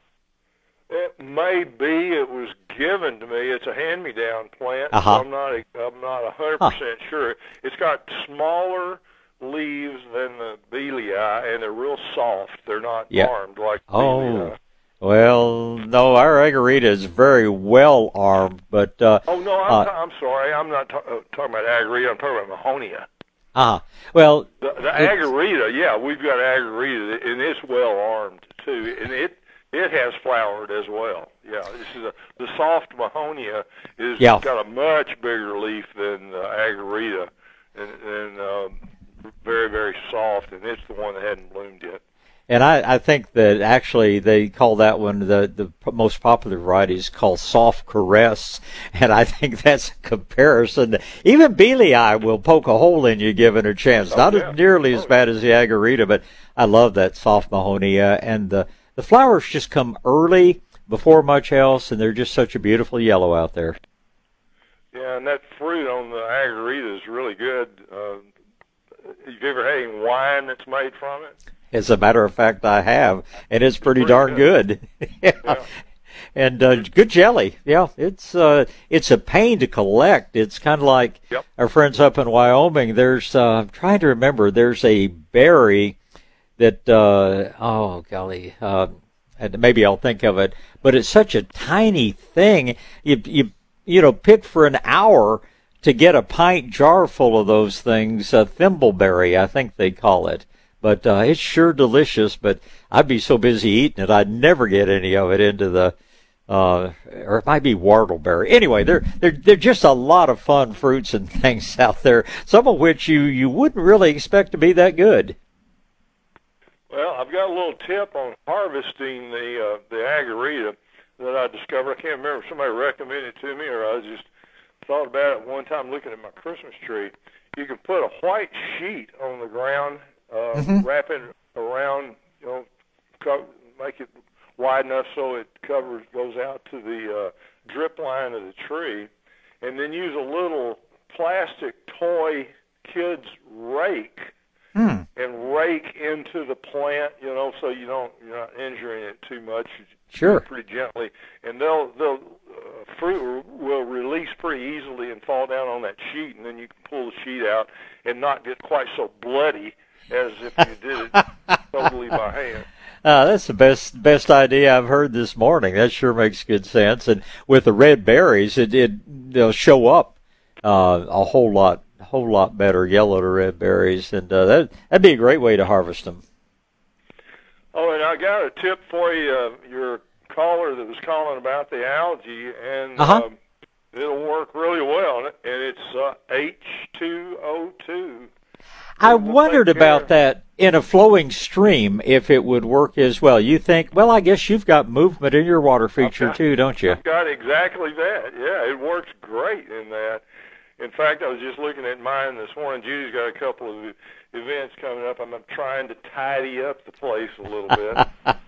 It may be. It was given to me. It's a hand-me-down plant. Uh-huh. So I'm not. I'm not a hundred percent sure. It's got smaller leaves than the Belii, and they're real soft. They're not yep. armed like oh. Belii. Well, no, our Agarita is very well armed, but uh, oh no, I'm, uh, t- I'm sorry. I'm not t- uh, talking about Agarita. I'm talking about Mahonia. Ah, well, the, the Agarita. Yeah, we've got Agarita, and it's well armed too, and it. It has flowered as well. Yeah, this is a, the soft Mahonia is yeah. got a much bigger leaf than the Agarita, and, and um, very, very soft, and it's the one that hadn't bloomed yet. And I, I think that actually they call that one, the, the most popular variety is called Soft Caress, and I think that's a comparison. Even Belii will poke a hole in you given a chance. Oh, Not yeah. as nearly as bad as the Agarita, but I love that soft Mahonia, and the The flowers just come early before much else, and they're just such a beautiful yellow out there. Yeah, and that fruit on the agarita is really good. Uh, have you ever had any wine that's made from it? As a matter of fact, I have, and it's pretty, pretty darn good. good. yeah. yeah. And uh, good jelly. Yeah, it's uh, it's a pain to collect. It's kind of like yep. our friends up in Wyoming. There's uh, I'm trying to remember. There's a berry that uh, oh golly, uh, and maybe I'll think of it. But it's such a tiny thing. You you you know pick for an hour to get a pint jar full of those things. Uh, thimbleberry, I think they call it. But uh, it's sure delicious. But I'd be so busy eating it, I'd never get any of it into the. Uh, or it might be whortleberry. Anyway, they're they're they're just a lot of fun fruits and things out there. Some of which you, you wouldn't really expect to be that good. Well, I've got a little tip on harvesting the uh, the agarita that I discovered. I can't remember if somebody recommended it to me or I just thought about it one time looking at my Christmas tree. You can put a white sheet on the ground, uh, mm-hmm. wrap it around, you know, co- make it wide enough so it covers, goes out to the uh, drip line of the tree, and then use a little plastic toy kid's rake hmm. and rake into the plant, you know, so you don't you're not injuring it too much. Sure. Pretty gently, and they'll they'll uh, fruit will release pretty easily and fall down on that sheet, and then you can pull the sheet out and not get quite so bloody as if you did it totally by hand. Uh, that's the best best idea I've heard this morning. That sure makes good sense. And with the red berries, it it they'll show up uh, a whole lot a whole lot better, yellow to red berries, and uh, that that'd be a great way to harvest them. Oh, and I got a tip for you. Uh, your caller that was calling about the algae, and uh-huh. um, it'll work really well. And it's uh, H two O two. I wondered about that in a flowing stream, if it would work as well. You think, well, I guess you've got movement in your water feature got, too, don't you? I've got exactly that. Yeah, it works great in that. In fact, I was just looking at mine this morning. Judy's got a couple of events coming up. I'm trying to tidy up the place a little bit.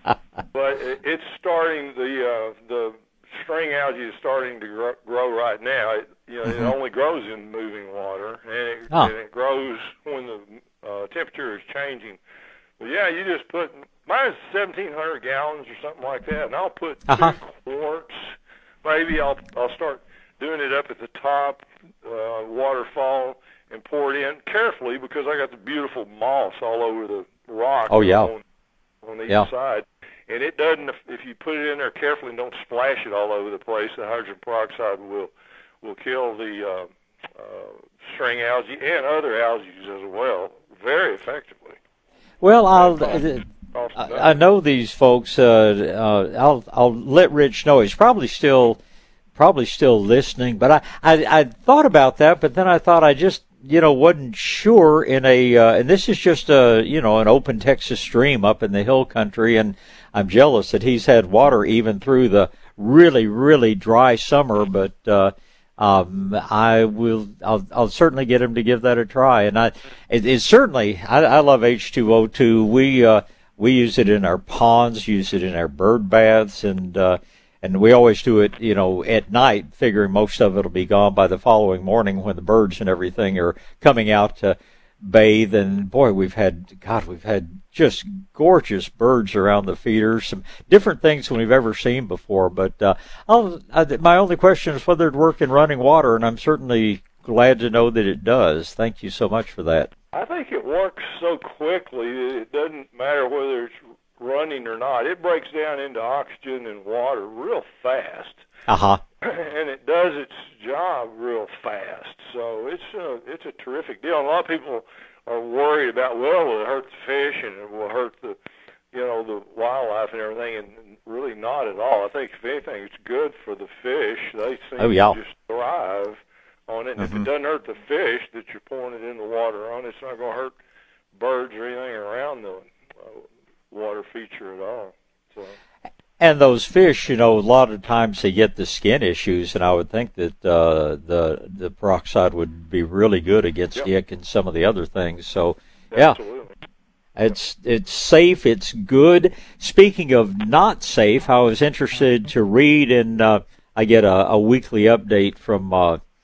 But it's starting, the uh, the string algae is starting to grow, grow right now. It, you know, mm-hmm. it only grows in moving water, and it, oh. and it grows when the uh, temperature is changing. But yeah, you just put, mine's seventeen hundred gallons or something like that, and I'll put uh-huh. two quarts. Maybe I'll I'll start doing it up at the top, uh, waterfall, and pour it in carefully because I got the beautiful moss all over the rock. Oh yeah, on, on each yeah. side. And it doesn't, if you put it in there carefully and don't splash it all over the place, the hydrogen peroxide will will kill the uh, uh, string algae and other algae as well very effectively. Well, I'll, uh, I, I know these folks. Uh, uh, I'll I'll let Rich know. He's probably still probably still listening. But I, I I thought about that, but then I thought I just you know wasn't sure in a uh, and this is just a you know an open Texas stream up in the hill country, and I'm jealous that he's had water even through the really, really dry summer, but uh, um, I will. I'll, I'll certainly get him to give that a try. And I, it, it's certainly. I, I love H two O two. We uh, we use it in our ponds, use it in our bird baths, and uh, and we always do it, you know, at night, figuring most of it'll be gone by the following morning when the birds and everything are coming out to bathe. And boy, we've had God, we've had just gorgeous birds around the feeders, some different things than we've ever seen before. But uh, I'll, I, my only question is whether it'd work in running water, and I'm certainly glad to know that it does. Thank you so much for that. I think it works so quickly that it doesn't matter whether it's running or not. It breaks down into oxygen and water real fast. Uh-huh. And it does its job real fast. So it's a, it's a terrific deal. And a lot of people are worried about, well, will it hurt the fish and it will hurt the, you know, the wildlife and everything, and really not at all. I think, if anything, it's good for the fish. They seem oh, yeah. to just thrive on it. And mm-hmm. if it doesn't hurt the fish that you're pouring it in the water on, it's not going to hurt birds or anything around the uh, water feature at all. So. And those fish, you know, a lot of times they get the skin issues, and I would think that uh, the the peroxide would be really good against yep. ick and some of the other things. So, yeah, absolutely. It's it's safe, it's good. Speaking of not safe, I was interested to read, and uh, I get a, a weekly update from uh,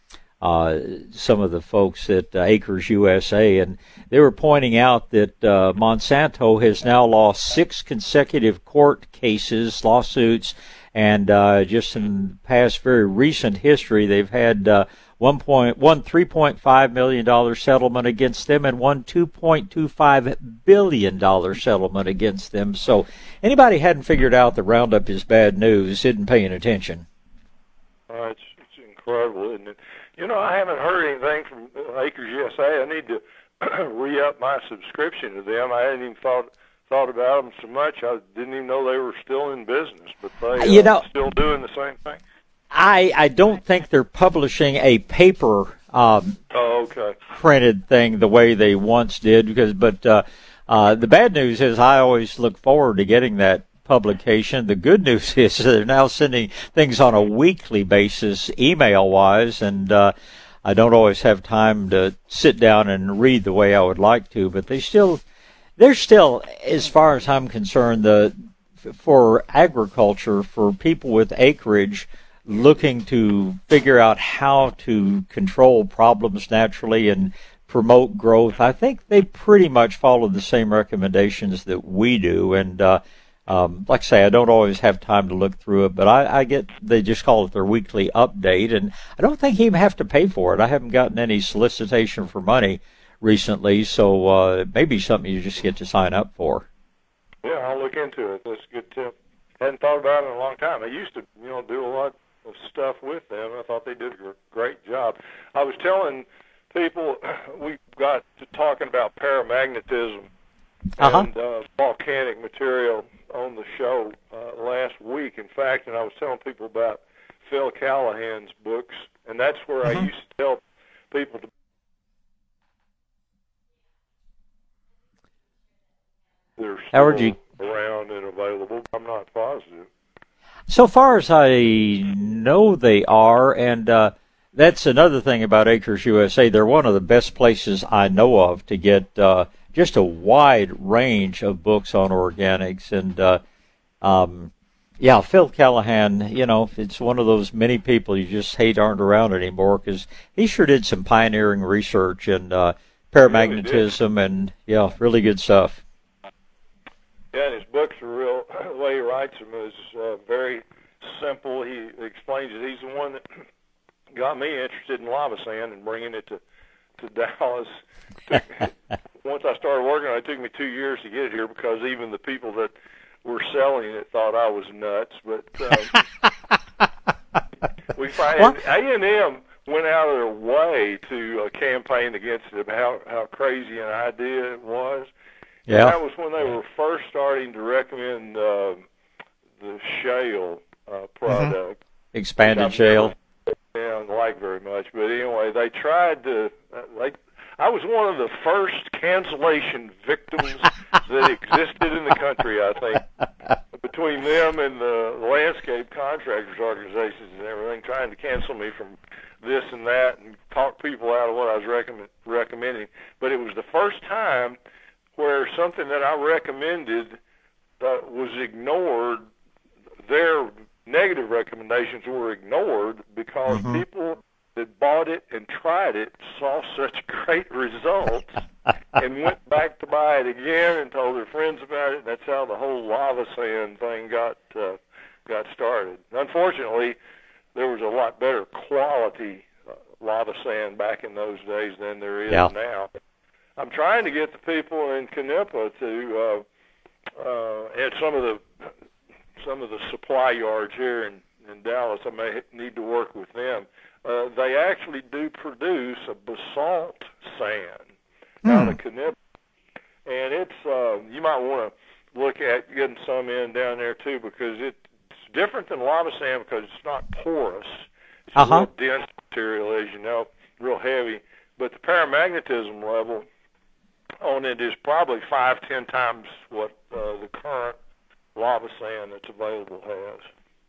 uh, some of the folks at uh, Acres U S A, and they were pointing out that uh, Monsanto has now lost six consecutive court cases, lawsuits, and uh, just in past very recent history, they've had uh, one point one three point five million dollar settlement against them and one two point two five billion dollar settlement against them. So anybody hadn't figured out that Roundup is bad news isn't paying attention. Uh, it's it's incredible, isn't it? You know, I haven't heard anything from Acres U S A. I need to re-up my subscription to them. I hadn't even thought. thought about them so much, I didn't even know they were still in business, but they you uh, know, still doing the same thing. I I don't think they're publishing a paper um, oh, okay. printed thing the way they once did, because but uh, uh, the bad news is I always look forward to getting that publication. The good news is they're now sending things on a weekly basis, email-wise, and uh, I don't always have time to sit down and read the way I would like to, but they still... They're still, as far as I'm concerned, the for agriculture, for people with acreage looking to figure out how to control problems naturally and promote growth, I think they pretty much follow the same recommendations that we do. And uh, um, like I say, I don't always have time to look through it, but I, I get they just call it their weekly update, and I don't think you even have to pay for it. I haven't gotten any solicitation for money recently, so uh, it may be something you just get to sign up for. Yeah, I'll look into it. That's a good tip. Hadn't thought about it in a long time. I used to, you know, do a lot of stuff with them. I thought they did a great job. I was telling people, we got to talking about paramagnetism uh-huh. and uh, volcanic material on the show uh, last week, in fact, and I was telling people about Phil Callahan's books, and that's where mm-hmm. I used to tell people to they're still Howard, you... around and available. I'm not positive. So far as I know, they are, and uh, that's another thing about Acres U S A. They're one of the best places I know of to get uh, just a wide range of books on organics. And, uh, um, yeah, Phil Callahan, you know, it's one of those many people you just hate aren't around anymore, because he sure did some pioneering research in uh, paramagnetism, and, yeah, really good stuff. Yeah, and his books are real, the way he writes them is uh, very simple. He explains it. He's the one that got me interested in lava sand and bringing it to, to Dallas. Once I started working on it, it took me two years to get it here, because even the people that were selling it thought I was nuts. But um, we find A and M went out of their way to uh, campaign against it, how, how crazy an idea it was. Yeah. And that was when they were first starting to recommend uh, the shale uh, product. Mm-hmm. Expanded shale. I don't like very much, but anyway, they tried to. Uh, they, I was one of the first cancellation victims that existed in the country, I think, between them and the landscape contractors organizations and everything, trying to cancel me from this and that and talk people out of what I was recommend, recommending. But it was the first time where something that I recommended uh, was ignored. Their negative recommendations were ignored because mm-hmm. people that bought it and tried it saw such great results and went back to buy it again and told their friends about it. That's how the whole lava sand thing got uh, got started. Unfortunately, there was a lot better quality uh, lava sand back in those days than there is yeah. now. I'm trying to get the people in Canepa to uh, uh, at some of the some of the supply yards here in, in Dallas. I may need to work with them. Uh, they actually do produce a basalt sand mm. out of Canepa, and it's uh, you might want to look at getting some in down there too, because it's different than lava sand because it's not porous. It's uh-huh. a real dense material, as you know, real heavy. But the paramagnetism level on it is probably five, ten times what uh, the current lava sand that's available has.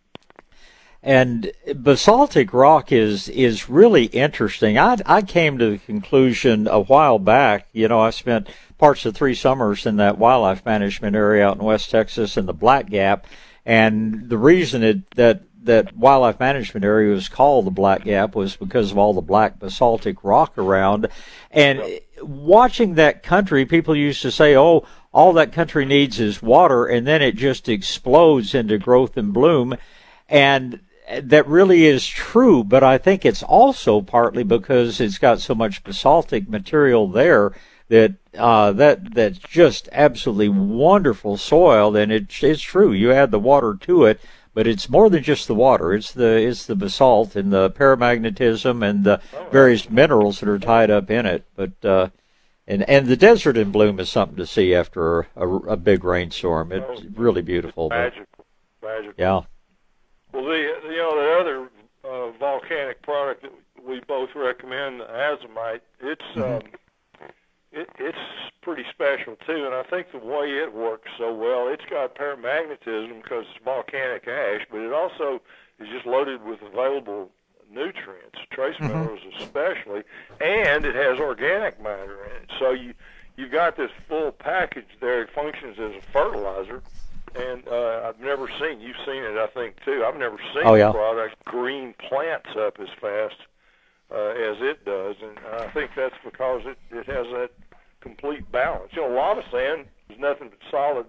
And basaltic rock is is really interesting. I I came to the conclusion a while back. You know, I spent parts of three summers in that wildlife management area out in West Texas in the Black Gap, And the reason it, that that wildlife management area was called the Black Gap was because of all the black basaltic rock around. And watching that country, people used to say, oh, all that country needs is water, and then it just explodes into growth and bloom. And that really is true, but I think it's also partly because it's got so much basaltic material there that uh, that that's just absolutely wonderful soil. And it, it's true, you add the water to it, but it's more than just the water. It's the it's the basalt and the paramagnetism and the various minerals that are tied up in it. But uh, and and the desert in bloom is something to see after a, a big rainstorm. It's really beautiful. Magical, magical. Yeah. Well, the you know the other uh, volcanic product that we both recommend, azomite. It's mm-hmm. um, it, it's pretty special too, and I think the way it works so well, it's got paramagnetism because it's volcanic ash, but it also is just loaded with available nutrients, trace mm-hmm. minerals especially, and it has organic matter in it. So you you've got this full package there. It functions as a fertilizer, and uh, I've never seen. You've seen it, I think, too. I've never seen oh, yeah. a product green plants up as fast uh, as it does, and I think that's because it it has that complete balance. You know, lava sand is nothing but solid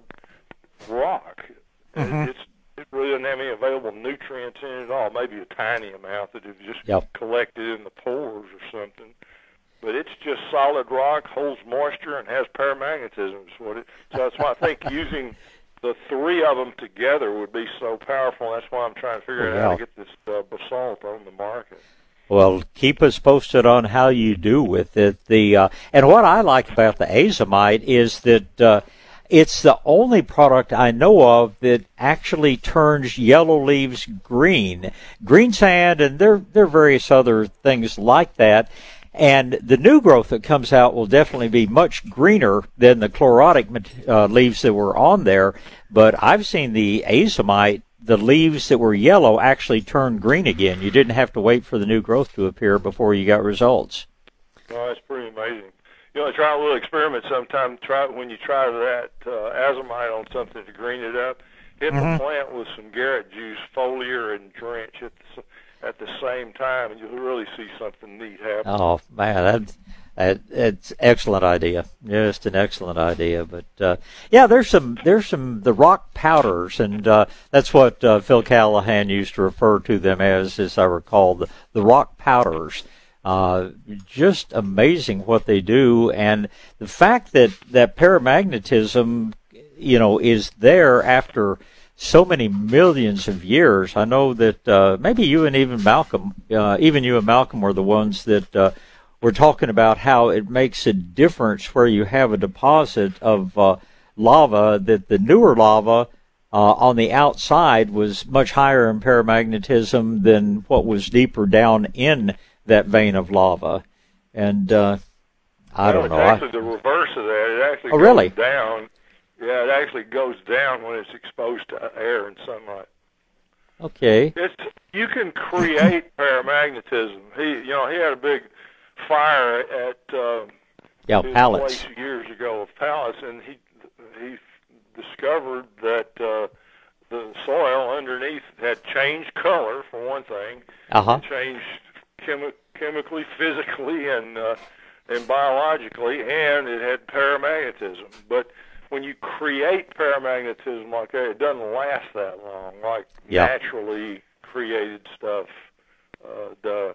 rock. Mm-hmm. It, it's it really doesn't have any available nutrients in it at all. Maybe a tiny amount that have just yep. collected in the pores or something. But it's just solid rock, holds moisture, and has paramagnetism. Is what it, so that's why I think using the three of them together would be so powerful. That's why I'm trying to figure yeah. out how to get this uh, basalt on the market. Well, keep us posted on how you do with it. The uh, and what I like about the azomite is that uh, it's the only product I know of that actually turns yellow leaves green. Green sand, and there there are various other things like that. And the new growth that comes out will definitely be much greener than the chlorotic uh, leaves that were on there. But I've seen the azomite, the leaves that were yellow actually turned green again. You didn't have to wait for the new growth to appear before you got results. Oh, that's pretty amazing. You know, try a little experiment sometime. Try when you try that uh, azomite on something to green it up. Hit mm-hmm. the plant with some Garrett juice, foliar and drench at the, at the same time, and you'll really see something neat happen. Oh man, that's that, that's excellent idea. Just an excellent idea. But uh, yeah, there's some there's some the rock powders, and uh, that's what uh, Phil Callahan used to refer to them as, as I recall, the, the rock powders. Uh, just amazing what they do, and the fact that that paramagnetism, you know, is there after so many millions of years. I know that uh, maybe you and even Malcolm, uh, even you and Malcolm were the ones that uh, were talking about how it makes a difference where you have a deposit of uh, lava, that the newer lava uh, on the outside was much higher in paramagnetism than what was deeper down in that vein of lava. And uh, I no, don't it's know. It's actually I, the reverse of that. It actually oh, goes really? down. Yeah, it actually goes down when it's exposed to air and sunlight. Okay. It's you can create paramagnetism. He, you know, he had a big fire at uh, yeah, his pallets. place years ago of pallets, and he he discovered that uh, the soil underneath had changed color for one thing, uh-huh. changed chemi- chemically, physically, and uh, and biologically, and it had paramagnetism, but when you create paramagnetism like that, it doesn't last that long, like yeah. naturally created stuff uh, does.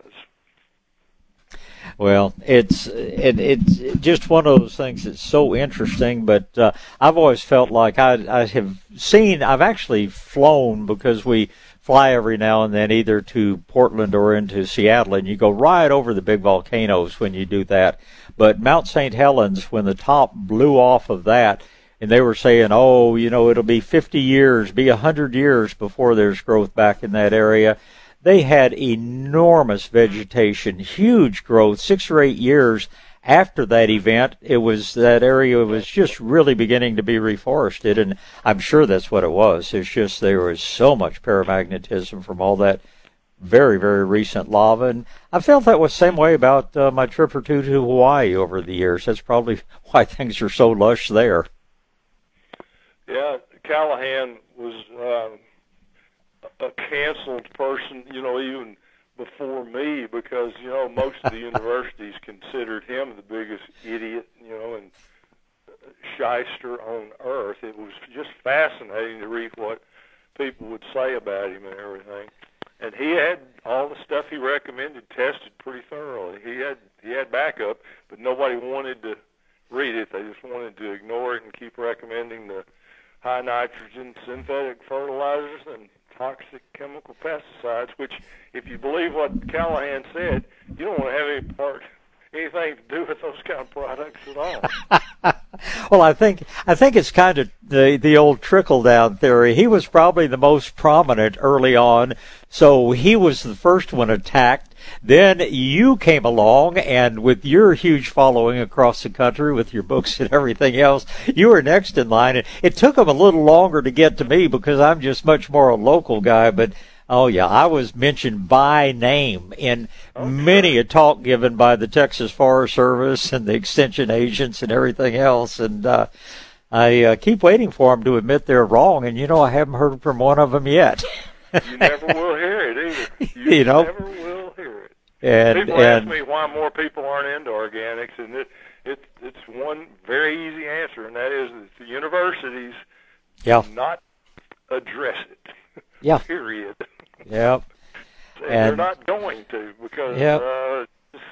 Well, it's it, it's just one of those things that's so interesting, but uh, I've always felt like I, I have seen, I've actually flown, because we fly every now and then either to Portland or into Seattle, and you go right over the big volcanoes when you do that. But Mount Saint Helens, when the top blew off of that, and they were saying, oh, you know, it'll be fifty years, be one hundred years before there's growth back in that area. They had enormous vegetation, huge growth, six or eight years after that event. It was, that area was just really beginning to be reforested, and I'm sure that's what it was. It's just there was so much paramagnetism from all that very, very recent lava, and I felt that was the same way about uh, my trip or two to Hawaii over the years. That's probably why things are so lush there. Yeah, Callahan was uh, a canceled person, you know, even before me, because, you know, most of the universities considered him the biggest idiot, you know, and shyster on earth. It was just fascinating to read what people would say about him and everything. And he had all the stuff he recommended tested pretty thoroughly. He had he had backup, but nobody wanted to read it. They just wanted to ignore it and keep recommending the high nitrogen synthetic fertilizers and toxic chemical pesticides, which, if you believe what Callahan said, you don't want to have any part, anything to do with those kind of products at all. Well, I think I think it's kind of the the old trickle down theory. He was probably the most prominent early on, so he was the first one attacked. Then you came along, and with your huge following across the country, with your books and everything else, you were next in line. And it took him a little longer to get to me because I'm just much more a local guy, but oh, yeah, I was mentioned by name in okay. many a talk given by the Texas Forest Service and the extension agents and everything else. And uh, I uh, keep waiting for them to admit they're wrong. And, you know, I haven't heard from one of them yet. You never will hear it either. You, you know? never will hear it. And, people and, ask me why more people aren't into organics, and it, it, it's one very easy answer, and that is that the universities yeah. do not address it. Yeah. Period. Yep. And, and they're not going to because yep. uh,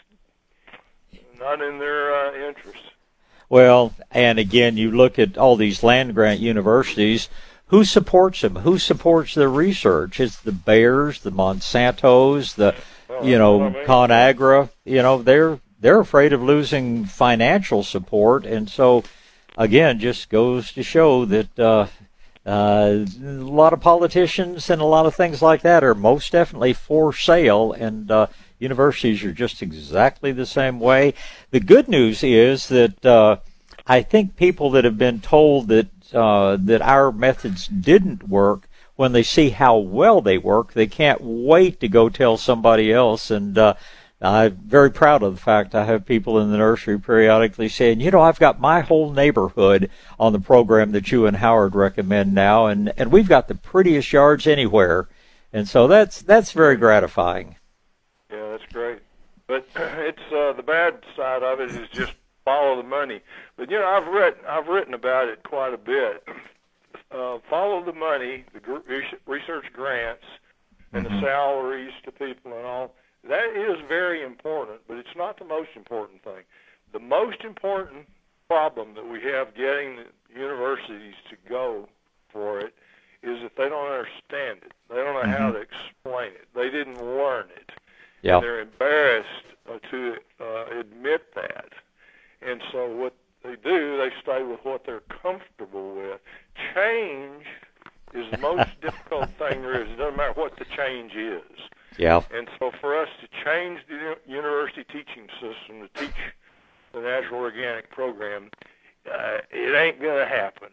it's not in their uh, interest. Well, and again, you look at all these land-grant universities. Who supports them? Who supports their research? It's the Bayers, the Monsantos, the well, you know I mean. ConAgra. You know they're they're afraid of losing financial support, and so again, just goes to show that. Uh, Uh, a lot of politicians and a lot of things like that are most definitely for sale, and uh, universities are just exactly the same way. The good news is that uh, I think people that have been told that uh, that our methods didn't work, when they see how well they work, they can't wait to go tell somebody else. And uh, I'm very proud of the fact I have people in the nursery periodically saying, you know, I've got my whole neighborhood on the program that you and Howard recommend now, and, and we've got the prettiest yards anywhere. And so that's that's very gratifying. Yeah, that's great. But it's uh, the bad side of it is just follow the money. But, you know, I've read, I've written about it quite a bit. Uh, follow the money, the gr- research grants, and mm-hmm. the salaries to people and all. That is very important, but it's not the most important thing. The most important problem that we have getting the universities to go for it is that they don't understand it. They don't know mm-hmm. how to explain it. They didn't learn it. Yep. And they're embarrassed uh, to uh, admit that. And so what they do, they stay with what they're comfortable with. Change is the most difficult thing there is. It doesn't matter what the change is. Yeah. And so for us to change the university teaching system to teach the natural organic program, uh, it ain't going to happen.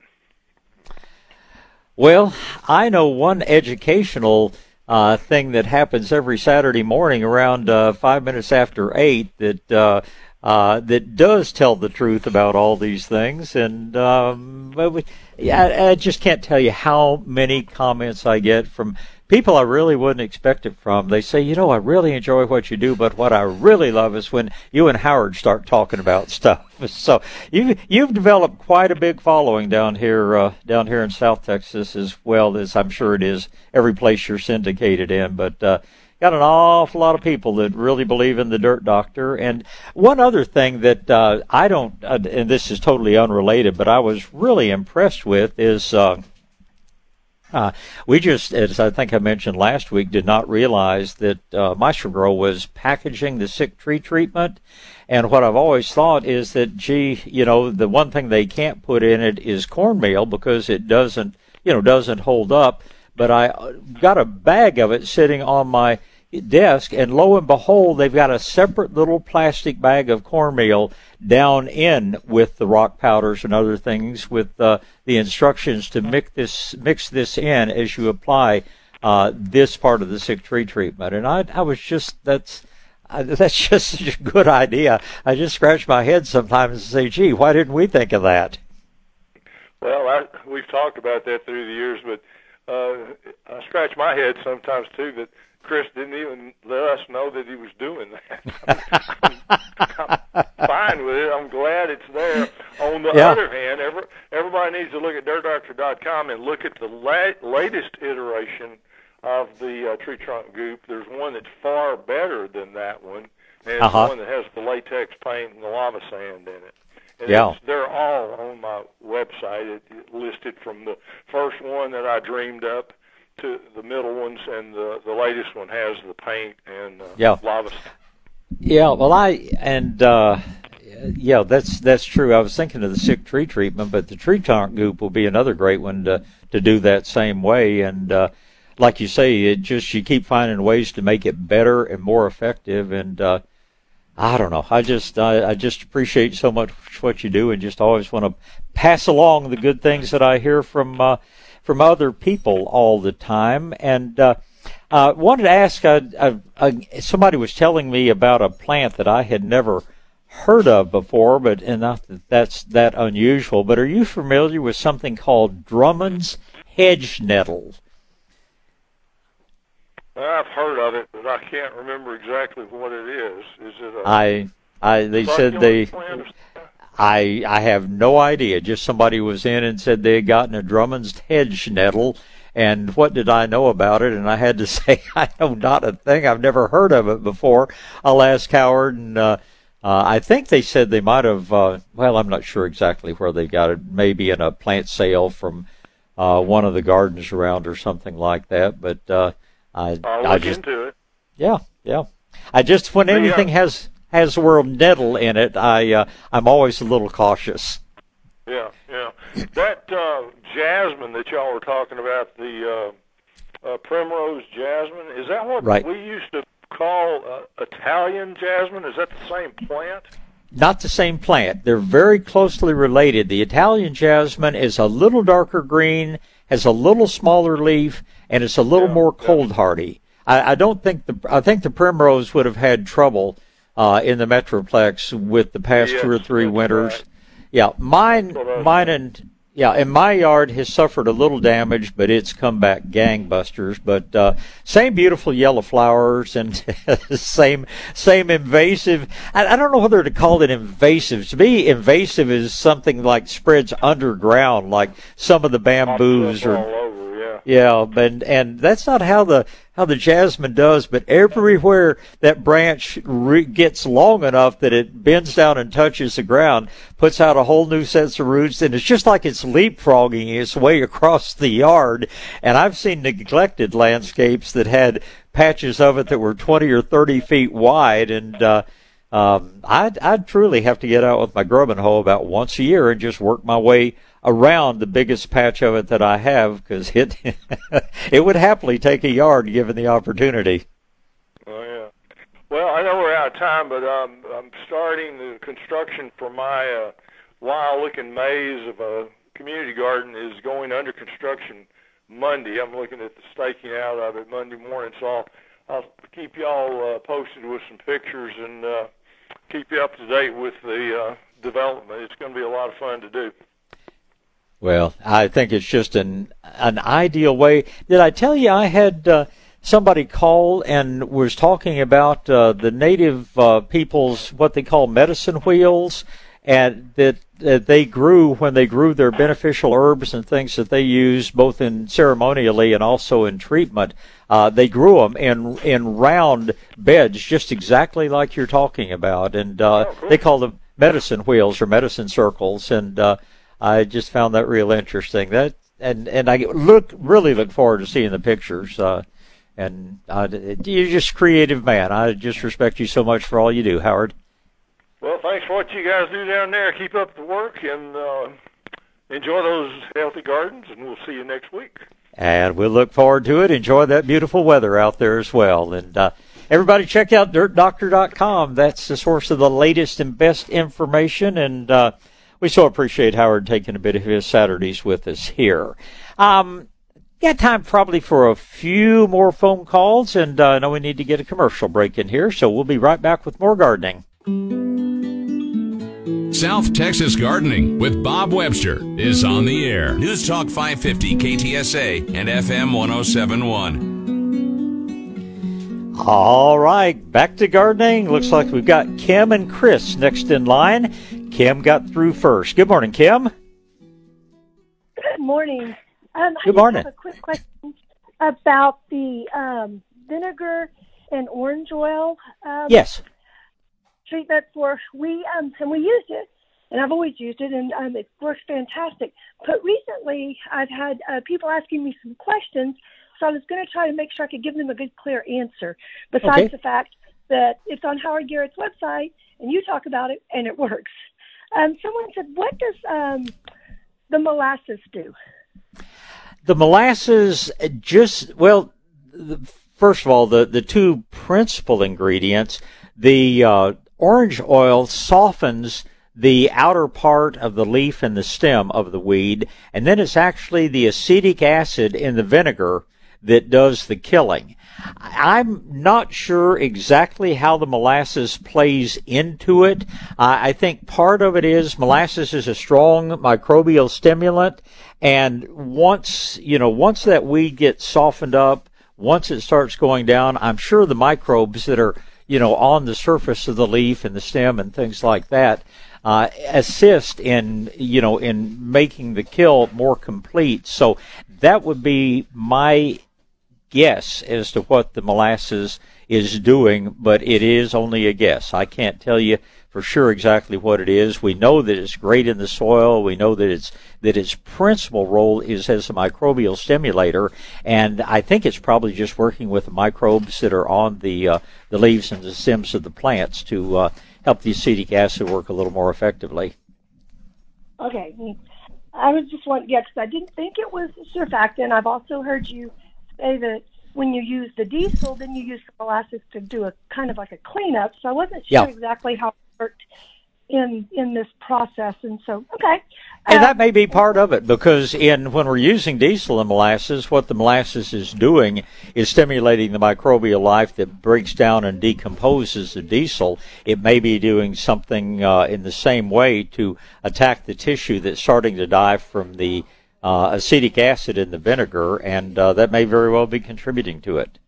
Well, I know one educational uh, thing that happens every Saturday morning around uh, five minutes after eight that uh, uh, that does tell the truth about all these things. And um, we, yeah, I just can't tell you how many comments I get from people I really wouldn't expect it from. They say, you know, I really enjoy what you do, but what I really love is when you and Howard start talking about stuff. So you've, you've developed quite a big following down here, uh, down here in South Texas, as well as I'm sure it is every place you're syndicated in. But uh, got an awful lot of people that really believe in the Dirt Doctor. And one other thing that uh, I don't, uh, and this is totally unrelated, but I was really impressed with is uh, Uh, we just, as I think I mentioned last week, did not realize that uh, Maestro-Gro was packaging the sick tree treatment. And what I've always thought is that, gee, you know, the one thing they can't put in it is cornmeal because it doesn't, you know, doesn't hold up. But I got a bag of it sitting on my desk, and lo and behold, they've got a separate little plastic bag of cornmeal down in with the rock powders and other things with uh, the instructions to mix this mix this in as you apply uh, this part of the sick tree treatment. And I, I was just that's uh, that's just such a good idea. I just scratch my head sometimes and say, "Gee, why didn't we think of that?" Well, I, we've talked about that through the years, but uh, I scratch my head sometimes too that Chris didn't even let us know that he was doing that. I'm, I'm fine with it. I'm glad it's there. On the yeah. other hand, every, everybody needs to look at dirt doctor dot com and look at the la- latest iteration of the uh, tree trunk goop. There's one that's far better than that one, and it's uh-huh. the one that has the latex paint and the lava sand in it. And yeah. it's, they're all on my website. It, it listed from the first one that I dreamed up to the middle ones, and the the latest one has the paint and uh, yeah. lava. Yeah, well, I and uh, yeah, that's that's true. I was thinking of the sick tree treatment, but the tree trunk goop will be another great one to to do that same way. And uh, like you say, it just you keep finding ways to make it better and more effective. And uh, I don't know, I just I, I just appreciate so much what you do, and just always want to pass along the good things that I hear from. Uh, from other people all the time. And uh, uh, wanted to ask, uh, uh, uh, somebody was telling me about a plant that I had never heard of before, but and not that that's that unusual, but are you familiar with something called Drummond's hedge nettle? I've heard of it, but I can't remember exactly what it is. Is it a I, I, they said they... plant? I I have no idea. Just somebody was in and said they had gotten a Drummond's hedge nettle, and what did I know about it? And I had to say, I know not a thing. I've never heard of it before. I'll ask Howard, and uh, uh, I think they said they might have, uh, well, I'm not sure exactly where they got it, maybe in a plant sale from uh, one of the gardens around or something like that, but uh, I, I'll I look just, into it. Yeah, yeah. I just, when anything yeah. has... has the word nettle in it, I uh, I'm always a little cautious. Yeah, yeah. That uh, jasmine that y'all were talking about, the uh, uh, primrose jasmine, is that what right. we used to call uh, Italian jasmine? Is that the same plant? Not the same plant. They're very closely related. The Italian jasmine is a little darker green, has a little smaller leaf, and it's a little yeah, more cold yeah. hardy. I, I don't think the I think the primrose would have had trouble Uh, in the Metroplex with the past yes, two or three winters. Right. Yeah, mine, mine and, yeah, and my yard has suffered a little damage, but it's come back gangbusters. But, uh, same beautiful yellow flowers and same, same invasive. I, I don't know whether to call it invasive. To me, invasive is something like spreads underground, like some of the bamboos or, all over, yeah. yeah, but, and that's not how the, how the jasmine does, but everywhere that branch re- gets long enough that it bends down and touches the ground, puts out a whole new set of roots, and it's just like it's leapfrogging its way across the yard. And I've seen neglected landscapes that had patches of it that were twenty or thirty feet wide, and uh, um, I'd, I'd truly have to get out with my grubbing hoe about once a year and just work my way around the biggest patch of it that I have, because it it would happily take a yard given the opportunity. Oh yeah. Well, I know we're out of time, but um, I'm starting the construction for my uh, wild-looking maze of a community garden is going under construction Monday. I'm looking at the staking out of it Monday morning, so I'll, I'll keep y'all uh, posted with some pictures and uh, keep you up to date with the uh, development. It's going to be a lot of fun to do. Well, I think it's just an an ideal way. Did I tell you I had uh, somebody call and was talking about uh, the native uh, people's what they call medicine wheels, and that, that they grew when they grew their beneficial herbs and things that they used both in ceremonially and also in treatment. Uh, they grew them in in round beds, just exactly like you're talking about, and uh, oh, cool. They call them medicine wheels or medicine circles, and uh, I just found that real interesting. That and and I look really look forward to seeing the pictures. Uh, and uh, you're just a creative man. I just respect you so much for all you do, Howard. Well, thanks for what you guys do down there. Keep up the work and uh, enjoy those healthy gardens. And we'll see you next week. And we'll look forward to it. Enjoy that beautiful weather out there as well. And uh, everybody, check out dirt doctor dot com. That's the source of the latest and best information. And uh, we so appreciate Howard taking a bit of his Saturdays with us here. Um, got time probably for a few more phone calls, and uh, I know we need to get a commercial break in here, so we'll be right back with more gardening. South Texas Gardening with Bob Webster is on the air. News Talk five fifty K T S A and F M one oh seven point one. All right, back to gardening. Looks like we've got Kim and Chris next in line. Kim got through first. Good morning, Kim. Good morning. Um, Good I morning. have a quick question about the um, vinegar and orange oil. Um, Yes. Treatment for we um and we used it, and I've always used it, and um, it works fantastic. But recently, I've had uh, people asking me some questions, so I was going to try to make sure I could give them a good, clear answer. Besides Okay. the fact that it's on Howard Garrett's website, and you talk about it, and it works. Um, someone said, "What does um the molasses do?" The molasses just, well, the, first of all, the, the two principal ingredients, the uh, orange oil softens the outer part of the leaf and the stem of the weed, and then it's actually the acetic acid in the vinegar that does the killing. I'm not sure exactly how the molasses plays into it. Uh, I think part of it is molasses is a strong microbial stimulant, and once, you know, once that weed gets softened up, once it starts going down, I'm sure the microbes that are, you know, on the surface of the leaf and the stem and things like that, uh, assist in, you know, in making the kill more complete. So that would be my guess as to what the molasses is doing, but it is only a guess. I can't tell you for sure exactly what it is. We know that it's great in the soil. We know that it's that its principal role is as a microbial stimulator, and I think it's probably just working with the microbes that are on the uh, the leaves and the stems of the plants to uh, help the acetic acid work a little more effectively. Okay. I was just wondering, yeah, because I didn't think it was surfactant. I've also heard you say that when you use the diesel, then you use the molasses to do a kind of like a cleanup. So I wasn't sure Yeah. exactly how it worked in in this process. And so, okay. And Um, that may be part of it, because in when we're using diesel and molasses, what the molasses is doing is stimulating the microbial life that breaks down and decomposes the diesel. It may be doing something uh, in the same way to attack the tissue that's starting to die from the uh, acetic acid in the vinegar, and uh, that may very well be contributing to it.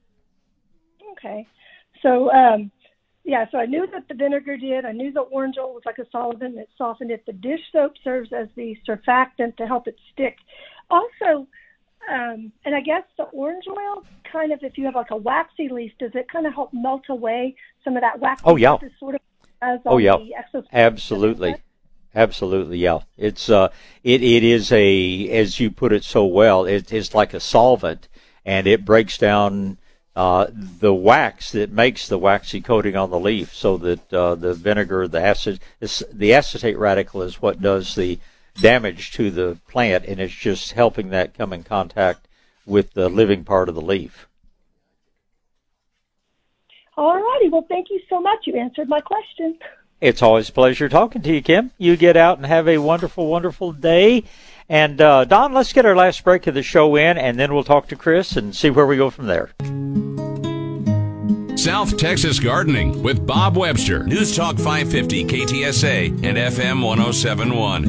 Okay. So, um, yeah, so I knew that the vinegar did. I knew the orange oil was like a solvent that softened it. The dish soap serves as the surfactant to help it stick. Also, um, and I guess the orange oil kind of, if you have like a waxy leaf, does it kind of help melt away some of that waxy Oh, yeah. stuff sort of as Oh on yeah, the exoskeleton? absolutely, absolutely, yeah. It's uh, it it is a, as you put it so well, it is like a solvent, and it breaks down uh, the wax that makes the waxy coating on the leaf, so that uh, the vinegar, the acid, this, the acetate radical is what does the damage to the plant, and it's just helping that come in contact with the living part of the leaf. All righty. Well, thank you so much. You answered my question. It's always a pleasure talking to you, Kim. You get out and have a wonderful, wonderful day. And, uh, Don, let's get our last break of the show in, and then we'll talk to Chris and see where we go from there. South Texas Gardening with Bob Webster. News Talk five fifty K T S A and F M one oh seven point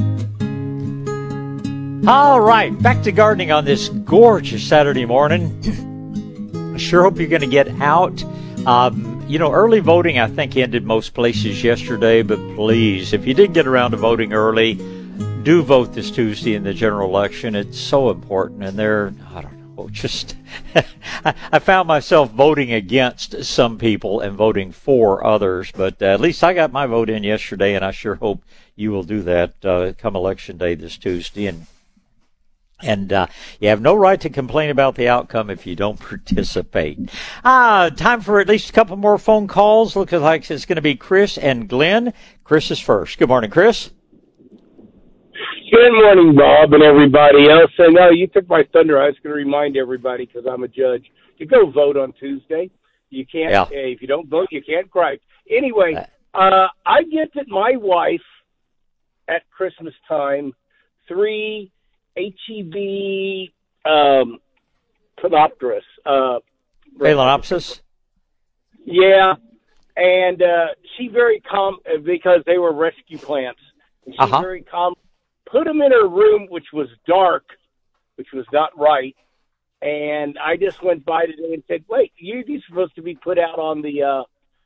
one. All right, back to gardening on this gorgeous Saturday morning. I sure hope you're going to get out. Um, you know, early voting, I think, ended most places yesterday, but please, if you didn't get around to voting early, do vote this Tuesday in the general election. It's so important, and they're, I don't know, just, I found myself voting against some people and voting for others, but uh, at least I got my vote in yesterday, and I sure hope you will do that uh, come election day this Tuesday. And And uh, you have no right to complain about the outcome if you don't participate. Uh, time for at least a couple more phone calls. Looks like it's going to be Chris and Glenn. Chris is first. Good morning, Chris. Good morning, Bob, and everybody else. And no, you took my thunder. I was going to remind everybody, because I'm a judge, to go vote on Tuesday. You can't, Yeah. uh, if you don't vote, you can't cry. Anyway, uh, I gifted my wife at Christmas time three H E B um, Phalaenopsis. Uh, Phalaenopsis? yeah, and uh, she very com because they were rescue plants. And she's Uh-huh. very calm. Put them in her room, which was dark, which was not right. And I just went by today and said, wait, you're these supposed to be put out on the uh,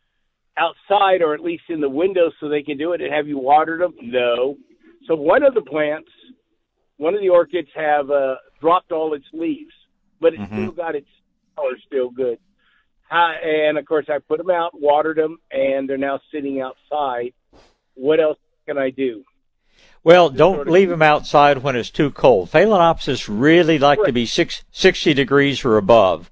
outside or at least in the window so they can do it. And have you watered them? No. So one of the plants, one of the orchids have uh, dropped all its leaves, but it's Mm-hmm. still got its color still good. Uh, and, of course, I put them out, watered them, and they're now sitting outside. What else can I do? Well, don't leave them outside when it's too cold. Phalaenopsis really like Right. to be six, sixty degrees or above.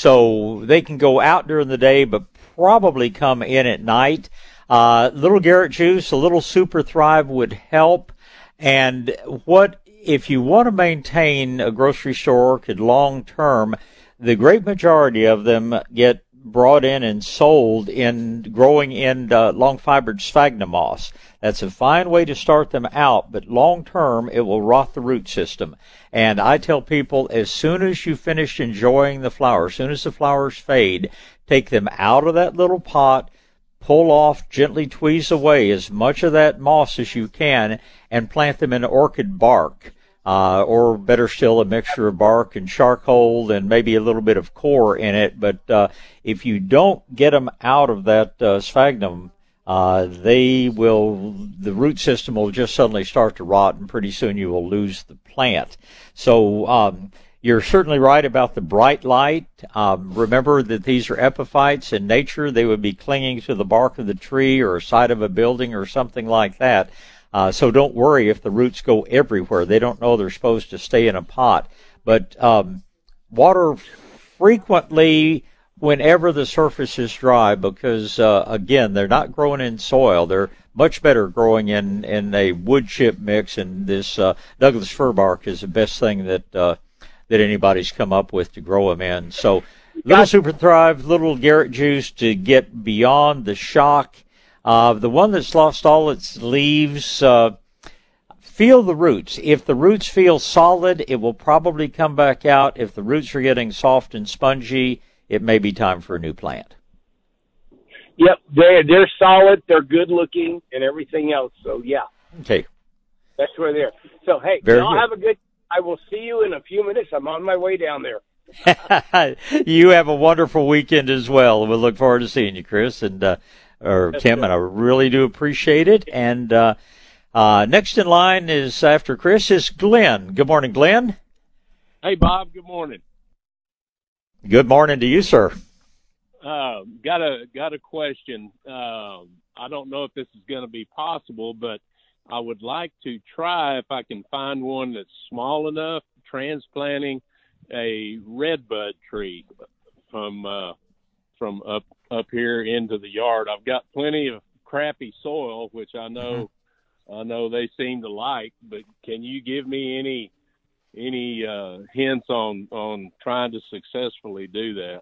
So they can go out during the day, but probably come in at night. Uh, little Garrett juice, a little Super Thrive would help. And what, if you want to maintain a grocery store orchid long term, the great majority of them get brought in and sold in growing in uh, long fibered sphagnum moss. That's a fine way to start them out, but long term it will rot the root system. And I tell people, as soon as you finish enjoying the flowers, as soon as the flowers fade, take them out of that little pot, pull off, gently tweeze away as much of that moss as you can, and plant them in orchid bark. Uh, or better still, a mixture of bark and charcoal and maybe a little bit of core in it. But uh, if you don't get them out of that uh, sphagnum, uh, they will, the root system will just suddenly start to rot, and pretty soon you will lose the plant. So um, you're certainly right about the bright light. Um, remember that these are epiphytes. In nature, they would be clinging to the bark of the tree or side of a building or something like that. Uh, so don't worry if the roots go everywhere. They don't know they're supposed to stay in a pot. But um, water frequently whenever the surface is dry because, uh, again, they're not growing in soil. They're much better growing in, in a wood chip mix, and this uh, Douglas fir bark is the best thing that uh, that anybody's come up with to grow them in. So little Super Thrive, little Garrett juice to get beyond the shock. Uh, the one that's lost all its leaves, uh, feel the roots. If the roots feel solid, it will probably come back out. If the roots are getting soft and spongy, it may be time for a new plant. Yep, they're, they're solid, they're good looking, and everything else. So, yeah, Okay. that's where they're. So, hey, Very y'all good. have a good, I will see you in a few minutes. I'm on my way down there. You have a wonderful weekend as well. We look forward to seeing you, Chris and uh, or That's Tim, good. and I really do appreciate it. And uh, uh, next in line is after Chris is Glenn. Good morning, Glenn. Hey, Bob. Good morning. Good morning to you, sir. Uh, got a got a question. Um, I don't know if this is going to be possible, but I would like to try if I can find one that's small enough, transplanting a redbud tree from uh, from up up here into the yard. I've got plenty of crappy soil, which I know I know they seem to like. But can you give me any any uh, hints on on trying to successfully do that?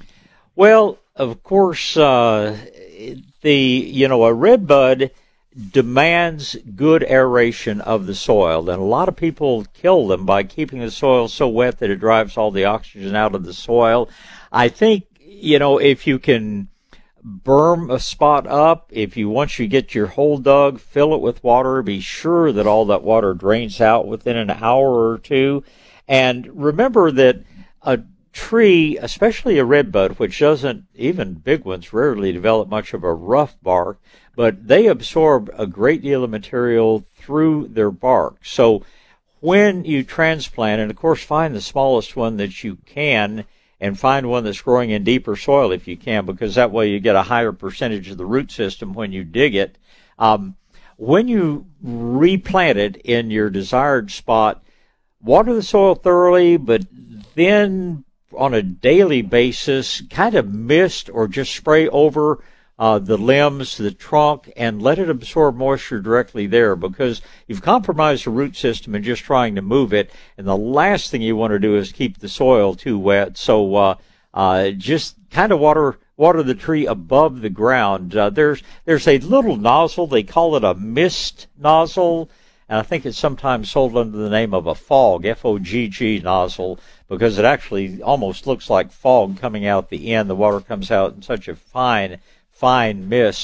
Well, of course, uh, the you know a redbud demands good aeration of the soil, and a lot of people kill them by keeping the soil so wet that it drives all the oxygen out of the soil. I think you know if you can berm a spot up, if you once you get your hole dug, fill it with water, be sure that all that water drains out within an hour or two, and remember that a tree, especially a redbud, which doesn't, even big ones rarely develop much of a rough bark, but they absorb a great deal of material through their bark. So when you transplant, and of course find the smallest one that you can, and find one that's growing in deeper soil if you can, because that way you get a higher percentage of the root system when you dig it. Um, when you replant it in your desired spot, water the soil thoroughly, but then on a daily basis, kind of mist or just spray over uh, the limbs, the trunk, and let it absorb moisture directly there, because you've compromised the root system in just trying to move it, and the last thing you want to do is keep the soil too wet. So uh, uh, just kind of water water the tree above the ground. Uh, there's there's a little nozzle, they call it a mist nozzle, and I think it's sometimes sold under the name of a fog, F O G G nozzle, because it actually almost looks like fog coming out the end. The water comes out in such a fine, fine mist.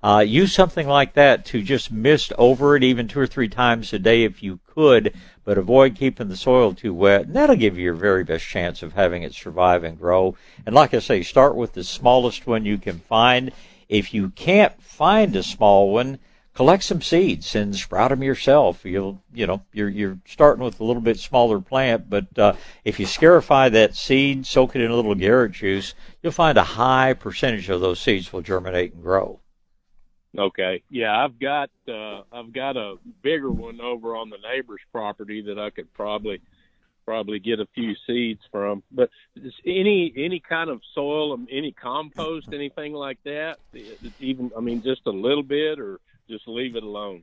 Uh, use something like that to just mist over it even two or three times a day if you could, but avoid keeping the soil too wet. And that'll give you your very best chance of having it survive and grow. And like I say, start with the smallest one you can find. If you can't find a small one, collect some seeds and sprout them yourself. You'll, you know, you're you're starting with a little bit smaller plant, but uh, if you scarify that seed, soak it in a little Garrett juice, you'll find a high percentage of those seeds will germinate and grow. Okay. Yeah, I've got uh, I've got a bigger one over on the neighbor's property that I could probably probably get a few seeds from. But any any kind of soil, any compost, anything like that, even I mean just a little bit, or just leave it alone.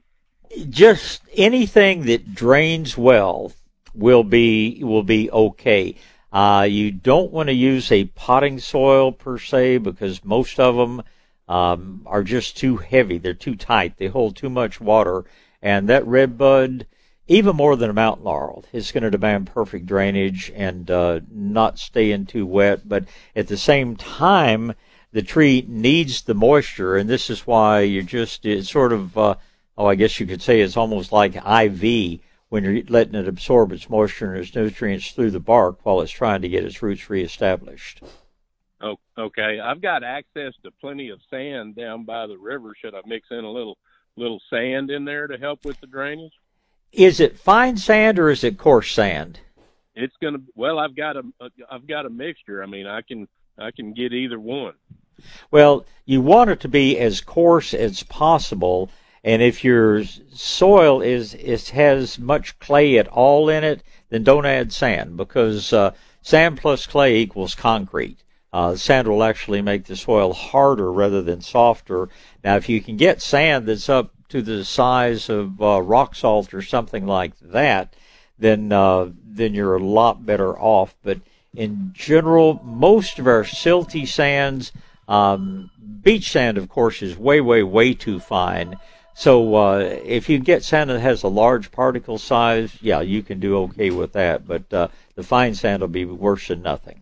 Just anything that drains well will be will be okay. Uh, you don't want to use a potting soil per se, because most of them um, are just too heavy. They're too tight. They hold too much water, and that redbud, even more than a mountain laurel, is going to demand perfect drainage and uh, not stay in too wet. But at the same time, the tree needs the moisture, and this is why you're just, it's sort of, uh, oh, I guess you could say it's almost like I V when you're letting it absorb its moisture and its nutrients through the bark while it's trying to get its roots reestablished. Oh, okay. I've got access to plenty of sand down by the river. Should I mix in a little little sand in there to help with the drainage? Is it fine sand or is it coarse sand? It's gonna. Well, I've got a, I've got a mixture. I mean, I can, I can get either one. Well, you want it to be as coarse as possible, and if your soil is, is has much clay at all in it, then don't add sand, because uh, sand plus clay equals concrete. Uh, sand will actually make the soil harder rather than softer. Now, if you can get sand that's up to the size of uh, rock salt or something like that, then uh, then you're a lot better off. But in general, most of our silty sands, um, beach sand, of course, is way, way, way too fine. So uh, if you get sand that has a large particle size, yeah, you can do okay with that. But uh, the fine sand will be worse than nothing.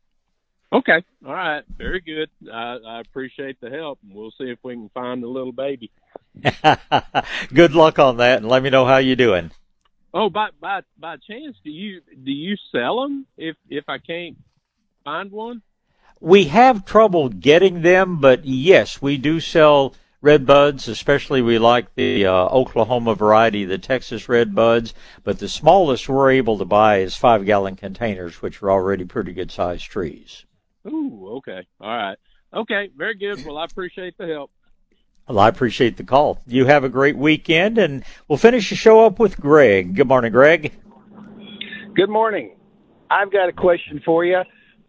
Okay. All right. Very good. I, I appreciate the help. We'll see if we can find a little baby. Good luck on that, and let me know how you're doing. Oh, by by by chance, do you do you sell them if if I can't find one? We have trouble getting them, but yes, we do sell red buds. Especially we like the uh, Oklahoma variety, the Texas red buds. But the smallest we're able to buy is five gallon containers, which are already pretty good sized trees. Ooh, okay. All right. Okay, very good. Well, I appreciate the help. Well, I appreciate the call. You have a great weekend, and we'll finish the show up with Greg. Good morning, Greg. Good morning. I've got a question for you.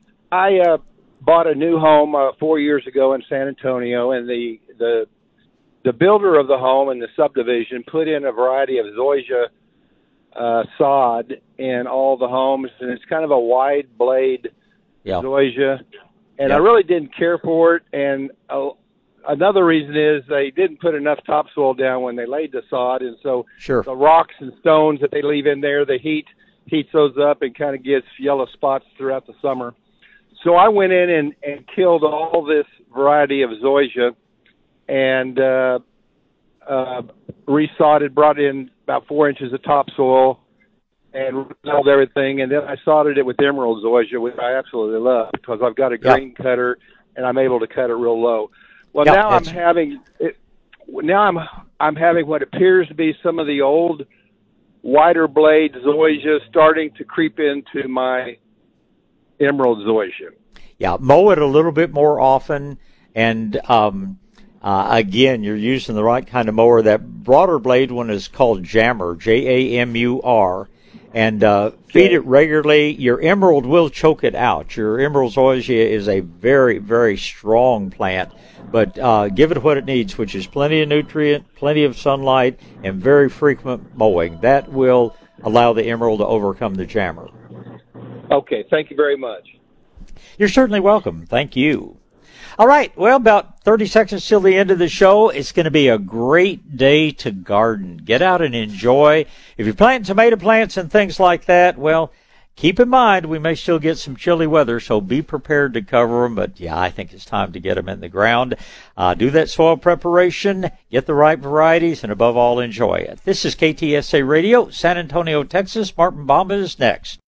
I uh, bought a new home uh, four years ago in San Antonio, and the, the the builder of the home and the subdivision put in a variety of zoysia uh, sod in all the homes, and it's kind of a wide blade yeah. zoysia, and yeah. I really didn't care for it. And uh, another reason is they didn't put enough topsoil down when they laid the sod, and so sure. the rocks and stones that they leave in there, the heat heats those up and kind of gets yellow spots throughout the summer. So I went in and, and killed all this variety of zoysia and uh, uh, resodded, brought in about four inches of topsoil and rebuilt everything. And then I sodded it with emerald zoysia, which I absolutely love because I've got a green yep. cutter and I'm able to cut it real low. Well, yep, now I'm having it, now I'm I'm having what appears to be some of the old wider blade zoysia starting to creep into my emerald zoysia. Yeah, mow it a little bit more often, and um, uh, again, you're using the right kind of mower. That broader blade one is called Jammer, J A M U R, and uh, feed it regularly. Your emerald will choke it out. Your emerald zoysia is a very, very strong plant, but uh, give it what it needs, which is plenty of nutrient, plenty of sunlight, and very frequent mowing. That will allow the emerald to overcome the Jammer. Okay, thank you very much. You're certainly welcome. Thank you. All right, well, about thirty seconds till the end of the show. It's going to be a great day to garden. Get out and enjoy. If you're planting tomato plants and things like that, well, keep in mind we may still get some chilly weather, so be prepared to cover them. But, yeah, I think it's time to get them in the ground. Uh, do that soil preparation, get the right varieties, and above all, enjoy it. This is K T S A Radio, San Antonio, Texas. Martin Bamba is next.